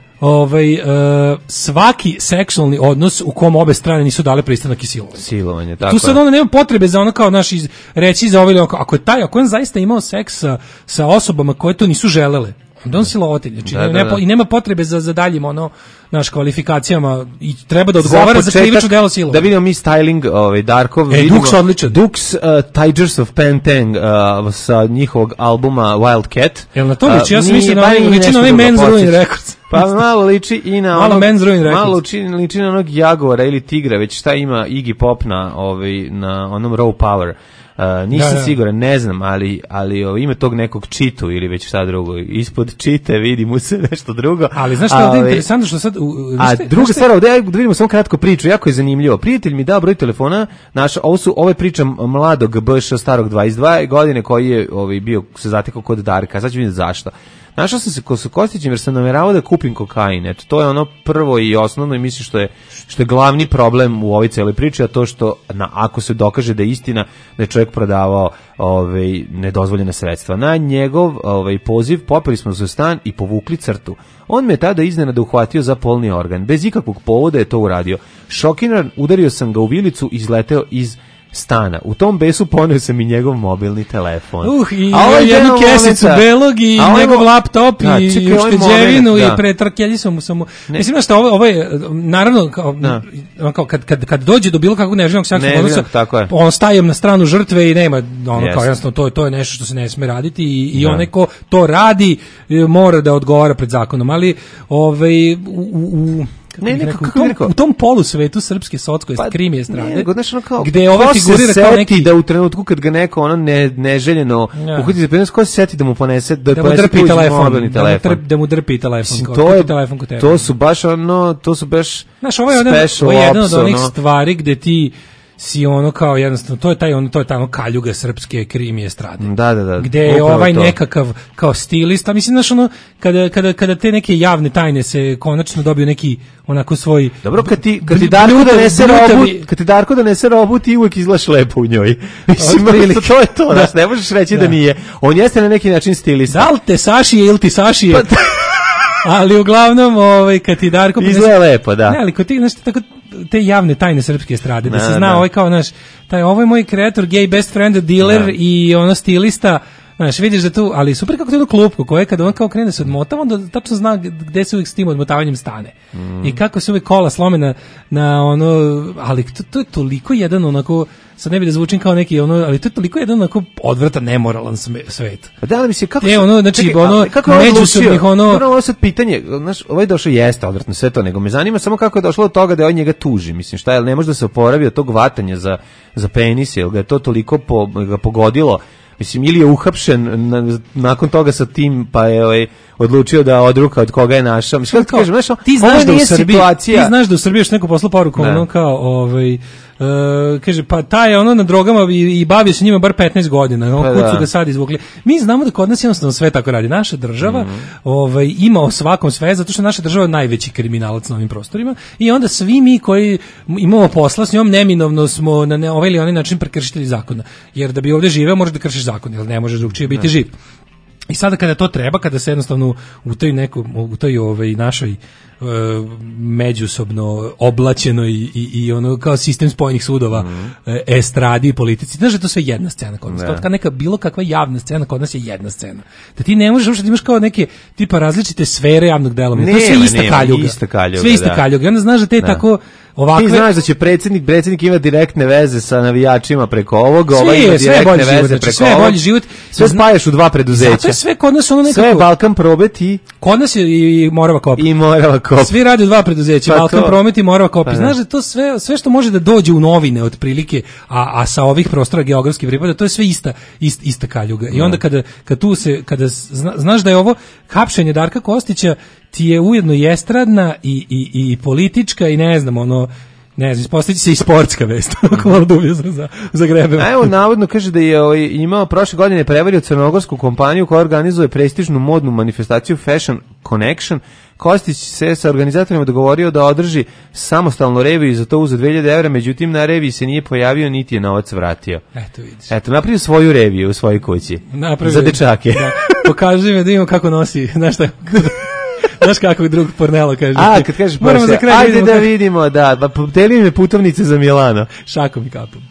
svaki seksualni odnos u kom obe strane nisu dale pristanak i silovanje. Tako tu sad onda nema potrebe za ono kao naši reći za ovaj, ako on zaista imao seks sa osobama koje to nisu želele, onda on silovatelj, znači i nema potrebe za daljim naš kvalifikacijama i treba da odgovara za krivično delo silovanja. Da vidimo mi styling Darkov, Dux odličan. Dux Tigers of Pantang sa njihovog albuma Wildcat. Jel na to liči? Ja sam mislim da liči na Men's Ruin Records. Pa malo liči i na Men's Ruin Records. Malo liči na onog Jaguara ili Tigra, već šta ima Iggy Pop na onom Raw Power. Nisam siguran, ne znam, ali ima tog nekog čitu ili već šta drugo. Ispod čite vidi mu se nešto drugo. Ali znaš šta je ovdje interesantno što sad... druga stvar, ovdje da vidimo samo kratko priču, jako je zanimljivo. Prijatelj mi dao broj telefona, ovo je priča mladog BŠ starog 22 godine koji je bio se zatekao kod Darka, sad ću vidjeti zašto. Našao sam se sa Kostićem jer sam namjeravao da kupim kokain. Eto, to je ono prvo i osnovno i mislim što je glavni problem u ovoj cijeloj priči, a to što ako se dokaže da je istina da je čovjek prodavao nedozvoljena sredstva. Na njegov poziv popeli smo za stan i povukli crtu. On me tada iznenada uhvatio za polni organ. Bez ikakvog povoda je to uradio. Šokiran, udario sam ga u vilicu i izleteo iz stana. U tom besu poneo sam i njegov mobilni telefon. I jednu kesicu belog i njegov laptop i ušteđevinu i pretrkeljio sam mu samo. Mislim da što ovo je naravno kao kad dođe do bilo kakvog neželjenog seksualnog odnosa, on stajem na stranu žrtve i nema kao jednostavno to je nešto što se ne sme raditi i onaj ko to radi mora da odgovara pred zakonom, ali u tom polusvetu srpske socko jest krimije strane, gde ovo figurira kao neki da u trenutku kad ga neko neželjeno uhvati za penis, ko se seti da mu ponese da mu drpi telefon, da mu drpi telefon, to su baš znaš, ovo je jedna od onih stvari gde ti si kao jednostavno, to je ta kaljuga srpske krimije strade. Da. Gde je nekakav kao stilista, mislim, znaš, kada te neke javne tajne se konačno dobiju neki onako svoj... Dobro, kad ti Darko donese robu, ti uvijek izgledaš lepo u njoj. Mislim, to je to, znaš, ne možeš reći da nije. On jeste na neki način stilista. Da li te sašije ili ti sašije? Ali uglavnom, kad ti Darko... Izgleda lepo, da. Ne, ali kod ti, znaš, tako te javne tajne srpske estrade, da se zna kao naš, ovo je moj kreator, gay best friend, dealer i stilista, znaš, vidiš da tu, ali super kako to je klupko koje kada on kao krene se odmotava, onda tačno zna gde se uvijek s tim odmotavanjem stane. I kako se uvijek kola slome na ali to je toliko jedan onako, sad ne bi da zvučim kao neki ali to je toliko jedan onako odvratan, nemoralan svet. Da li mi se kako međusobnih ovo sad pitanje, znaš, ovaj došao jeste odvratno sve to, nego me zanima samo kako je došlo do toga da on njega tuži, mislim, šta je, ne može da se oporavi od tog vatanja za penis, jer ga je to toliko ga pogodilo. Mislim, ili je uhapšen nakon toga sa tim, pa je odlučio da odruka od koga je našao. Mislim, kako ti kažem, znaš, ti znaš da u Srbiji još neku poslu poruku, kao, kaže, pa taj je na drogama i bavio se njima bar 15 godina, kud su ga sad izvukli. Mi znamo da kod nas jednostavno sve tako radi. Naša država ima o svakom sve, zato što naša država je najveći kriminalac na ovim prostorima i onda svi mi koji imamo posla s njom neminovno smo na ovaj ili onaj način prekršitelji zakona. Jer da bi ovdje živeo možeš da kršiš zakon, jer ne možeš drugčije biti živ. I sada kada to treba, kada se jednostavno u toj našoj međusobno oblačenoj i kao sistem spojenih sudova estradi i politici, znaš da je to sve jedna scena kod nas. Kao neka bilo kakva javna scena kod nas je jedna scena. Da ti ne možeš uopšte da imaš kao neke tipa različite sfere javnog delovanja. To je sve ista kaljuga. Sve ista kaljuga. I onda znaš da te tako ovakve... Ti znaš da će predsjednik ima direktne veze sa navijačima preko ovoga, ovaj ima direktne veze preko sve ovoga. bolji život. Sve spajaš u dva preduzeća. Zato je sve kod nas ono nekako... Sve je Balkan Probet i... Kod nas je i Morava Koper. I Morava Koper. Svi rade u dva preduzeća, Pa Balkan to. Promet i Morava Koper. Pa Znaš da to sve što može da dođe u novine otprilike, a sa ovih prostora geografski pripada, to je sve ista kaljuga. I onda kada znaš da je ovo hapšenje Darka Kostića ti je ujedno i estradna i politička i ne znam, ispostaviti se i sportska vest. Malo dublje za grebe. A evo, navodno kaže da je imao prošle godine prevario crnogorsku kompaniju koja organizuje prestižnu modnu manifestaciju Fashion Connection. Kostić se sa organizatorima dogovorio da održi samostalnu reviju i za to uzeo 2000 evra, međutim na reviji se nije pojavio niti je novac vratio. Eto vidiš. Eto, napravio svoju reviju u svojoj kući. Za dečake. Da. Pokaži mi da vidimo kako nosi, znaš kakvog drugog Pornelo kaže. A, kad kažeš Porsche, ajde da vidimo, da, podeli mi putovnice za Milano. Šakom i kapom.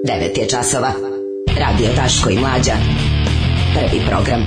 9 je časova. Radio Daško i Mlađa. Prvi program.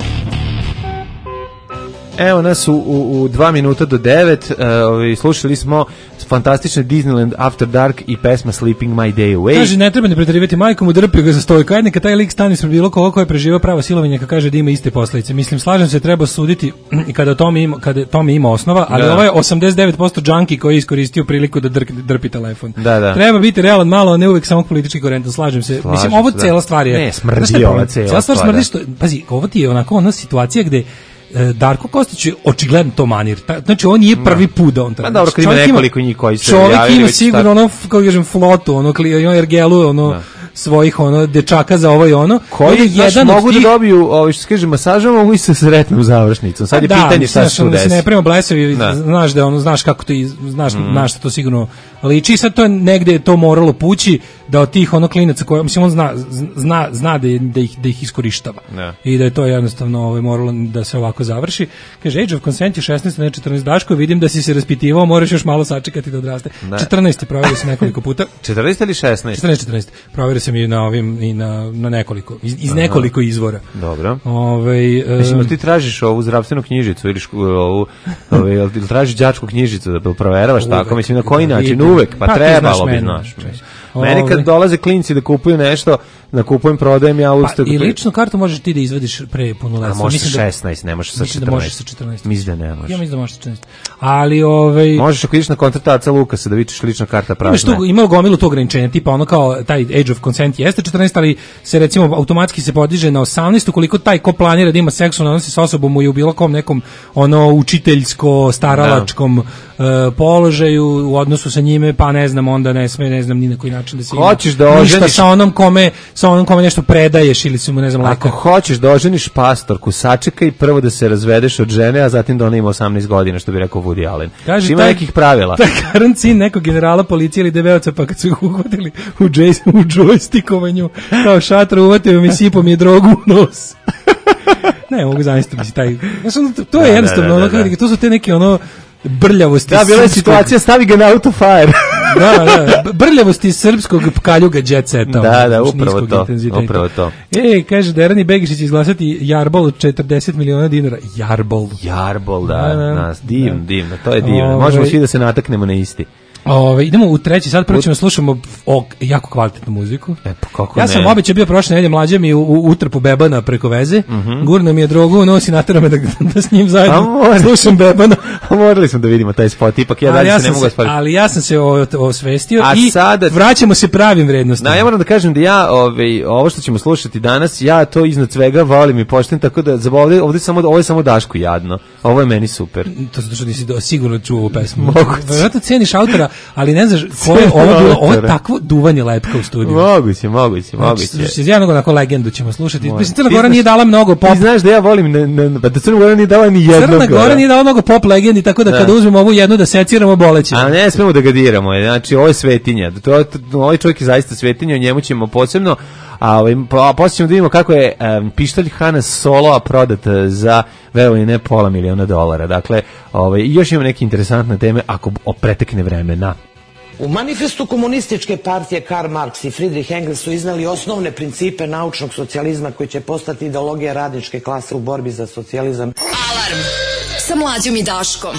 Evo nas u 2 minuta do 9. Slušali smo fantastične Disneyland After Dark i pesma Sleeping My Day Away. Kaže, ne treba ne preterivati majkom, udrpio ga za stojku. Ajde, neka taj lik stani s bilo koga ko je preživao pravo silovanje, kad kaže da ima iste posledice. Mislim, slažem se, treba suditi i kada tome ima osnova, ali ovo je 89% džanki koji je iskoristio priliku da drpi telefon. Da. Treba biti realan malo, a ne uvek samo politički korentan, slažem se. Mislim, ovo cela stvar je... Ne, smrdi ova cela stvar. Smrdi što, pazi, ovo ti je onako ona situacija gde Darko Kostić je očigledno to manir. Znači on nije prvi put da on tako. Pa dobro, kad ima nekoliko njih koji se javljaju. Čovjek ima sigurno ono, kako kažem, flotu, ono ergelu, ono svojih ono dečaka za ovo i ono. Koji jedan mogu da dobiju, što se kaže, masažom, mogu i se sretnu u završnicu. Sad je pitanje šta se tu desi. Da, ne prema blesavi, znaš da ono, znaš kako to, znaš što to sigurno liči. Sad to je negde to moralo pući da od tih ono klinaca koje, mislim, on zna da ih iskorištava. I da je to jednostavno moralo da se ovako završi. Kaže, age of consent je 16, ne 14. Daško, vidim da si se raspitivao, moraš još malo sačekati da odraste. 14. provjerio sam nekoliko puta. 14 ili 16? 14. Provjerio sam i na ovim, i na nekoliko, iz nekoliko izvora. Dobro. Mislim, ti tražiš ovu zdravstvenu knjižicu ili ili tražiš đačku knjižicu da proveravaš tako, mislim, na koji način? Uvek, pa trebalo bi, znaš. Meni kad dolaze klinci da kupuju nešto, da kupujem, prodajem, ja usta... I ličnu kartu možeš ti da izvadiš pre punoletstva. A možeš sa 16, ne možeš sa 14. Mislim da možeš sa 14. Mislim da ne možeš. Ja mislim da možeš sa 14. Ali možeš ako ideš na koncert Aca Lukasa da vidiš lična karta prazna. Ima gomilu to ograničenja, tipa ono kao taj age of consent jeste 14, ali se recimo automatski se podiže na 18 ukoliko taj ko planira da ima seksualne odnose sa osobom u bilo kom nekom ono učiteljsko staralačkom položaju u odnosu sa njime, pa ne znam, onda ne sme, ne znam ni na koji način da se hoćeš da oženiš sa onom kome nešto predaješ ili se mu ne znam lako. Ako hoćeš da oženiš pastorku, sačekaj prvo da se razvedeš od žene, a zatim da ona ima 18 godina, što bi rekao Woody Allen. Kaže, ima nekih pravila. Taj Karen sin nekog generala policije ili deveoca, pa kad su ih uhvatili u džojstikovanju, kao šatra uvatio mi sipom je drogu u nos. Ne, mogu zamisliti taj. To je jednostavno, to su te neke ono brljavosti. Da, bila je situacija, stavi ga na autofire. Da, brljavosti srpskog pkaljuga jet seta. Da, upravo to. Kaže da Erani Begišić izglasati Jarbol od 40 miliona dinara. Jarbol, da. Divno, to je divno. Možemo svi da se nataknemo na isti. Idemo u treći, sad prvo ćemo slušamo jako kvalitetnu muziku. Ja sam običaj bio prošle nedelje, Mlađa mi u utrpu Bebana preko veze, gurno mi je drogu, nosi natera me da s njim zajedno slušam Bebana. Morali smo da vidimo taj spot, ipak ja dalje se ne mogu spaviti. Ali ja sam se osvestio i vraćamo se pravim vrednostima. Ja moram da kažem da ja ovo što ćemo slušati danas, ja to iznad svega volim i poštujem, tako da ovo je samo Dašku jadno. Ovo je meni super. To zato što nisi sigurno čuo ovu pesmu. Vjerojatno ceniš autora, ali ne znaš koje je ovo bilo, ovo je takvo duvanje lepka u studiju. Moguće. Iz jednog onako legendu ćemo slušati. Mislim, Crna Gora nije dala mnogo pop. Ti znaš da ja volim, da Crna Gora nije dala ni jednog. Crna Gora nije dala mnogo pop legendi, tako da kada uzmemo ovu jednu da seciramo, bolećemo. A ne smemo da ga diramo, znači ovo je svetinja. Ovaj čovjek je zaista svetinja, o njemu ćemo posebno. Poslije ćemo da vidimo kako je pištolj Hanna Soloa prodat za, verovanje, ne $500,000. Dakle, još imamo neke interesantne teme ako pretekne vremena. U manifestu komunističke partije Karl Marx i Friedrich Engels su iznali osnovne principe naučnog socijalizma koji će postati ideologija radničke klase u borbi za socijalizam. Alarm sa Mlađom i Daškom.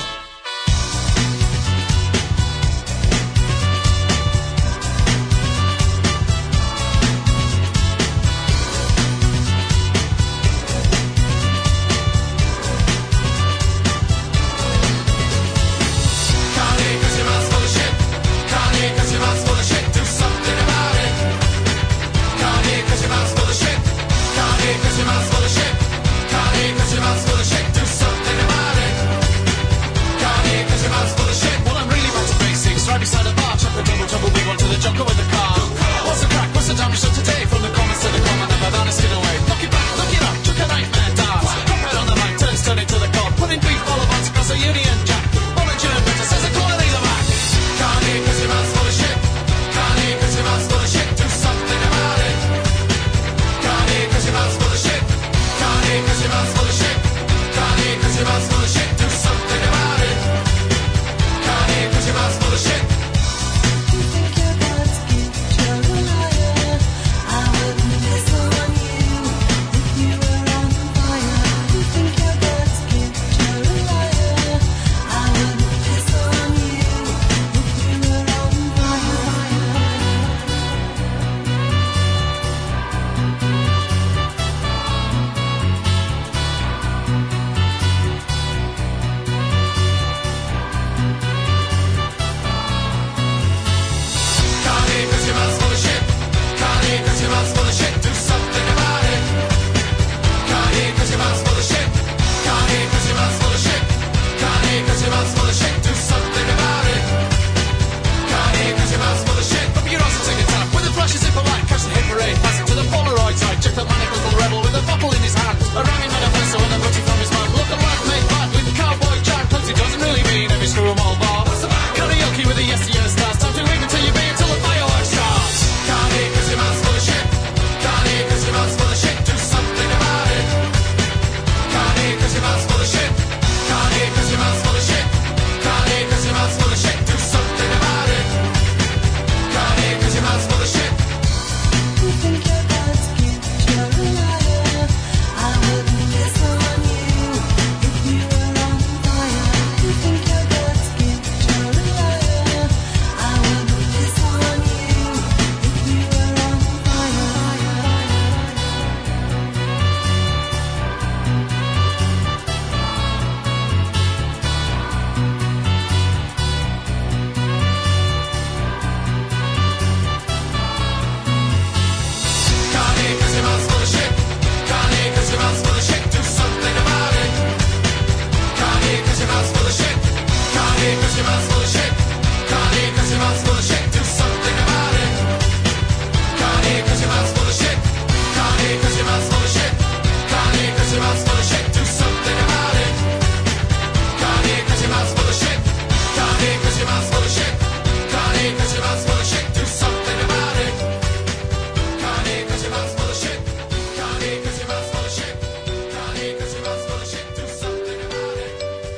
'cause your mouth's full of shit, do something about it. Can't eat 'cause your mouth's full of shit. Can't eat 'cause your mouth's full of shit. Can't eat 'cause your mouth's full of shit, do something about it. Can't eat 'cause your mouth's full of shit. Can't eat 'cause your mouth's full of shit. Can't eat 'cause your mouth's full of shit, do something about it.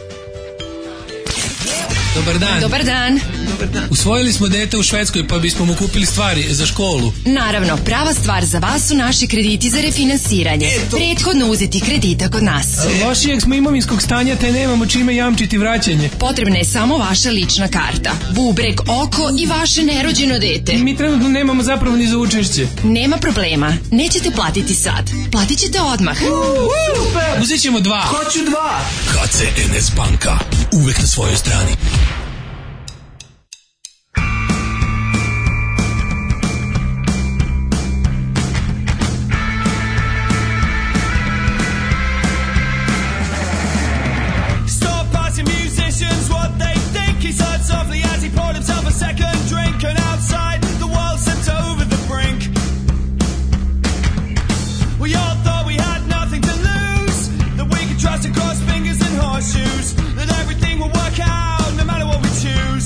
Dobar dan. Dobar dan. Usvojili smo dete u Švedskoj pa bismo mu kupili stvari za školu. Naravno, prava stvar za vas su naši krediti za refinansiranje. Prethodno uzeti kredita kod nas. Lošijeg smo imovinskog stanja te nemamo čime jamčiti vraćanje. Potrebna je samo vaša lična karta, bubreg, oko i vaše nerođeno dete. Mi trenutno nemamo zapravo ni za učešće. Nema problema, nećete platiti sad. Platit ćete odmah. Uzet ćemo 2. Hoću 2. HCNS banka. Uvek na svojoj strani. Stop asking musicians what they think. He said softly as he poured himself a second drink, and outside the world slipped over the brink. We all thought we had nothing to lose, that we could trust and cross fingers and horseshoes, that everything will work out no matter what we choose.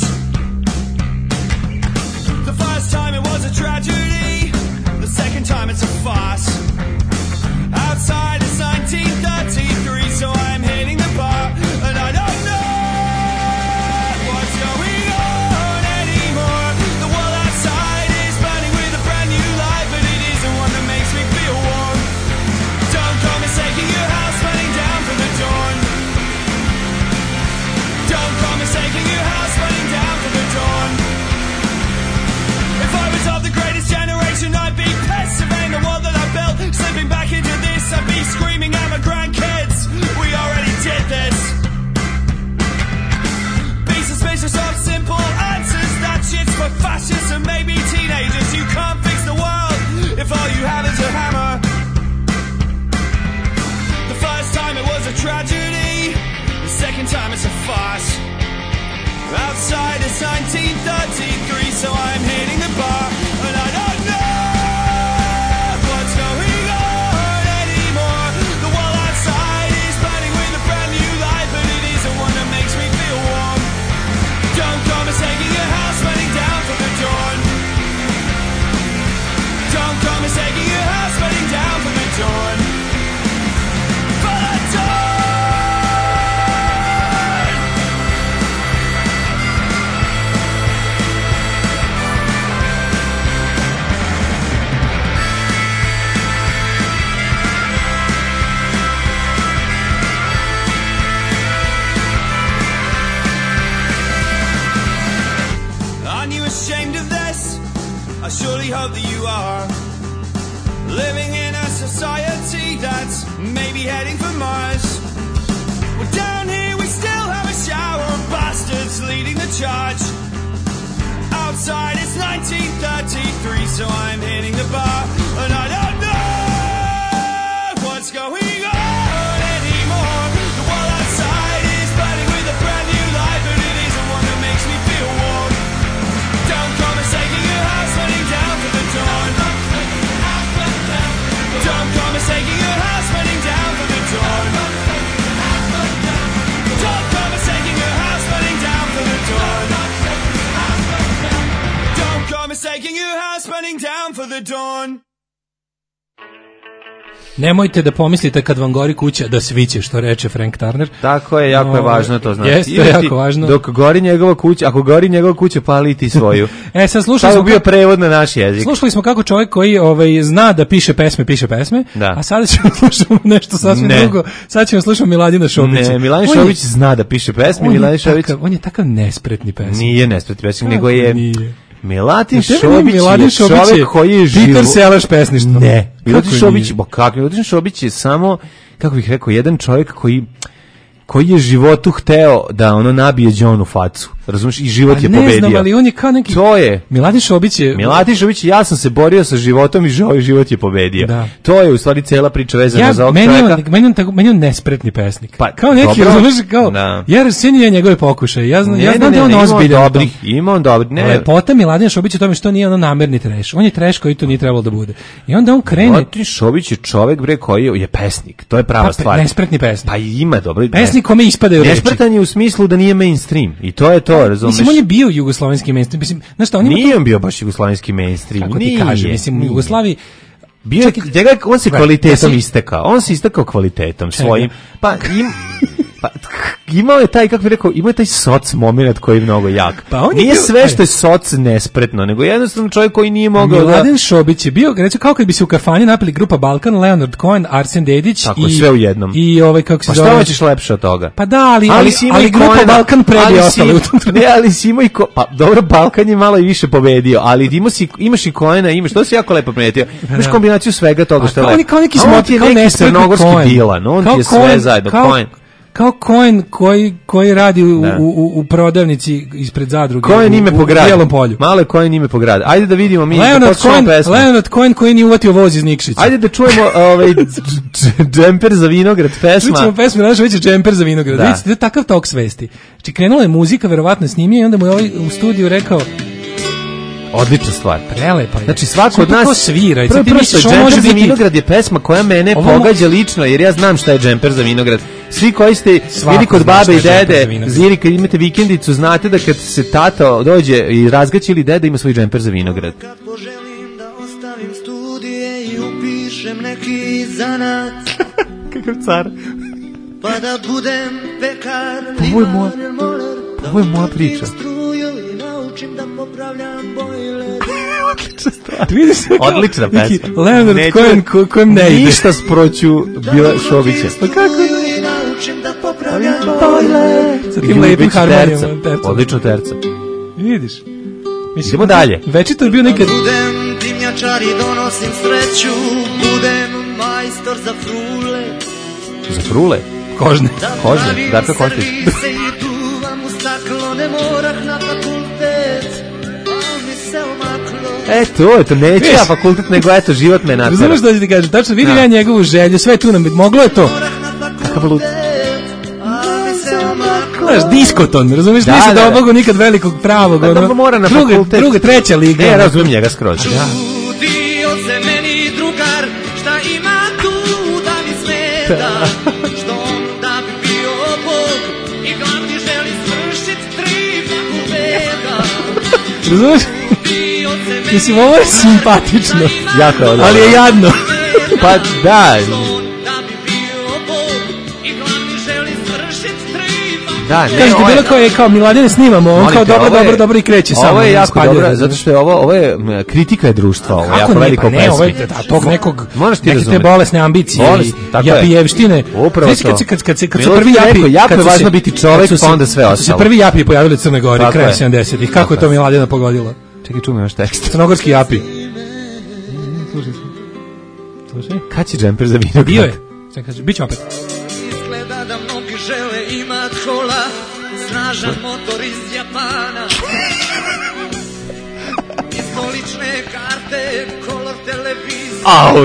The first time it was a tragedy, the second time it's a farce. Outside it's 1933, so I'm hitting the bar, and I don't know what's going on anymore. The world outside is burning with a brand new light, but it isn't one that makes me feel warm. Don't come mistaking your house burning down for the dawn. Don't come mistaking your house burning down for the dawn. If I was of the greatest generation, I'd be pissed, surveying the world that I built, slipping back into this. I'd be screaming at my grandkids, we already did this. Be suspicious of simple answers, that shit's for fascists and maybe teenagers. You can't fix the world if all you have is a hammer. The first time it was a tragedy, the second time it's a farce. Outside it's 1933, so I'm hitting the bar, and I don't know what's going on anymore. The world outside is burning with a brand new light, but it isn't one that makes me feel warm. Don't come mistaking your house burning down for the dawn. Don't come mistaking your house burning down for the dawn. For the dawn. Aren't you ashamed of this? I surely hope that you are. Living in a society that's maybe heading for Mars. Well, down here we still have a shower of bastards leading the charge. Outside it's 1933, so I'm hitting the bar, and I don't know what's going on anymore. The world outside is burning with a brand new light, but it isn't one that makes me feel warm. Don't come mistaking your house burning down for the dawn. Don't come mistaking your house burning down for the dawn. Don't come mistaking your house burning down for the dawn. Don't come mistaking your house burning down for the dawn. Nemojte da pomislite kad vam gori kuća da sviće, što reče Frank Turner. Tako je, jako je važno to znači. Jeste, jako važno. Dok gori njegova kuća, ako gori njegova kuća, pali ti svoju. Sad slušali smo bio prevod na naš jezik. Slušali smo kako čovjek koji zna da piše pesme, da. A sada ćemo slušati nešto sasvim drugo. Sad ćemo slušati Miladina Šobića. Ne, Miladin Šobić zna da piše pesme, Miladin Šobić. On je takav nespretni pesnik. Nije nespretni pesnik, nego je Miladin Šobić je čovjek koji je živo. Peter Selaš pesništvo. Ne, Miladin Šobić je samo, kako bih rekao, jedan čovjek koji je životu hteo da ono nabije Đonu facu. razumiješ, i život je Ne pobedio. znam, ali on je kao neki... To je. Miladin Šobić je... Ja sam se borio sa životom i život je pobedio. Da. To je u stvari cela priča vezana za ovog čovjeka. Meni on nespretni pesnik. Pa, kao neki, dobro. razumiješ, kao... Da. Jer cijenim ja njegove pokušaje. Ja znam da je on ozbiljan. Ima on dobrih. Lepota Miladina Šobića u tome što nije ono namerni treš. On je treš koji to nije trebalo da bude. I onda on krene... Miladin Šobić je čovjek, bre, koji je pesnik. To je prava stvar. Nespretni pesnik. Pa ima dobro. Pesnik kome ispadaju reči. Nespretan je u smislu da nije mainstream. I to je to, razumiješ? Mislim, on je bio jugoslovenski mainstream. Mislim, znaš šta, on nije on bio baš jugoslovenski mainstream. Kako ti kažem, mislim, u Jugoslaviji... On se kvalitetom istekao. On se istekao kvalitetom svojim. Imao je taj, kako bih rekao, imao je taj soc moment koji je mnogo jak. Nije sve što je soc nespretno, nego jednostavno čovjek koji nije mogao Miladin Šobić je bio, recimo, kao kad bi se u kafani napili grupa Balkan, Leonard Cohen, Arsen Dedić tako, sve u jednom. I kako se zove. Pa šta hoćeš lepše od toga? Pa da, ali grupa Balkan prebije ostale u tom trenutku. Ne, ali si imao pa dobro, Balkan je malo i više pobedio, ali imaš i Cohena, to si jako lepo primetio. Imaš kombinaciju svega toga što je lepo. Kao neki crnogorski Dilan, on ti je sve zajedno, Cohen. Kao Cohen koji radi u prodavnici ispred zadruge. Cohen ime po gradu. U Bijelom polju. Malo je Cohen ime po gradu. Ajde da vidimo mi. Leonard Cohen koji nije uvatio voz iz Nikšića. Ajde da čujemo Džemper za vinograd pesma. Čujemo pesmu, znaš već je Džemper za vinograd. Vidite, to je takav tok svesti. Znači krenula je muzika, verovatno snimio i onda mu je ovaj u studiju rekao odlična stvar. Prelepa je. Znači svako od nas svira. Prvo Džemper za vinograd je pesma koja mene pogađa lično, jer ja znam šta je Džemper za vinograd. Svi koji ste bili kod babe i dede, zili kad imate vikendicu, znate da kad se tata dođe i razgaće ili deda ima svoj džemper za vinograd. Kad poželim da ostavim studije i upišem neki zanat. Kakav car. Pa da budem pekar, ovo je moja priča. Naučim da popravljam bojler. Odlična stvar. Odlična pesma. Leonard Cohen kojem ne ide. Ništa sproću bila Šobića. Pa kako? Naučim da popravljam bojler. Sa tim lepim harmonijom. Odlično terca. Vidiš. Idemo dalje. Večito je bio nekad... Budem dimnjačar i donosim sreću. Budem majstor za frule. Za frule? Kožne. Darko Kostić. Staklo ne morah na fakultet, a mi se omaklo. To neće ja fakultet, nego eto, život me natara. Razumeš što ti kažem, tačno vidim ja njegovu želju, sve tu nam moglo je to. Kakav lud. Znaš, diskoton, razumiješ, nisi da obogu nikad velikog pravog. Da mora na fakultet. Druga, treća liga. Ne, razumijem njega skroz. Čudio se meni drugar, šta ima tu da mi smeta, što on da bi bio Bog i glavni želi svršit 3 fakulteta. Razumiješ? Mislim, ovo je simpatično. Jako je, ali je jadno. Pa da. Da, ne, kažete, bilo kao Miladine snimamo, on kao dobro i kreće samo. Ovo je jako dobro, zato što je ovo je kritika je društva, ovo je jako veliko pesmi. Ovo je tog nekog, neke te bolesne ambicije i japijevštine. Upravo to. Kad se prvi japi, jako je važno biti čovek, pa onda sve ostalo. Kad se prvi japi pojavili u Crnoj Gori, krajem 70-ih, kako je to Miladina pogodilo? Čekaj, čujemo još tekst. Crnogorski japi. Slušaj. Kad će džemper za vinograd? Bio je. Biće opet. Izgleda da mnogi žele imat kola, snažan motor iz Japana. Iz lične karte, kolor televizije.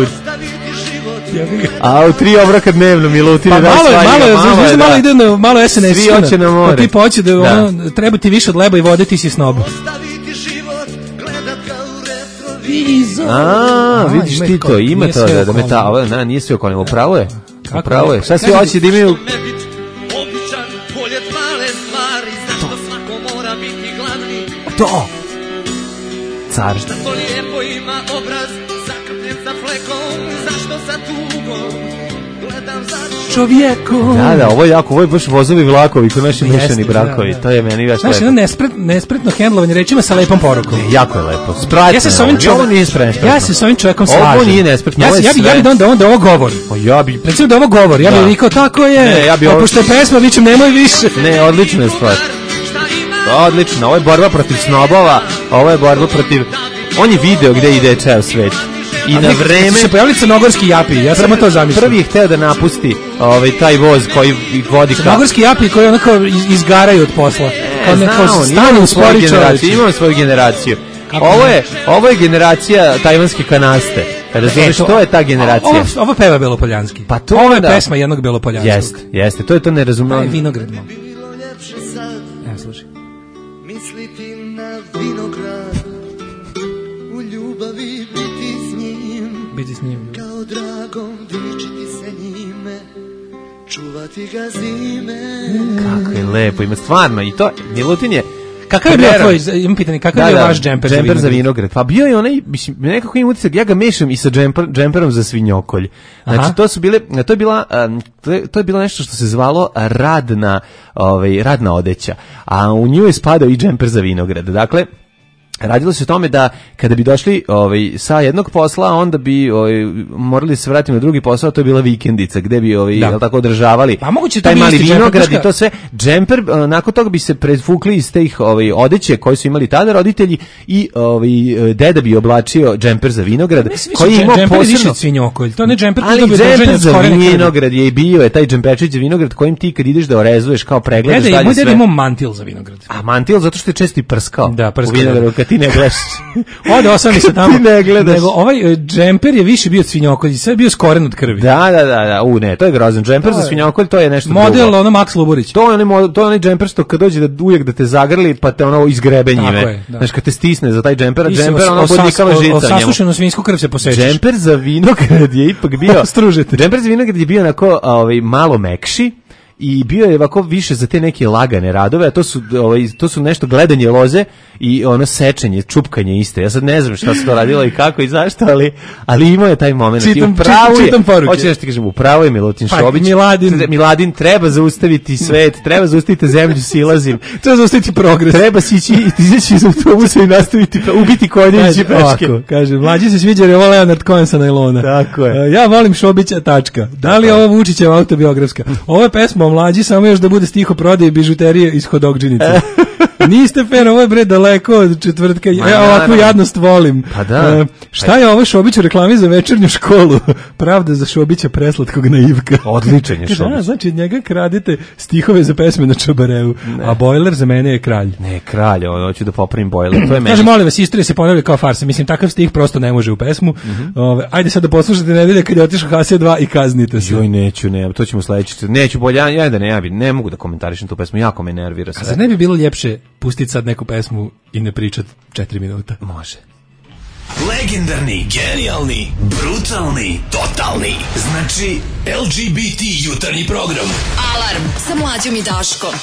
Au, 3 obroka dnevno, Milutine. Pa malo ide na malo SNS. Svi hoće na more. Ti hoće da treba ti više od leba i vode, ti si snob. Vidiš ti to, ima to da me ta, nije sve okonilo, pravo je. Pravo je. Šta svi hoće da imaju? Običan, poljet male stvari, zašto svako mora biti glavni? To! Car. Zašto lijepo ima obraz, zakrpljen sa flekom, zašto sa tugom? Gledam za čovjekom. Da, ovo je baš vozovi vlakovi koji naši mešani brakovi. To je meni baš lepo. Znaš, jedno nespretno hendlovanje rečima sa lepom porukom. Jako je lepo. Spratno. Ja se s ovim čovjekom slažem. Ovo nije nespretno. Ja bi da ovo govor. Recimo da ovo govor. Ja bih rekao tako je. Pošto je pesma, vićem nemoj više. Ne, odlična je stvar. Odlično. Ovo je borba protiv snobova. Ovo je borba protiv... On je video gde ide ceo svet. I na vreme se pojavili crnogorski japi, ja samo to zamišljam. Prvi je hteo da napusti taj voz koji vodi crnogorski japi koji onako izgaraju od posla. stane u spori čovječe. Imamo svoju generaciju. Ovo je generacija tajvanske kanaste. Kada zoveš, to je ta generacija. Ovo peva Belopoljanski. Pa to ovo je pesma jednog Belopoljanskog. Jeste, to je to nerazumno. Vinograd malo. Evo, slušaj. Misliti na vinograd, u ljubavi biti s njim, kao dragom dičiti se njime, čuvati ga zime. Kako je lepo, ima stvarno i to, Milutin je. Kakav je bio tvoj, imam pitanje, kakav je bio vaš džemper za vinograd? Pa bio je onaj, mislim, nekako imam utisak, ja ga mešam i sa džemperom za svinjokolj. Znači, to je bilo nešto što se zvalo radna odeća, a u nju je spadao i džemper za vinograd. Dakle, radilo se o tome da kada bi došli sa jednog posla, onda bi morali se vratiti na drugi posao, to je bila vikendica gde bi tako održavali taj mali vinograd i to sve. Džemper, nakon toga bi se prefukli iz tih odeće koje su imali tada roditelji i deda bi oblačio džemper za vinograd koji ima posebno svinjokolj. To ne džemper, ali džemper za vinograd je bio taj džemperčić za vinograd kojim ti kad ideš da orezuješ kao pregledaš dalje sve. Moj deda imao mantil za vinograd. A mantil zato što je često i prskao. Da, prskao. Ti ne gledaš. Ode osami se tamo. Ti ne gledaš. Nego ovaj džemper je više bio svinjokolj, sve je bio skoren od krvi. Da. Ne, to je grozan. Džemper za svinjokolj, to je nešto drugo. Model ono Max Luburić. To je onaj džemper što kad dođe ujak da te zagrli, pa te ono izgrebe njime. Znaš, kad te stisne za taj džemper, džemper ono bodljikava žica. Sasušenu svinsku krv se posečiš. Džemper za vinograd je ipak bio... Džemper za vinograd je bio onako malo mekši, i bio je ovako više za te neke lagane radove, a to su nešto gledanje loze i ono sečenje, čupkanje isto. Ja sad ne znam šta se to radilo i kako i zašto, ali imao je taj moment. Čitam poruke. Hoćeš nešto ti kažem, upravo je Milutin Šobić. Miladin treba zaustaviti svet, treba zaustaviti zemlju silazim. Treba zaustaviti progres. Treba si izaći iz autobusa i nastaviti, ubiti konje i ići peške. Kaže, mlađi se sviđa jer je ovo Leonard Cohen sa najlona. Tako je. Ja volim Šobića, tačka. Da li je ovo Vučićeva autobiografska? Ovo je pesma o mlađi, samo još da bude stih o prodaji bižuterije iz Hodogđinice. Niste fan, ovo je bre daleko od četvrtka. Ja ovakvu jadnost volim. Pa da. Šta je ovo Šobić u reklami za večernju školu? Pravda za Šobića preslatkog naivka. Odličan je Šobić. Znači od njega kradite stihove za pesme na Čobareu, a Bojler za mene je kralj. Ne, kralj, hoću da popravim Bojler. To je meni. Kaže, molim vas, istorija se ponavlja kao farsa. Mislim, takav stih prosto ne može u pesmu. Ajde sad da poslušate Nedelje kad je otišao Hasija 2 i kaznite se. Joj, neću, to ćemo sledeći. Neću, ne mogu da komentarišem tu pesmu, jako me nervira sve. A zar ne bi bilo ljepše pustiti sad neku pesmu i ne pričat 4 minuta? Može. Legendarni, genijalni, brutalni, totalni. Znači, LGBT jutarnji program. Alarm sa Mlađom i Daškom.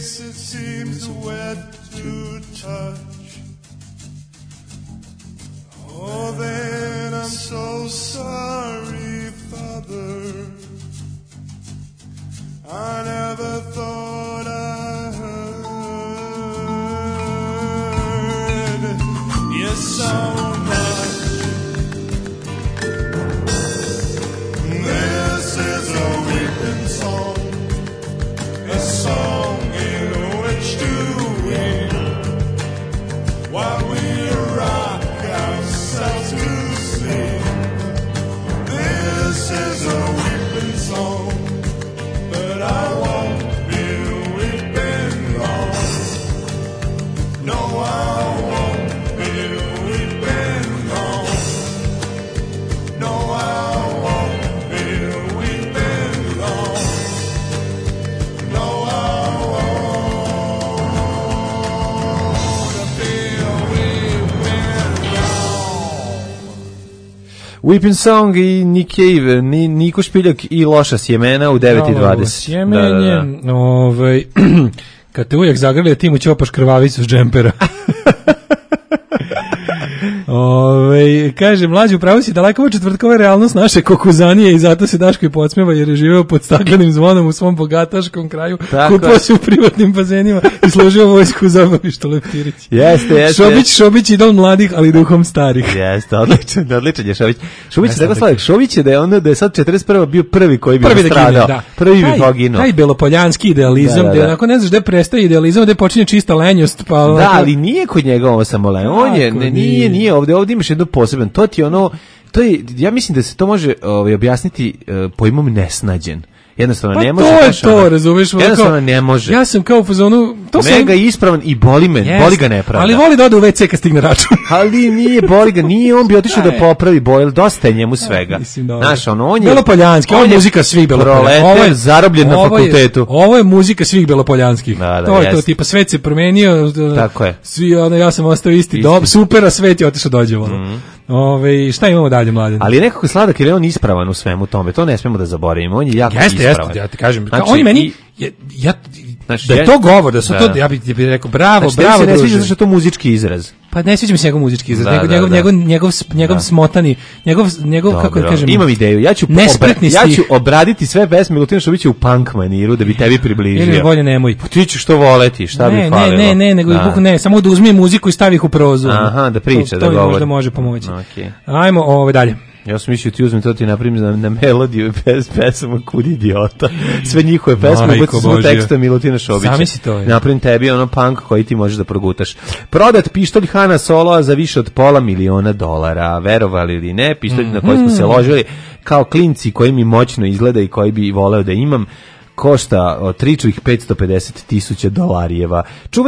face, it seems wet to touch. Oh, then I'm so sorry, Father. I never thought I heard you so much. This is a weeping song, a song in which to weep while we rock ourselves to sleep. This is a weeping song, but I won't be weeping long. No, I won't be weeping long. No, I won't be weeping long. No, I won't be weeping long. Weeping Song i Nick Cave, Niko Špiljak i Loša sjemena u 9:20. Sjemenje, kad te uvijek zagrlja, ti mu ćopaš krvavicu s džempera. Kaže, mlađi, upravo si daleko od četvrtkove realnost naše kokuzanije i zato se Daško i podsmeva jer je živeo pod staklenim zvonom u svom bogataškom kraju, kupao se u privatnim bazenima i složio vojsku u zabavištu Leptirić. Jeste. Šobić idol mladih, ali duhom starih. Jeste, odličan je Šobić. Šobić je tako slavik. Šobić je da je sad 41. bio prvi koji bi nastradao. Prvi bi poginuo. Taj belopoljanski idealizam, gde onako ne znaš gde prestaje idealizam, gde počinje čista lenjost. Pa da, ali nije kod njega ovo samo lenjost. On je, nije ovdje imaš jedno poseban, to ti to je, ja mislim da se to može objasniti pojmom nesnađen. Jednostavno ne može. Pa to razumeš? Jednostavno ne može. Ja sam kao u fazonu... Mega ispravan i boli ga nepravda. Ali voli da ode u WC kad stigne račun. Ali boli ga, nije on bi otišao da popravi bojel, dosta je njemu svega. Znaš, on je... Belopoljanski, ovo je muzika svih belopoljanskih. Ovo je zarobljen na fakultetu. Ovo je muzika svih belopoljanskih. To je to, tipa svet se promenio. Tako je. Ja sam ostao isti. Super, a svet je otišao dođevalo. Šta imamo dalje, Mladen? Ali je nekako sladak jer je on ispravan u svemu tome. To ne smemo da zaboravimo. On je jako ispravan. Jeste, ja ti kažem. On je meni... Da je to govor, da su to, ja bih rekao, bravo, bravo. Ne sviđa zašto je to muzički izraz. Pa ne sviđa mi se njegov muzički izraz, njegov smotani, njegov kako da kažem. Imam ideju, ja ću obraditi sve pesme Milutina Šobića u punk maniru da bi tebi približio. Ili bolje nemoj. Pa ti ćeš to voleti, šta bi falilo? Ne, samo da uzmi muziku i stavi ih u prozu. Aha, da priča, da govori. To možda može pomoći. Ajmo dalje. Ja sam mislio ti uzmem to ti napravim na melodiju pesama Kud idiota. Sve njihove pesme ubacim teksta Milutina Šobića. Sami si to je. Napravim tebi punk koji ti možeš da progutaš. Prodat pištolj Hana Soloa za više od $500,000. Verovali ili ne, pištolj na koji smo se ložili kao klinci koji mi moćno izgleda i koji bi voleo da imam. Košta od tričovih $550,000.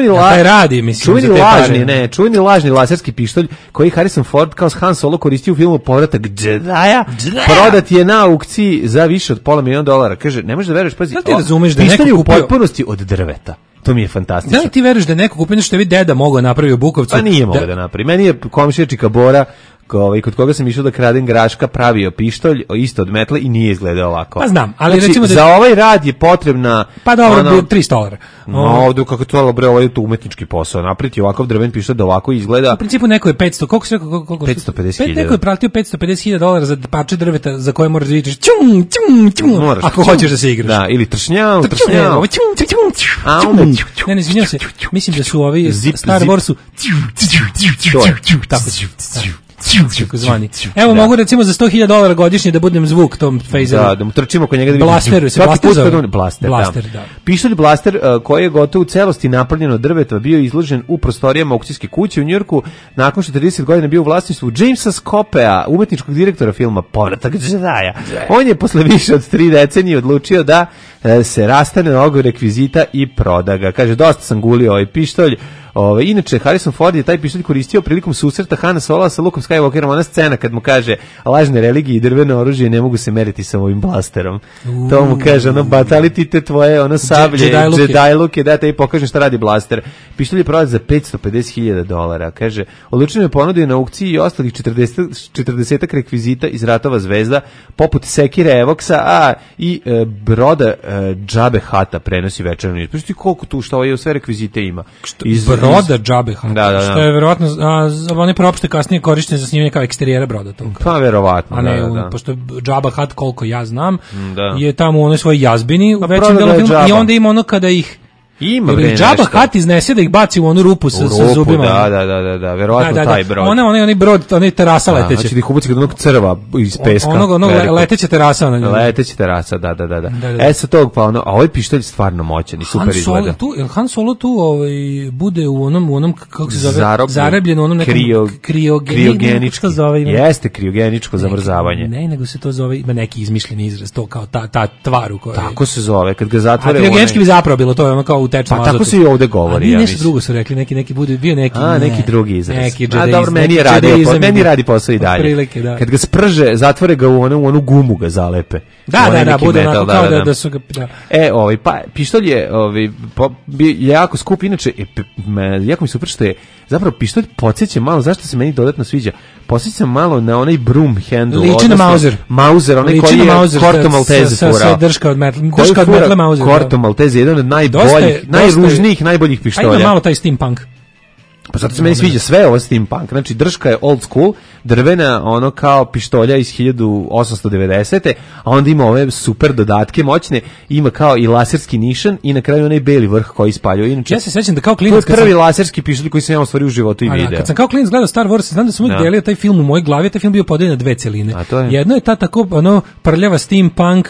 Čuveni lažni laserski pištolj koji Harrison Ford kao Han Solo koristio u filmu Povratak Jedi-a. Prodat je na aukciji za više od $500,000. Kaže, ne možeš da veruješ, pazi. Pištolj je u potpunosti od drveta. To mi je fantastično. Da li ti veruješ da neko kupio nešto, deda mogao napraviti u Bukovcu? Pa nije mogao da napravi. Meni je komšija Čika Bora, kod koga sam išao da kradem graška, pravio pištolj isto od metle i nije izgledao ovako. Pa znam, ali znači, recimo za ovaj rad je potrebna... Pa dobro, $300. Ovdje kako to je ovo je to umetnički posao. Napriti ovakav drven pištolj da ovako izgleda... U principu neko je 500, koliko se rekao? 550.000. Neko je platio $550,000 za parče drveta za koje moraš da vidiš ako hoćeš da se igraš. Da, ili tršnjav. Ne, izvinjam se, mislim da su ovi Star Warsu tako zvani. Evo mogu recimo za $100,000 godišnje da budem zvuk tom fejzeru. Da mu trčimo kod njega da vidimo. Blaster, da. Pištolj Blaster koji je gotovo u celosti napravljen od drveta bio izložen u prostorijama aukcijske kuće u Njujorku nakon što 30 godina bio u vlasništvu Jamesa Scopea, umetničkog direktora filma Povratak Jedi-a. On je posle više od 3 decenije odlučio da se rastane na ogo rekvizita i proda ga. Kaže, dosta sam gulio ovaj pištolj, Inače, Harrison Ford je taj pištolj koristio prilikom susreta Hana Soloa sa Lukom Skywalkerom. Ona scena kad mu kaže lažne religije i drveno oružje ne mogu se meriti sa ovim blasterom. To mu kaže, batali ti te tvoje, sablje, Jedi-luke, da te i pokažem šta radi blaster. Pištolj je prodat za $550,000. Kaže, odlučeno je ponudio na aukciji i ostalih 40 rekvizita iz Ratova zvezda, poput sekire Evoksa, i broda Džabe Hata prenosi večernu izbor. Što ti koliko tu, što ovo sve rekvizite ima? Broda Džabe Hata, da. Što je verovatno, on je proopšte kasnije korišten za snimanje kao eksterijera broda. Pa verovatno, da. Pošto Džaba Hat, koliko ja znam, je tamo u onoj svojoj jazbini u većem delu filmu i onda ima ono kada ih Džaba Hat iznese da ih baci u onu rupu sa zubima. Da, verovatno taj brod. Onaj brod, onaj terasa leteće. Znači da ih ubaci kod onog crva iz peska. Onog leteće terasa. Leteće terasa, da. Sa tog, pa a ovaj pištolj stvarno moćan i super izgleda. Han Solo tu bude u onom kako se zove, zarabljeno, onom nekom kriogeničko zove. Jeste kriogeničko zamrzavanje. Ne, nego se to zove, ima neki izmišljeni izraz, to kao ta tvar u kojoj. Tako se zove, kad ga zatvore. A kriogenički bi zapravo bilo, to je ono kao u tečnom azotu. Pa tako se i ovde govori, ja mislim. Nešto drugo su rekli, neki bude bio neki. Neki drugi izraz. Neki dobro, meni radi posao i dalje. Kad ga sprže, zatvore ga u onu gumu ga zalepe. Da, bude onako kao da su ga... Pa pištolj je jako skup, inače, jako mi super što je, zapravo pištolj podsjeća malo, zašto se meni dodatno sviđa, podsjeća malo na onaj broom handle. Liči na Mauser. Mauser, onaj koji je Corto Maltese furao. Sa drška od metle Mauser. Corto Maltese, jedan od najboljih, najružnijih, najboljih pištolja. Ima malo taj steampunk. Pa zato se meni sviđa sve ovo steampunk. Znači, drška je old school, drvena, kao pištolja iz 1890. A onda ima ove super dodatke moćne, ima kao i laserski nišan i na kraju onaj beli vrh koji ispaljuje. Inače, ja se sećam da kao klinac... To je prvi laserski pištolj koji sam ja ostvario u životu i video. Kad sam kao klinac gledao Star Wars, znam da sam uvijek delio taj film u mojoj glavi, taj film bio podeljen na dve celine. Jedno je ta tako prljava steampunk,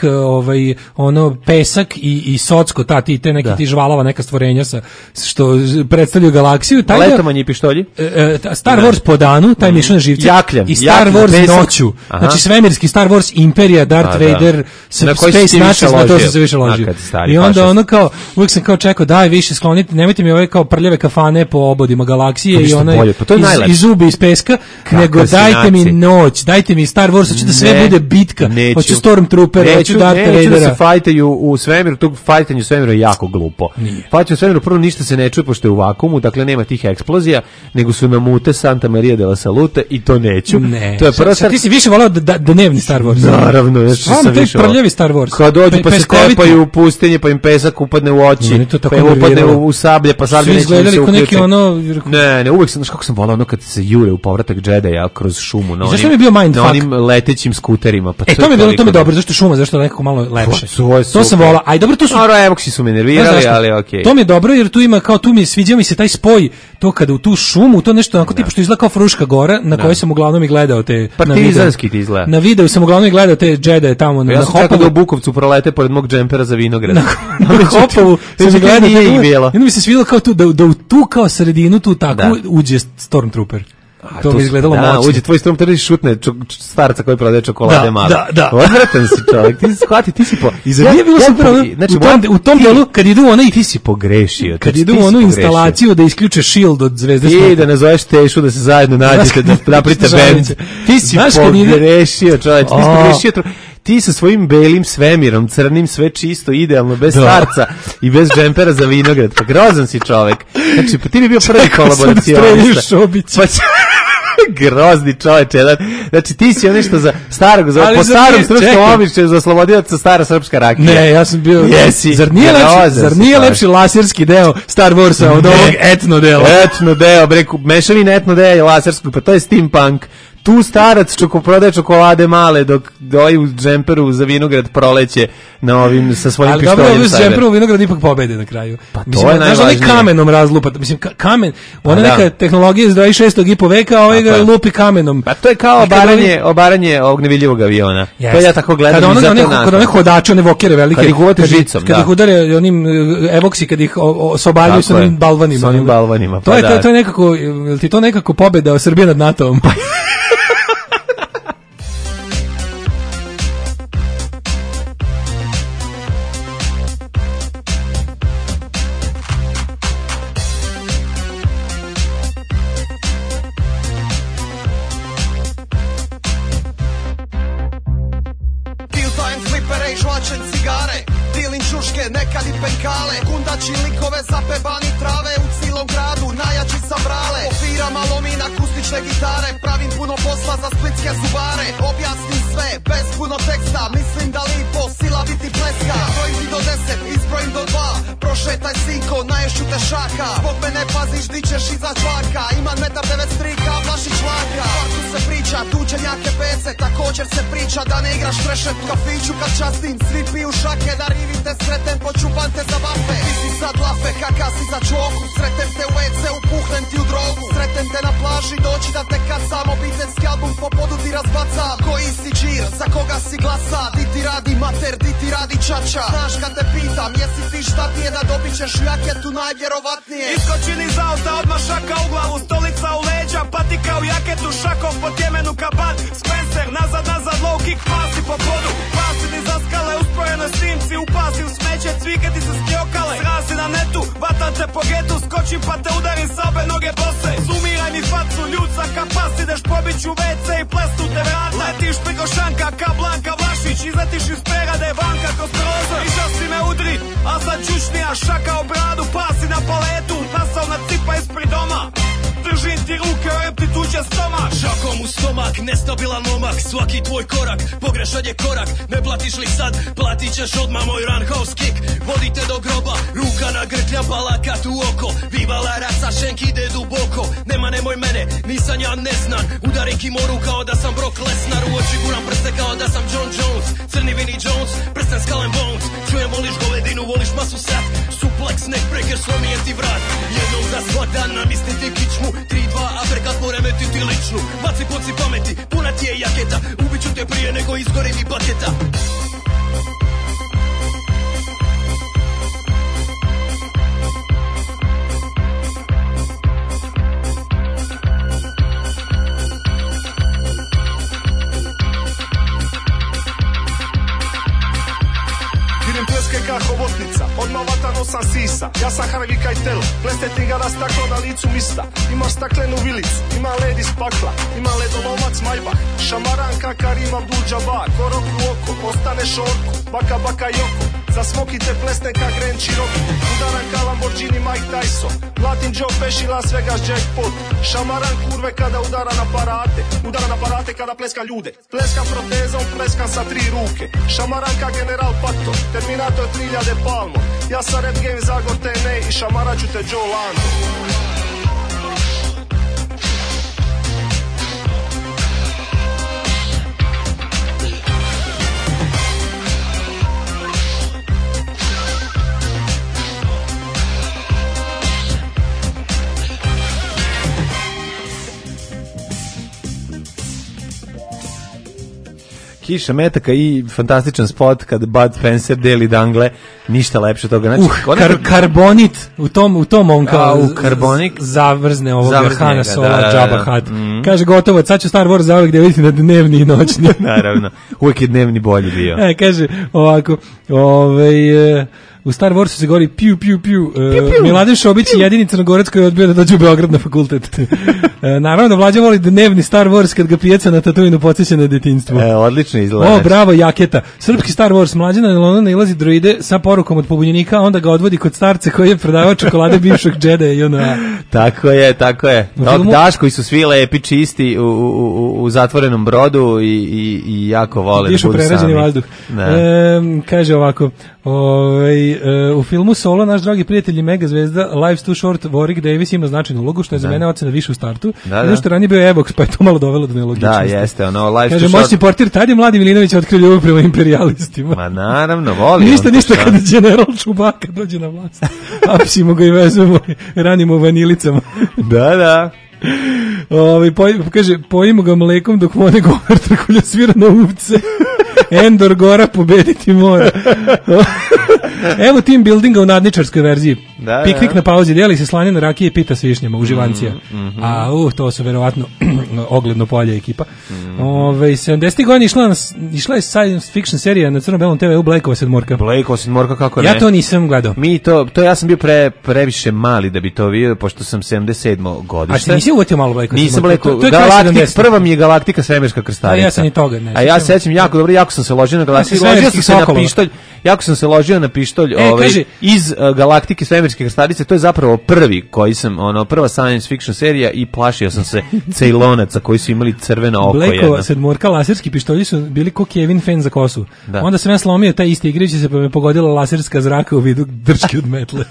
pesak i socko, te neki ti žvalava neka stvorenja što predstavljaju galaksiju. Letovanje i pištolji. Star Wars po danu, taj mišan živče. I Star Wars noću. Znači svemirski Star Wars Imperija, Darth Vader, Space Nazis, na to sam se više ložio. I onda kao, uvijek sam kao čekao, daj više skloniti, nemojte mi ove kao prljave kafane po obodima galaksije i onaj iz zubi iz peska, nego dajte mi noć, dajte mi Star Wars, hoću da sve bude bitka, hoću Stormtroopera, hoću Darth Vadera. Neću da se fajtaju u svemiru, tog fajtanje u svemiru je jako glupo. Fajtanje u svemiru, prvo ništa se ne čuje, pošto je u vakumu, dakle nema tih eksplozija, nego su namute Santa Maria de la Salute i to neću. To je prva stvar. Ti si više volao dnevni Star Wars. Naravno, ja sam više volao. Prljavi Star Wars. Kad dođu pa se tepaju u pustinji, pa im pesak upadne u oči, pa im upadne u sablje, pa sablje neće da se uključe. Ne, uvek sam, znaš kako sam volao kad se jure u povratak Jedija kroz šumu na onim letećim skuterima. To mi je dobro, zašto šuma, zašto nekako malo lepše. To sam volao. Aj dobro, to su Evoksi su me nervirali, ali okej. To mi je dobro jer tu ima kao sviđa mi se taj spoj, to kada u tu šumu, to nešto onako tipa što izgleda kao Fruška gora, na kojoj sam uglavnom i gledao te partizanski ti izgleda. Na videu sam uglavnom i gledao te Jedi tamo na Hopovu. Ja sam da u Bukovcu prolete pored mog džempera za vinograd. Na Hopovu sam gledao i onda mi se svidjelo kao tu da u tu kao sredinu tu tako uđe Stormtrooper. To bi izgledalo moćno. Uđe tvoj Stormtrooper i šutne starca koji prodaje čokolade male. Da. Odvratan si čovjek, ti si shvati, ti si I za nije bilo super, u tom delu, kad idu onaj... Ti si pogrešio. Kad idu onu instalaciju da isključe shield od Zvezde Smrti. I da nazoveš Tešu da se zajedno nađete, da napravite bend. Ti si pogrešio čovjek, ti si pogrešio. Ti sa svojim belim svemirom, crnim, sve čisto, idealno, bez starca i bez džempera za vinograd. Pa grozan si čovek. Znači, pa ti bi bio prvi kolaboracionista. Grozni čoveče, znači ti si nešto za starog, po starom srpskom običaju za oslobodioca stara srpska rakija. Ne, ja sam bio... Zar nije lepši laserski deo Star Warsa od ovog etno dela? Etno deo, mešavina etno dela i laserskog, pa to je steampunk. Tu starac prodaje čokolade male dok doji u džemperu za vinograd proleće na ovim sa svojim pištoljem. Ali dobro, s džemperu vinograd ipak pobede na kraju. Pa to je najvažnije. Znaš, kamenom razlupa. Mislim, kamen, ona neka tehnologija iz 26. veka, a ovaj ga lupi kamenom. Pa to je kao obaranje ovog nevidljivog aviona. To ja tako gledam. Kad one hodače, one vokere velike. Kad ih uvate žicom, kad ih udare onim evoksi, kad ih sobaljuju sa onim balvanima. Sa onim balvanima, pa da. To je nekako, ti to nekako pobeda Srbije nad NATO-om? nekad i penkale, kundači likove zapebani trave, u cilom gradu najjači sam brale. Po firama lomim akustične gitare, pravim puno posla za splitske zubare. Objasnim sve, bez puno teksta, mislim da lipo sila biti pleska. Brojim ti do 10, izbrojim do 2, prošetaj sinko, naješću te šaka. Zbog mene paziš, di ćeš iza čvarka, imam 1,93 ka Vlašić Laka. Tu se priča, tuđenjake pece, također se priča da ne igraš trešet u kafiću kad častim. Svi piju šake, da rivite sretem, počupan te za vafe. Ti si sad lafe, kaka si za čoku, sretem te u WC, upuhnem ti u drogu. Sretem te na plaži, doći da te kacam, obiteljski album po podu ti razbacam. Koji si džir, za koga si glasa, di ti radi mater, di ti radi čača. Znaš kad te pitam, jesi ti šta ti je da dobit ćeš u jaketu najvjerovatnije. Iskočin iz auta, odmah šaka u glavu, stolica u leđa, patika u jaketu, šakov po tjemenu kaban. Spencer, nazad, low kick, pasi po podu, pasi ti za skale, uspojene snimci, upasi u smeće, cvike ti se skijokale. Srasi na netu, vatam te po getu, skočim pa te udarim sa obe noge bose. Zumiraj mi facu, ljuca ka pas, ideš pobić u WC i plestu te vrata. Letiš preko šanka ka Blanka Vlašić, izletiš iz perade vanka ko prozor. Išao si me udri, a sad čučnija, šaka u bradu, pasi na paletu, nasao na cipa ispred doma. Držim ti ruke, rep ti tuđe stomak. Šakom u stomak, nestabilan momak. Svaki tvoj korak, pogrešan je korak. Ne platiš li sad, platit ćeš odmah moj roundhouse kick. Vodite do groba, ruka na grklja, palakat u oko. Vivala raca, šenk ide duboko. Nema nemoj mene, nisam ja neznan. Udarim kimoru kao da sam Brock Lesnar. U oči guram prste kao da sam John Jones. Crni Vinnie Jones, prsten Skull and Bones. Čujem voliš govedinu, voliš masu sad. Suplex, neckbreaker, slomijem ti vrat. Jednom za svak dan namislim ti kičmu. 3-2, aperkat poremeti ti ličnu. Baci poci pameti, puna ti je jaketa. Ubiću te prije nego izgori mi paketa. Vidim pleske ka hobotnica, odmah vatano sam sisa. Ja sam Harvey Keitel, plestetim ga na staklo na licu mista. Ima staklenu vilicu, ima led iz pakla, ima ledolomac Maybach. Šamaran kakar ima Abdul-Jabbar, korok u oko, ostane šorku, baka baka joko. Za smoki te plesne ka Grand Cherokee, udaran ka Lamborghini Mike Tyson. Latin Joe Pesci, Las Vegas Jackpot. Šamaran kurve kada udara na parate kada pleska ljude. Pleskam protezom, pleskam sa 3 ruke. Šamaran ka General Patton, Terminator 3000 Palmo. Ja sam rap game Zagor TNA i šamarat ću te Joe Lando. Kiša metaka i fantastičan spot kad Bud Spencer deli dangle, ništa lepše toga. Znači, karbonit u tom on kao u karbonik zavrzne ovoga Hana Sola, Jabba Hutt. Kaže gotovo, sad ću Star Wars zavljek da vidite na dnevni i noćni. Naravno, uvijek je dnevni bolji bio. Kaže ovako, u Star Warsu se govori piu, piu, piu. Miladin Šobić je jedini Crnogorac koji je odbio da dođe u Beograd na fakultet. Naravno da Mlađa voli dnevni Star Wars kad ga pijeca na Tatooinu podsjeća na detinjstvo. Odlično izgleda. O, bravo, jaketa. Srpski Star Wars. Mlađa na London nailazi droide sa porukom od pobunjenika, onda ga odvodi kod starce koji je prodavao čokolade bivšeg Jedi i ona. Tako je. Daš koji su svi lepi, čisti u zatvorenom brodu i jako vole da budu sami. Vazduh. Kaže ovako, u filmu Solo naš dragi prijatelj i mega zvezda Life's Too Short Warwick Davis ima značajnu ulogu, što je za mene ocena više u startu. Zato što ranije bio Ebox, pa je to malo dovelo do nelogičnosti. Da, jeste, Life's Kaže, moćni portir, tad je mladi Milinović otkrio ljubav prema imperialistima. Ma naravno, voli. Ništa kada general Čubaka dođe na vlast. Apsimo ga i vezujemo, ranimo vanilicama. Da. Kaže, pojimo ga mlekom dok vone govor trkulja svira na uvce. Endor Gora pobediti mora. Evo team buildinga u nadničarskoj verziji. Piknik na pauzi, dijeli se slanina rakije i pita s višnjama, uživancija. To su verovatno ogledno polje ekipa. 70. godina išla je science fiction serija na crno-belom TV-u Blakeova sedmorka. Blakeova sedmorka, kako ne? Ja to nisam gledao. Ja sam bio previše mali da bi to vidio, pošto sam 77. godište. A ti nisi uvatio malo Blakeova sedmorka? Nisam Blakeova, prva mi je Galaktika svemirska krstarica. Ja sam i toga ne. A ja sećam jako dobro, jako sam se ložio na Galaktiku, ložio sam se na pištolj jako sam se ložio na pištolj kaže- iz Galaktike svemirske krstarice, to je zapravo prvi koji sam, prva science fiction serija i plašio sam se Ceylonaca koji su imali crveno oko jedno. Blakeova sedmorka, laserski pištolji su bili ko Kevin fan za kosu. Da. Onda sam ja slomio taj isti igrić se pa me pogodila laserska zraka u vidu drčke od metle.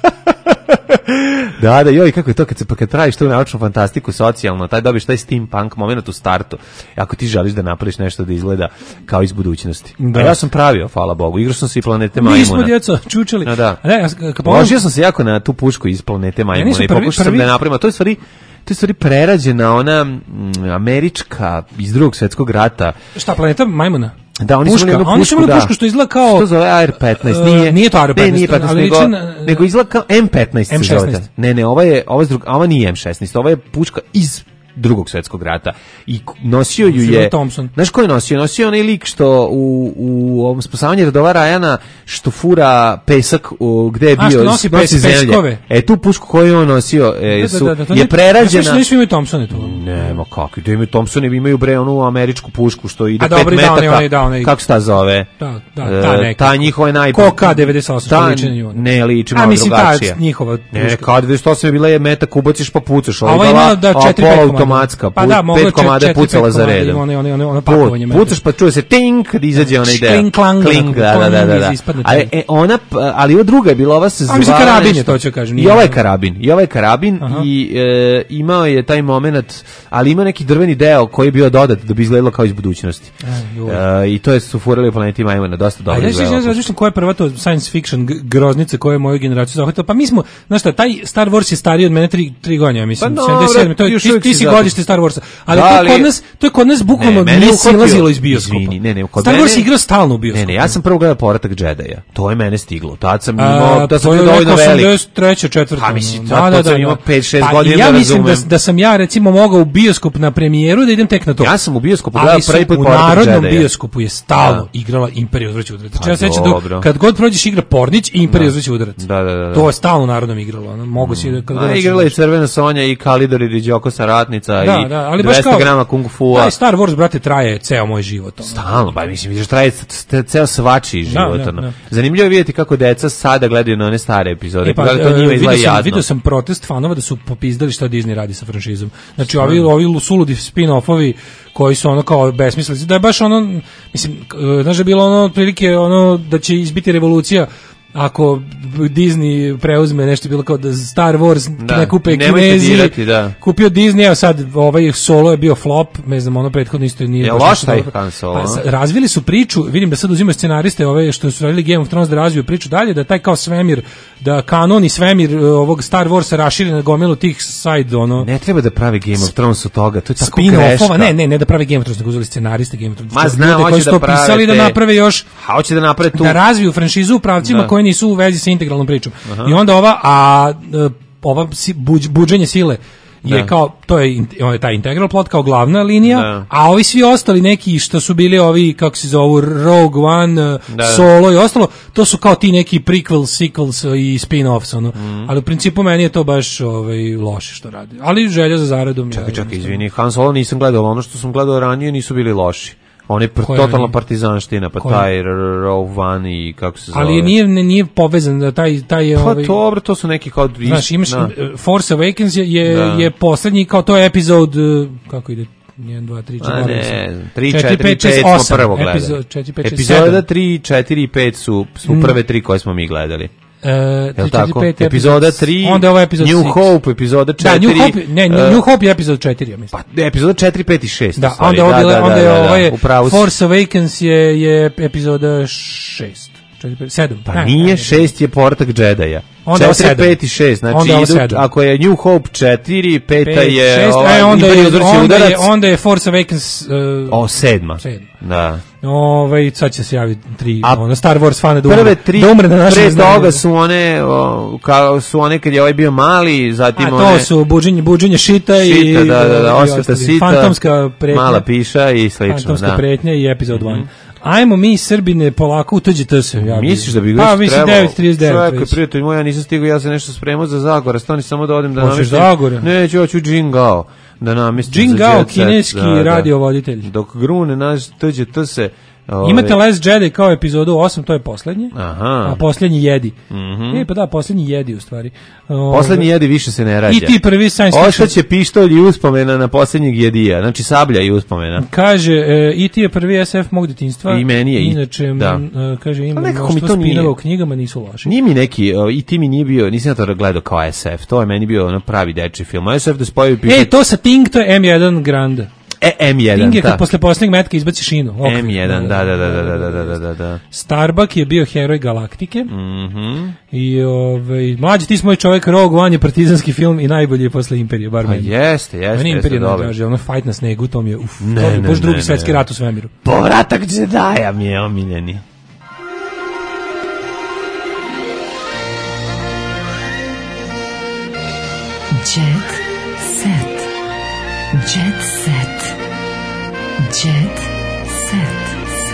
Da, joj, kako je to kad praviš tu naučnu fantastiku socijalno, taj dobiš taj steampunk moment u startu. Ako ti želiš da napraviš nešto da izgleda kao iz budućnosti. Da. A ja sam pravio, hvala Bogu, igrao sam se i Planete Majmuna. Mi smo djeco čučali. Da. Kad Ložio sam se jako na tu pušku iz Planete Majmuna i pokušao sam da je napravim, to je stvari prerađena ona američka iz Drugog svjetskog rata. Šta, Planeta Majmuna? Da, oni su imali pušku, pušku što izgleda kao... Što zove AR-15? Nije to AR-15, nije 15, ali nego izgleda kao M15. M16. Ne, ova nije M16, ova je puška iz Drugog svjetskog rata i nosio ju je Thompson. Znaš ko je nosio? Nosio onaj lik što u ovom spasavanju Radova Rajana što fura pesak gde je bio, što nosi peskove. Tu pušku koju on nosio je prerađena. Ja nisu imaju Thompsone tu. Nema kako, da imaju Thompsone, imaju bre onu američku pušku što ide 5 metaka. Kako se ta zove? Ta njihova je najbolja. Ko K98 liči na nju. Ne, liči malo drugačije. Njihova puška. K98 je bila je metak, ubaciš pa pucaš. Ova ima da 4-5 automatska, 5 komada je pucala za redom. Ono pakovanje. Pucaš pa čuje se ting kad izađe onaj deo. Kling, da. Ali ova druga je bila, ova se zvala... mislim karabin je to ću kažem. I ovaj je karabin i imao je taj moment, ali ima neki drveni deo koji je bio dodat da bi izgledalo kao iz budućnosti. I to su furali u Planeti Majmuna, dosta dobro izgledalo. Ja razmišljam koja je prva to science fiction groznica koja je moju generaciju zahvatila. Pa mi smo, znaš šta, taj Star Wars je stariji od mene 3 godine, mislim, 77. Ti si godište Star Warsa, ali to je kod nas bukvalno nije silazilo iz bioskopa. Star Wars igra stalno u bioskopu. Ne, ja sam prvo gledao Povratak Jedija. To je mene stiglo. Tad sam imao, da sam bio dovoljno velik. 83. 4. Pa mislim, tad sam imao 5-6 godina. Ja mislim da sam ja recimo mogao u bioskop na premijeru da idem tek na to. Ja sam u bioskopu gledao prvi put Povratak Jedija. U Narodnom bioskopu je stalno igrala Imperija uzvraća udarac. Ja se sećam kad god prođeš igra Pornić i Imperija uzvraća udarac. To je stalno u Narodnom igralo. Mogu si da igrala i Crvena Sonja i Kalidor i Riđoko Saratnica i 200 grama kung fu. Taj Star Wars, brate, traje ceo moj život. Stalno, pa mislim, vidiš, traje ceo svačiji život. Zanimljivo je vidjeti kako deca sada gledaju na one stare epizode. Vidio sam protest fanova da su popizdali šta Disney radi sa franšizom. Znači, ovi suludi spin-offovi koji su ono kao besmislici, da je baš ono, mislim, znaš da je bilo ono otprilike ono da će izbiti revolucija ako Disney preuzme nešto, bilo kao da Star Wars ne kupe Kinezi, kupio Disney, evo sad ovaj Solo je bio flop, ne znam, ono prethodno isto nije baš loš taj Han Solo. Razvili su priču, vidim da sad uzimaju scenariste ove što su radili Game of Thrones da razviju priču dalje, da taj kao svemir, da kanon i svemir ovog Star Warsa raširi na gomilu tih side, ono... Ne treba da pravi Game of Thrones od toga, to je tako greška. Ne da pravi Game of Thrones, nego uzeli scenariste Game of Thrones. Ma znam, hoće da pisali da naprave još... Hoće da naprave tu... Da razviju franšizu u pravcima koji nisu u vezi sa integralnom pričom. I onda ova buđenje sile je kao, to je taj integral plot kao glavna linija, a ovi svi ostali neki što su bili ovi, kako se zovu, Rogue One, Solo i ostalo, to su kao ti neki prequels, sequels i spin-offs, ono. Ali u principu meni je to baš loše što radi. Ali želja za zaradom. Čekaj, izvini, Han Solo nisam gledao, ono što sam gledao ranije nisu bili loši. On je totalno partizanština, pa taj Rogue One i kako se zove. Ali nije povezan, taj je... Pa dobro, to su neki kao... Znaš, imaš Force Awakens je posljednji, kao to je epizod, kako ide? 1, 2, 3, 4, 5 smo prvo gledali. Epizoda 3, 4 i 5 su prve 3 koje smo mi gledali. Epizoda 3, onda je ovo epizod New Hope, epizoda 4. Da, New Hope je epizod 4, ja mislim. Pa, epizoda 4, 5 i 6. Da, onda je Force Awakens je epizoda 6. 7. Pa nije, 6 je Povratak Jedija. 4, 5 i 6, znači ako je New Hope 4, 5 je Imperija uzvraća udarac. Onda je Force Awakens 7. Da. Sad će se javiti 3 Star Wars fane da umre na našem znanju. Pre toga su one kad je ovaj bio mali, zatim to su buđenje šita i osveta sita, fantomska pretnja, mala piša i slično. Fantomska pretnja i epizod 1. Ajmo mi Srbine polako utođite se. Misliš da bi ga trebalo? 9:39. Čekaj, prijatelj moj, ja nisam stigao, ja se nešto spremao za Zagora, stani samo da odem da namestim. Hoćeš Zagora? Neću, hoću Džingao da namestim. Džingao, kineski radiovoditelj. Dok grune naš TGT se Imate Last Jedi kao epizodu 8, to je poslednje. Aha. A poslednji Jedi. Pa da, poslednji Jedi u stvari. Poslednji Jedi više se ne rađa. I ti prvi science fiction. Ostaće pištolj i uspomena na poslednjeg Jedija. Znači sablja i uspomena. Kaže, i ti je prvi SF mog detinjstva. I meni je. Inače, kaže, ima mnoštvo spinova u knjigama, nisu loši. Nije mi neki, i ti mi nije bio, nisam ja to gledao kao SF. To je meni bio ono pravi dečji film. SF da spoji pištolj. To sa Ting, to je M1 Grand. M1, Ting je kad posle posljednjeg metka izbaci šinu. M1, da. Starbuck je bio heroj Galaktike. I mlađi, ti smo moj čovjek, Rogue One je partizanski film i najbolji je posle Imperije, bar meni. Jeste. Meni Imperije najdraže, ono fight na snegu, to mi je, to je baš drugi svetski rat u svemiru. Povratak Jedija mi je omiljeni. Jet set. Jet set. Jet set.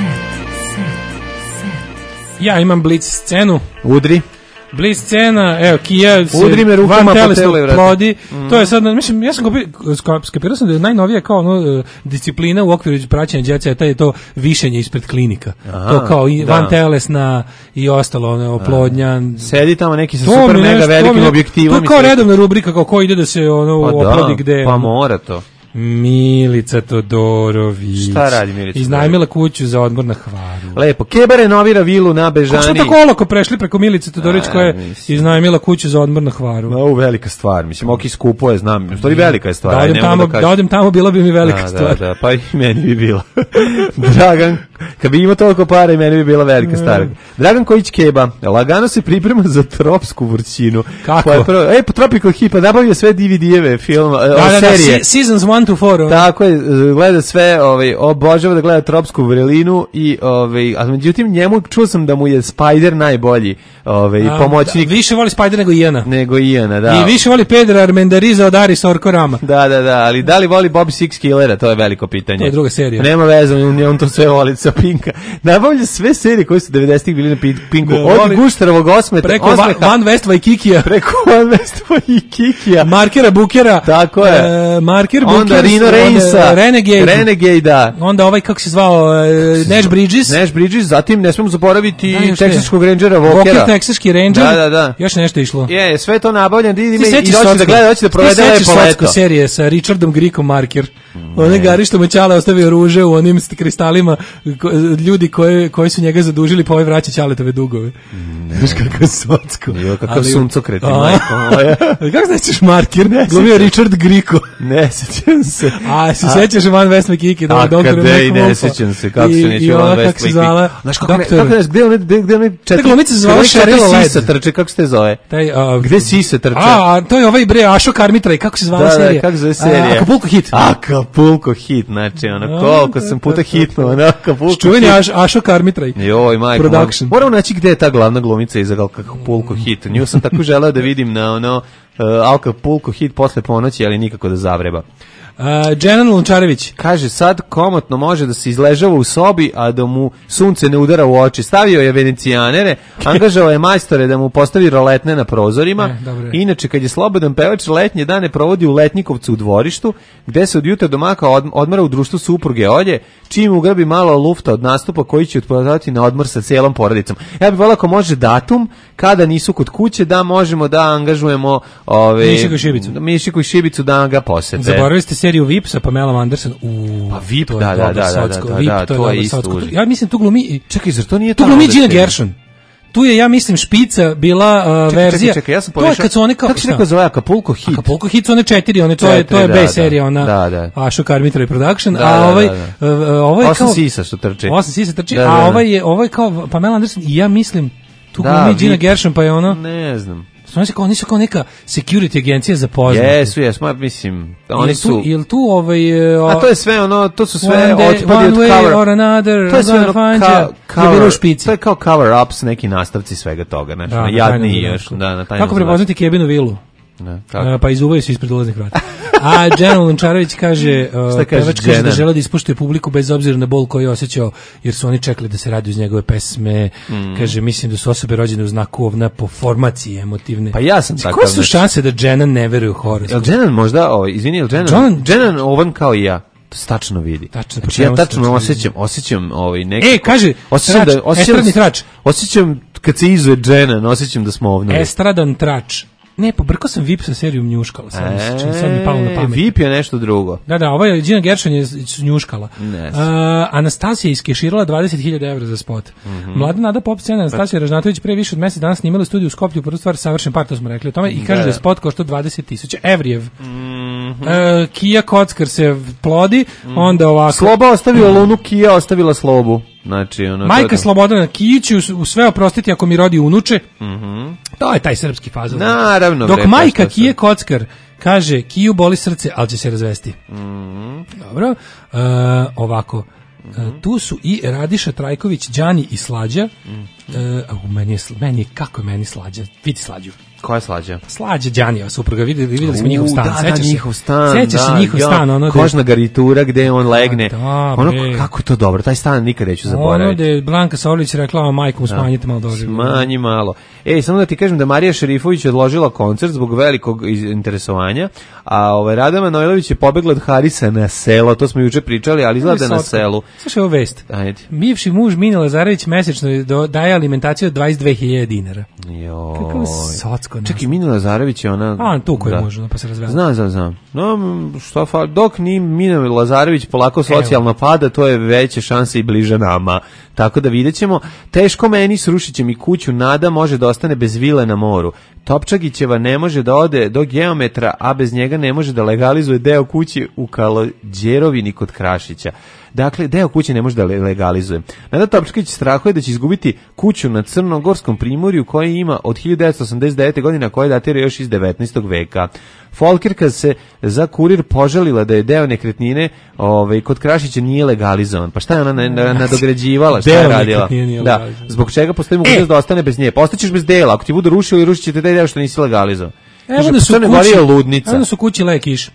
Ja imam blic scenu. Udri. Blic scena, evo, Kija se udri me rukama po telu, plodi. To je sad, mislim, ja sam skapirao sam da je najnovija kao disciplina u okviru praćenja djece, je to višenje ispred klinika. To kao i van telesna i ostalo, oplodnja. Sedi tamo neki sa super mega velikim objektivom. To je kao redovna rubrika, kao ko ide da se oplodi gde. Pa mora to. Milica Todorović. Šta radi Milica? Iznajmila kuću za odmor na Hvaru. Lepo. Keba renovira vilu na Bežani. Kako smo tako olako prešli preko Milice Todorović koja je iznajmila kuću za odmor na Hvaru? No, velika stvar. Mislim, ok, skupo je, znam. Što li velika je stvar? Da odem tamo, bila bi mi velika stvar. Da, pa i meni bi bila. Dragan, kad bi imao toliko para i meni bi bila velika stvar. Dragan Kojić Keba, lagano se priprema za tropsku vrućinu. Kako? Po Tropical Hipa nabavio sve DVD-eve filma, serije. Seasons 1 to 4. Tako je, gleda sve, obožava da gleda tropsku vrelinu i a međutim njemu čuo sam da mu je Spider najbolji, pomoćnik. Više voli Spider nego Iana, da. I više voli Pedra Armendariza od Aris Orkorama. Da, ali da li voli Bobby Six Killera, to je veliko pitanje. To je druga serija. Nema veze, on to sve voli sa Pinka. Nabavlja sve serije koje su 90-ih bili na Pinku. Od Gušterovog osmeha. Preko Van Westva i Kikija. Markera Bukera. Tako je. Marker Onda Bukera. Rino Reinsa. Renegade, da. Onda kako se zvao, Nash Bridges. Zatim ne smemo zaboraviti Texaškog Rangera Walkera. Texaški Ranger. Da. Još nešto išlo. Je, sve to nabavljeno. I hoće da gleda, hoće da provede lepo leto. Serije sa Richardom Griekom Marker. One gari što mu Ćale ostavio ruže u onim kristalima, ljudi koji su njega zadužili, pa ovaj vraća Ćaletove dugove. Znaš kako je socko. Kakav suncokret, majko moja. Kako značiš Marker? Glumio Richard Griko. Ne sećam se. A se sećaš Van West McKicky? A kada i ne sećam se, kako se neće Van West McKicky. Znaš kako gde one četiri? Ta glumica se zove Cheryl Led. Sisa trče, kako se te zove? Gde Sisa trče? To je ovaj bre Ašo Karmitra i kako se zvala serija? Da, kako se zove serija? Acapulco Hit, znači koliko sam puta hitno, Acapulco Hit. Čuveni Ašo Karmitra. Joj, majko. Moram naći gde je ta glavna glumica iz Acapulco Hit. Nju sam tako želeo da vidim na Acapulco Hit posle ponoći, ali nikako da zavreba. Dženan Lončarević kaže, sad komotno može da se izležava u sobi, a da mu sunce ne udara u oči. Stavio je venecijanere, angažao je majstore da mu postavi roletne na prozorima. Inače, kad je slobodan pevač, letnje dane provodi u Letnjikovcu u dvorištu, gde se od jutra do maka odmara u društvu supruge Olje, čim ugrabi malo lufta od nastupa koji će otprodavati na odmor sa cijelom porodicom. Ja bih volao ako može datum, kada nisu kod kuće, da možemo da angažujemo Mišiku i Šibicu da ga posete. Zaboravili ste seriju VIP sa Pamelom Anderson. Pa VIP, da, to je isto. Ja mislim tu glumi... Čekaj, zar to nije to? Tu glumi Gina Gershon. Tu je, ja mislim, špica bila verzija. Čekaj, ja sam pomešao. Kako se neko zove Acapulco Hit? Acapulco Hit su one 4, to je B serija, ona Ašo Karmitra i Production, a ovo je kao... 8 sisa što trči. 8 sisa trči, a ovo je kao Pamela Anderson i ja mislim, tu glumi Gina Gershon, pa je ono... Ne znam. Oni su kao neka security agencija za poznate. Jesu, mislim, oni su... Jel tu a to je sve ono, to su sve otpadi od cover... or another, to je sve cover... To je kao cover-ups, neki nastavci svega toga, znači, jadni još, na taj Kako prepoznati Kebinu vilu? Pa izuvaju se ispred ulaznih vrata. A Dženan Lončarević kaže, pevač kaže da žele da ispoštuje publiku bez obzira na bol koji je osjećao, jer su oni čekali da se radi uz njegove pesme. Kaže, mislim da su osobe rođene u znaku ovna po formaciji emotivne. Pa ja sam takav. Koje su šanse da Dženan ne veruje u horoskop? Jel Dženan možda, izvini, jel Dženan ovan kao i ja? To se tačno vidi. Tačno, znači ja tačno osjećam nekako. Kaže, estradni trač. Osjećam kad se izuje džena, osjećam da smo ovdje. Estradan trač. Ne, pobrkao sam VIP sa serijom Njuškala. Sad mi palo na pamet. VIP je nešto drugo. Da, ovo je Gina Gershon je Njuškala. Anastasija iskeširala 20.000 evra za spot. Mlada Nada pop scena Anastasija Ražnatović pre više od mjesec dana snimala u studiju u Skoplju, prvu stvar savršen par, to smo rekli o tome, i kaže da je spot koštao 20.000 evrijev. Kija Kockar se plodi, onda ovako. Sloba ostavila Lunu, Kija ostavila Slobu. Znači, majka Slobodana Kijić u sve oprostiti ako mi rodi unuče. To je taj srpski fazon. Naravno. Dok majka Kije Kockar kaže Kiju boli srce, ali će se razvesti. Dobro. Ovako. Tu su i Radiša Trajković, Đani i Slađa. Kako je meni Slađa? Vidi Slađu. Koja je Slađa? Slađa Đanijeva supruga, videli smo njihov stan. Njihov stan. Sećaš se njihov stan. Kožna garnitura gde on legne. Kako je to dobro, taj stan nikad neću zaboraviti. Ono gde Blanka Savlić rekla majkom smanjite malo doživlje. Smanji malo. Samo da ti kažem da Marija Šerifović odložila koncert zbog velikog interesovanja, a Rada Manojlović je pobegla od Harisa na selo, to smo juče pričali, ali izgleda na selu. Slušaj ovo vest. Bivši muž Mine Lazarević mesečno daje alimentaciju od 22.000 dinara. Kako socko. Čekaj, Mina Lazarević je ona... tu koji može, pa se razvela. Znam. Dok ni Mina Lazarević polako socijalno pada, to je veće šanse i bliže nama. Tako da vidjet ćemo. Teško meni, srušit će mi kuću, Nada može da ostane bez vile na moru. Topčagićeva ne može da ode do geometra, a bez njega ne može da legalizuje deo kući u Kalođerovini kod Krašića. Dakle, deo kuće ne može da legalizuje. Nada Topčagić strahuje da će izgubiti kuću na Crnogorskom primorju koji ima od 1989. godina, koja datira još iz 19. veka. Folkerka se za Kurir požalila da je deo nekretnine kod Krašića nije legalizovan. Pa šta je ona nadograđivala, šta je radila? Da, zbog čega postoji mogućnost da ostane bez nje? Postaćeš bez dela, ako ti budu rušili, rušit ćete taj deo što nisi legalizovan. Evo su kući lekiš.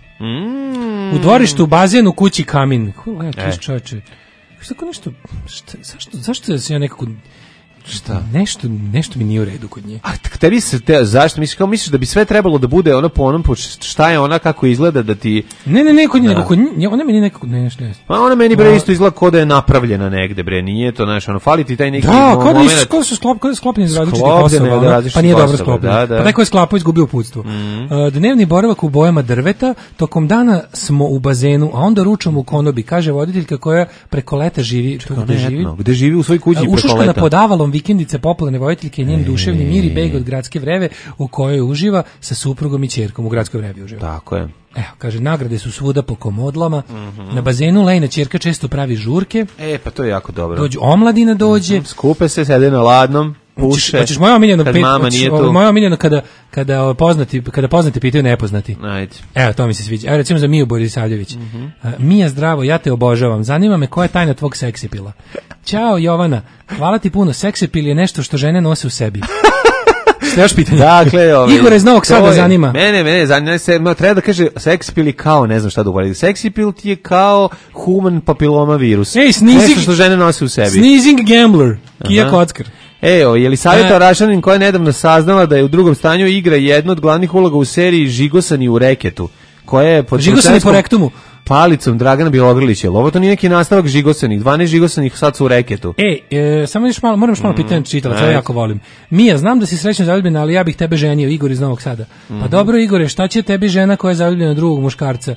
U dvorištu, u bazenu, kući kamin. Lekiš, čoveče. Tako nešto, zašto da se ja nekako... Šta? Nešto mi nije u redu kod nje. A tebi se zašto misliš da bi sve trebalo da bude ono po onom šta je ona, kako izgleda da ti... Ne, kod nje, nego kod nje, ona meni nekako nešto. Pa ona meni isto izgleda kao da je napravljena negde, nije to, fali ti taj neki moment. Da, kao su sklopljeni iz različitih poslova, pa nije dobro sklopljeni. Pa neko je sklapao, izgubio uputstvo. Dnevni boravak u bojama drveta, tokom dana smo u bazenu, a onda ručom u konobi, kaže voditeljka koja preko leta živi. Gde živi u svojoj kući preko leta? Ušuška na podavalom vikendice popularne voditeljke je njen duševni mir i beg od gradske vreve u kojoj uživa sa suprugom i ćerkom. U gradskoj vrevi uživa. Tako je. Evo, kaže, nagrade su svuda po komodlama. Na bazenu Lejna ćerka često pravi žurke. Pa to je jako dobro. Omladina dođe. Skupe se, sede na ladnom, puše. Hoćeš moja omiljena kada poznati pitaju nepoznati. Ajde. Evo, to mi se sviđa. Evo, recimo za Miju Borisavljević. Mija, zdravo, ja te obožavam. Zanima me koja je tajna tvog seksipila. Ćao, Jovana. Hvala ti puno. Seksipil je nešto što žene nose u sebi. Što još pitanje? Dakle, Igor iz Novog Sada zanima. Mene zanima, treba da kaže seksipil je kao, ne znam šta da uvariti. Seksipil ti je kao human papiloma virus. Nešto što žene nose u sebi. Sneezing gambler. Kija Kockar. Je li Savjeta Rašanin koja je nedavno saznala da je u drugom stanju igra jednu od glavnih uloga u seriji Žigosani u reketu, koja je pod Žigosani po rektumu palicom Dragana Bjelogrlića. Ovo to nije neki nastavak Žigosanih, 12 Žigosanih sad su u reketu. Samo još malo, moram malo pitanje čitala, ja jako volim. Mija, znam da si srećno zaljubljena, ali ja bih tebe ženio, Igor iz Novog Sada. Pa dobro, Igore, šta će tebi žena koja je zaljubljena drugog muškarca?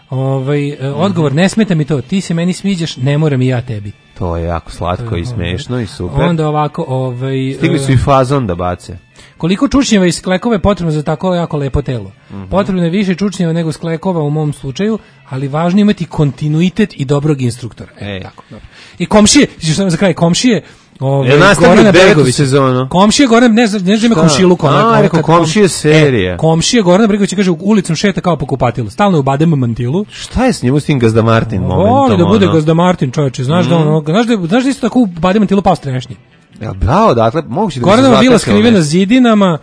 Odgovor, ne smeta mi to, ti se meni sviđaš, ne moram i ja tebi. To je jako slatko i smešno i super. Onda ovako, stigli su i fazon da bace. Koliko čučnjeva i sklekova je potrebno za tako jako lepo telo? Potrebno je više čučnjeva nego sklekova u mom slučaju, ali važno je imati kontinuitet i dobrog instruktora. Tako, dobro. I komšije, za kraj, komšije, Gorana Bregović. Komšije Goran, ne znam ima komšiluk. Rekao komšije serije. Komšije Gorana Bregović kaže ulicom šeta kao po kupatilu. Stalno je u badem mantilu. Šta je s njemu s tim Gazda Martin momentom? Voli da bude Gazda Martin, čoveče. Znaš da isto tako u badem mantilu pao strešnji. Bravo, dakle, moguće da Goranova bila skrivena zidinama,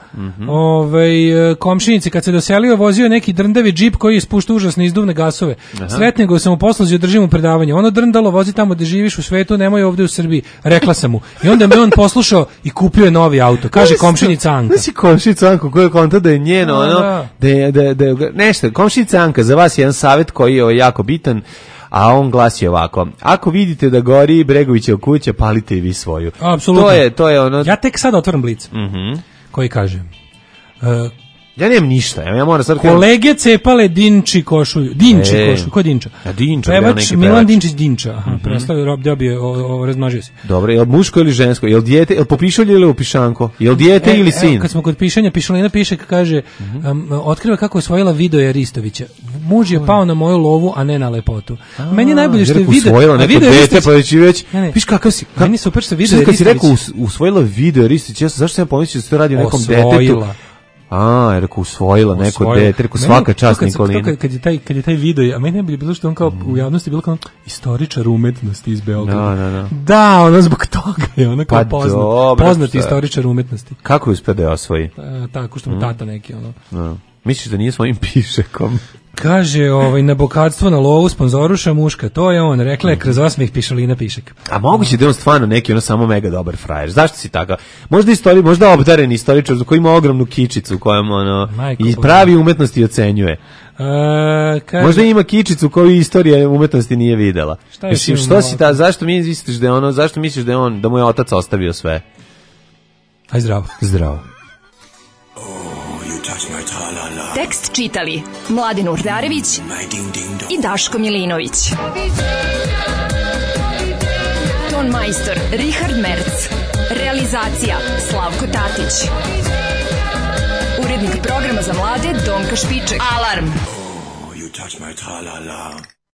komšinici kad se doselio vozio neki drndavi džip koji je ispuštao užasne izduvne gasove. Sretne ga sam mu poslao, držim mu predavanje. Ono drndalo, vozi tamo gde živiš u svetu, nemoj ovde u Srbiji. Rekla sam mu. I onda me on poslušao i kupio je novi auto. Kaže komšinica Anka. Znači komšinica Anka koja konta da je njeno, nešto. Komšinica Anka, za vas je jedan savjet koji je jako bitan. a on glasi ovako: ako vidite da gori Bregovićeva kuća, palite i vi svoju. Apsolutno. To je ono. Ja tek sad otvaram Blic. Koji kaže: ja nemam ništa, ja moram sad... Kolege cepale Dinči košulju. Košulju, ko je Dinča? Dinča, pevač Milan Dinčić Dinča. Predstavio, dobio, razmnožio se. Dobro, je li muško ili žensko? Je li dijete, je li po pišolju ili u pišanko? Je li dijete ili sin? Kad smo kod pišanja, Pišolina piše, kaže, otkriva kako je osvojila Vidoja Ristovića. Muž je pao na moju lovu, a ne na lepotu. Meni je najbolje što je usvojila neko dete, pa već i već... Viš kakav si... Meni super što Vidoja Ristović... Kad si rekao usvojila Vidoja Ristović, zašto sam pomislio da se to radi o nekom detetu? Je rekao usvojila neko dete, rekao svaka čast Nikolina. Kad je taj video, a meni ne bi bilo što on kao u javnosti bilo kao istoričar umetnosti iz Beograda. Da, ono zbog toga je ono kao poznati istoričar umetnosti. Kako je uspio da je osvoji? Tako što mu tata neki ono. Misliš da nije svojim pišekom? Kaže, na bogatstvo na lovu sponzoruša muška, to je on, rekla je kroz osmeh Pišolina Pišek. A moguće da je on stvarno neki samo mega dobar frajer. Zašto si takav? Možda obdareni istoričar koji ima ogromnu kičicu kojom i pravi umetnosti ocenjuje. Možda ima kičicu koju istorija umetnosti nije videla. Mislim, zašto misliš da je ono, zašto misliš da je on, da mu je otac ostavio sve? Aj zdravo. Zdravo. Tekst čitali Mladin Urdarević i Daško Milinović. Ton majstor Richard Merc. Realizacija Slavko Tatić. Urednik programa za mlade Donka Špiček. Alarm!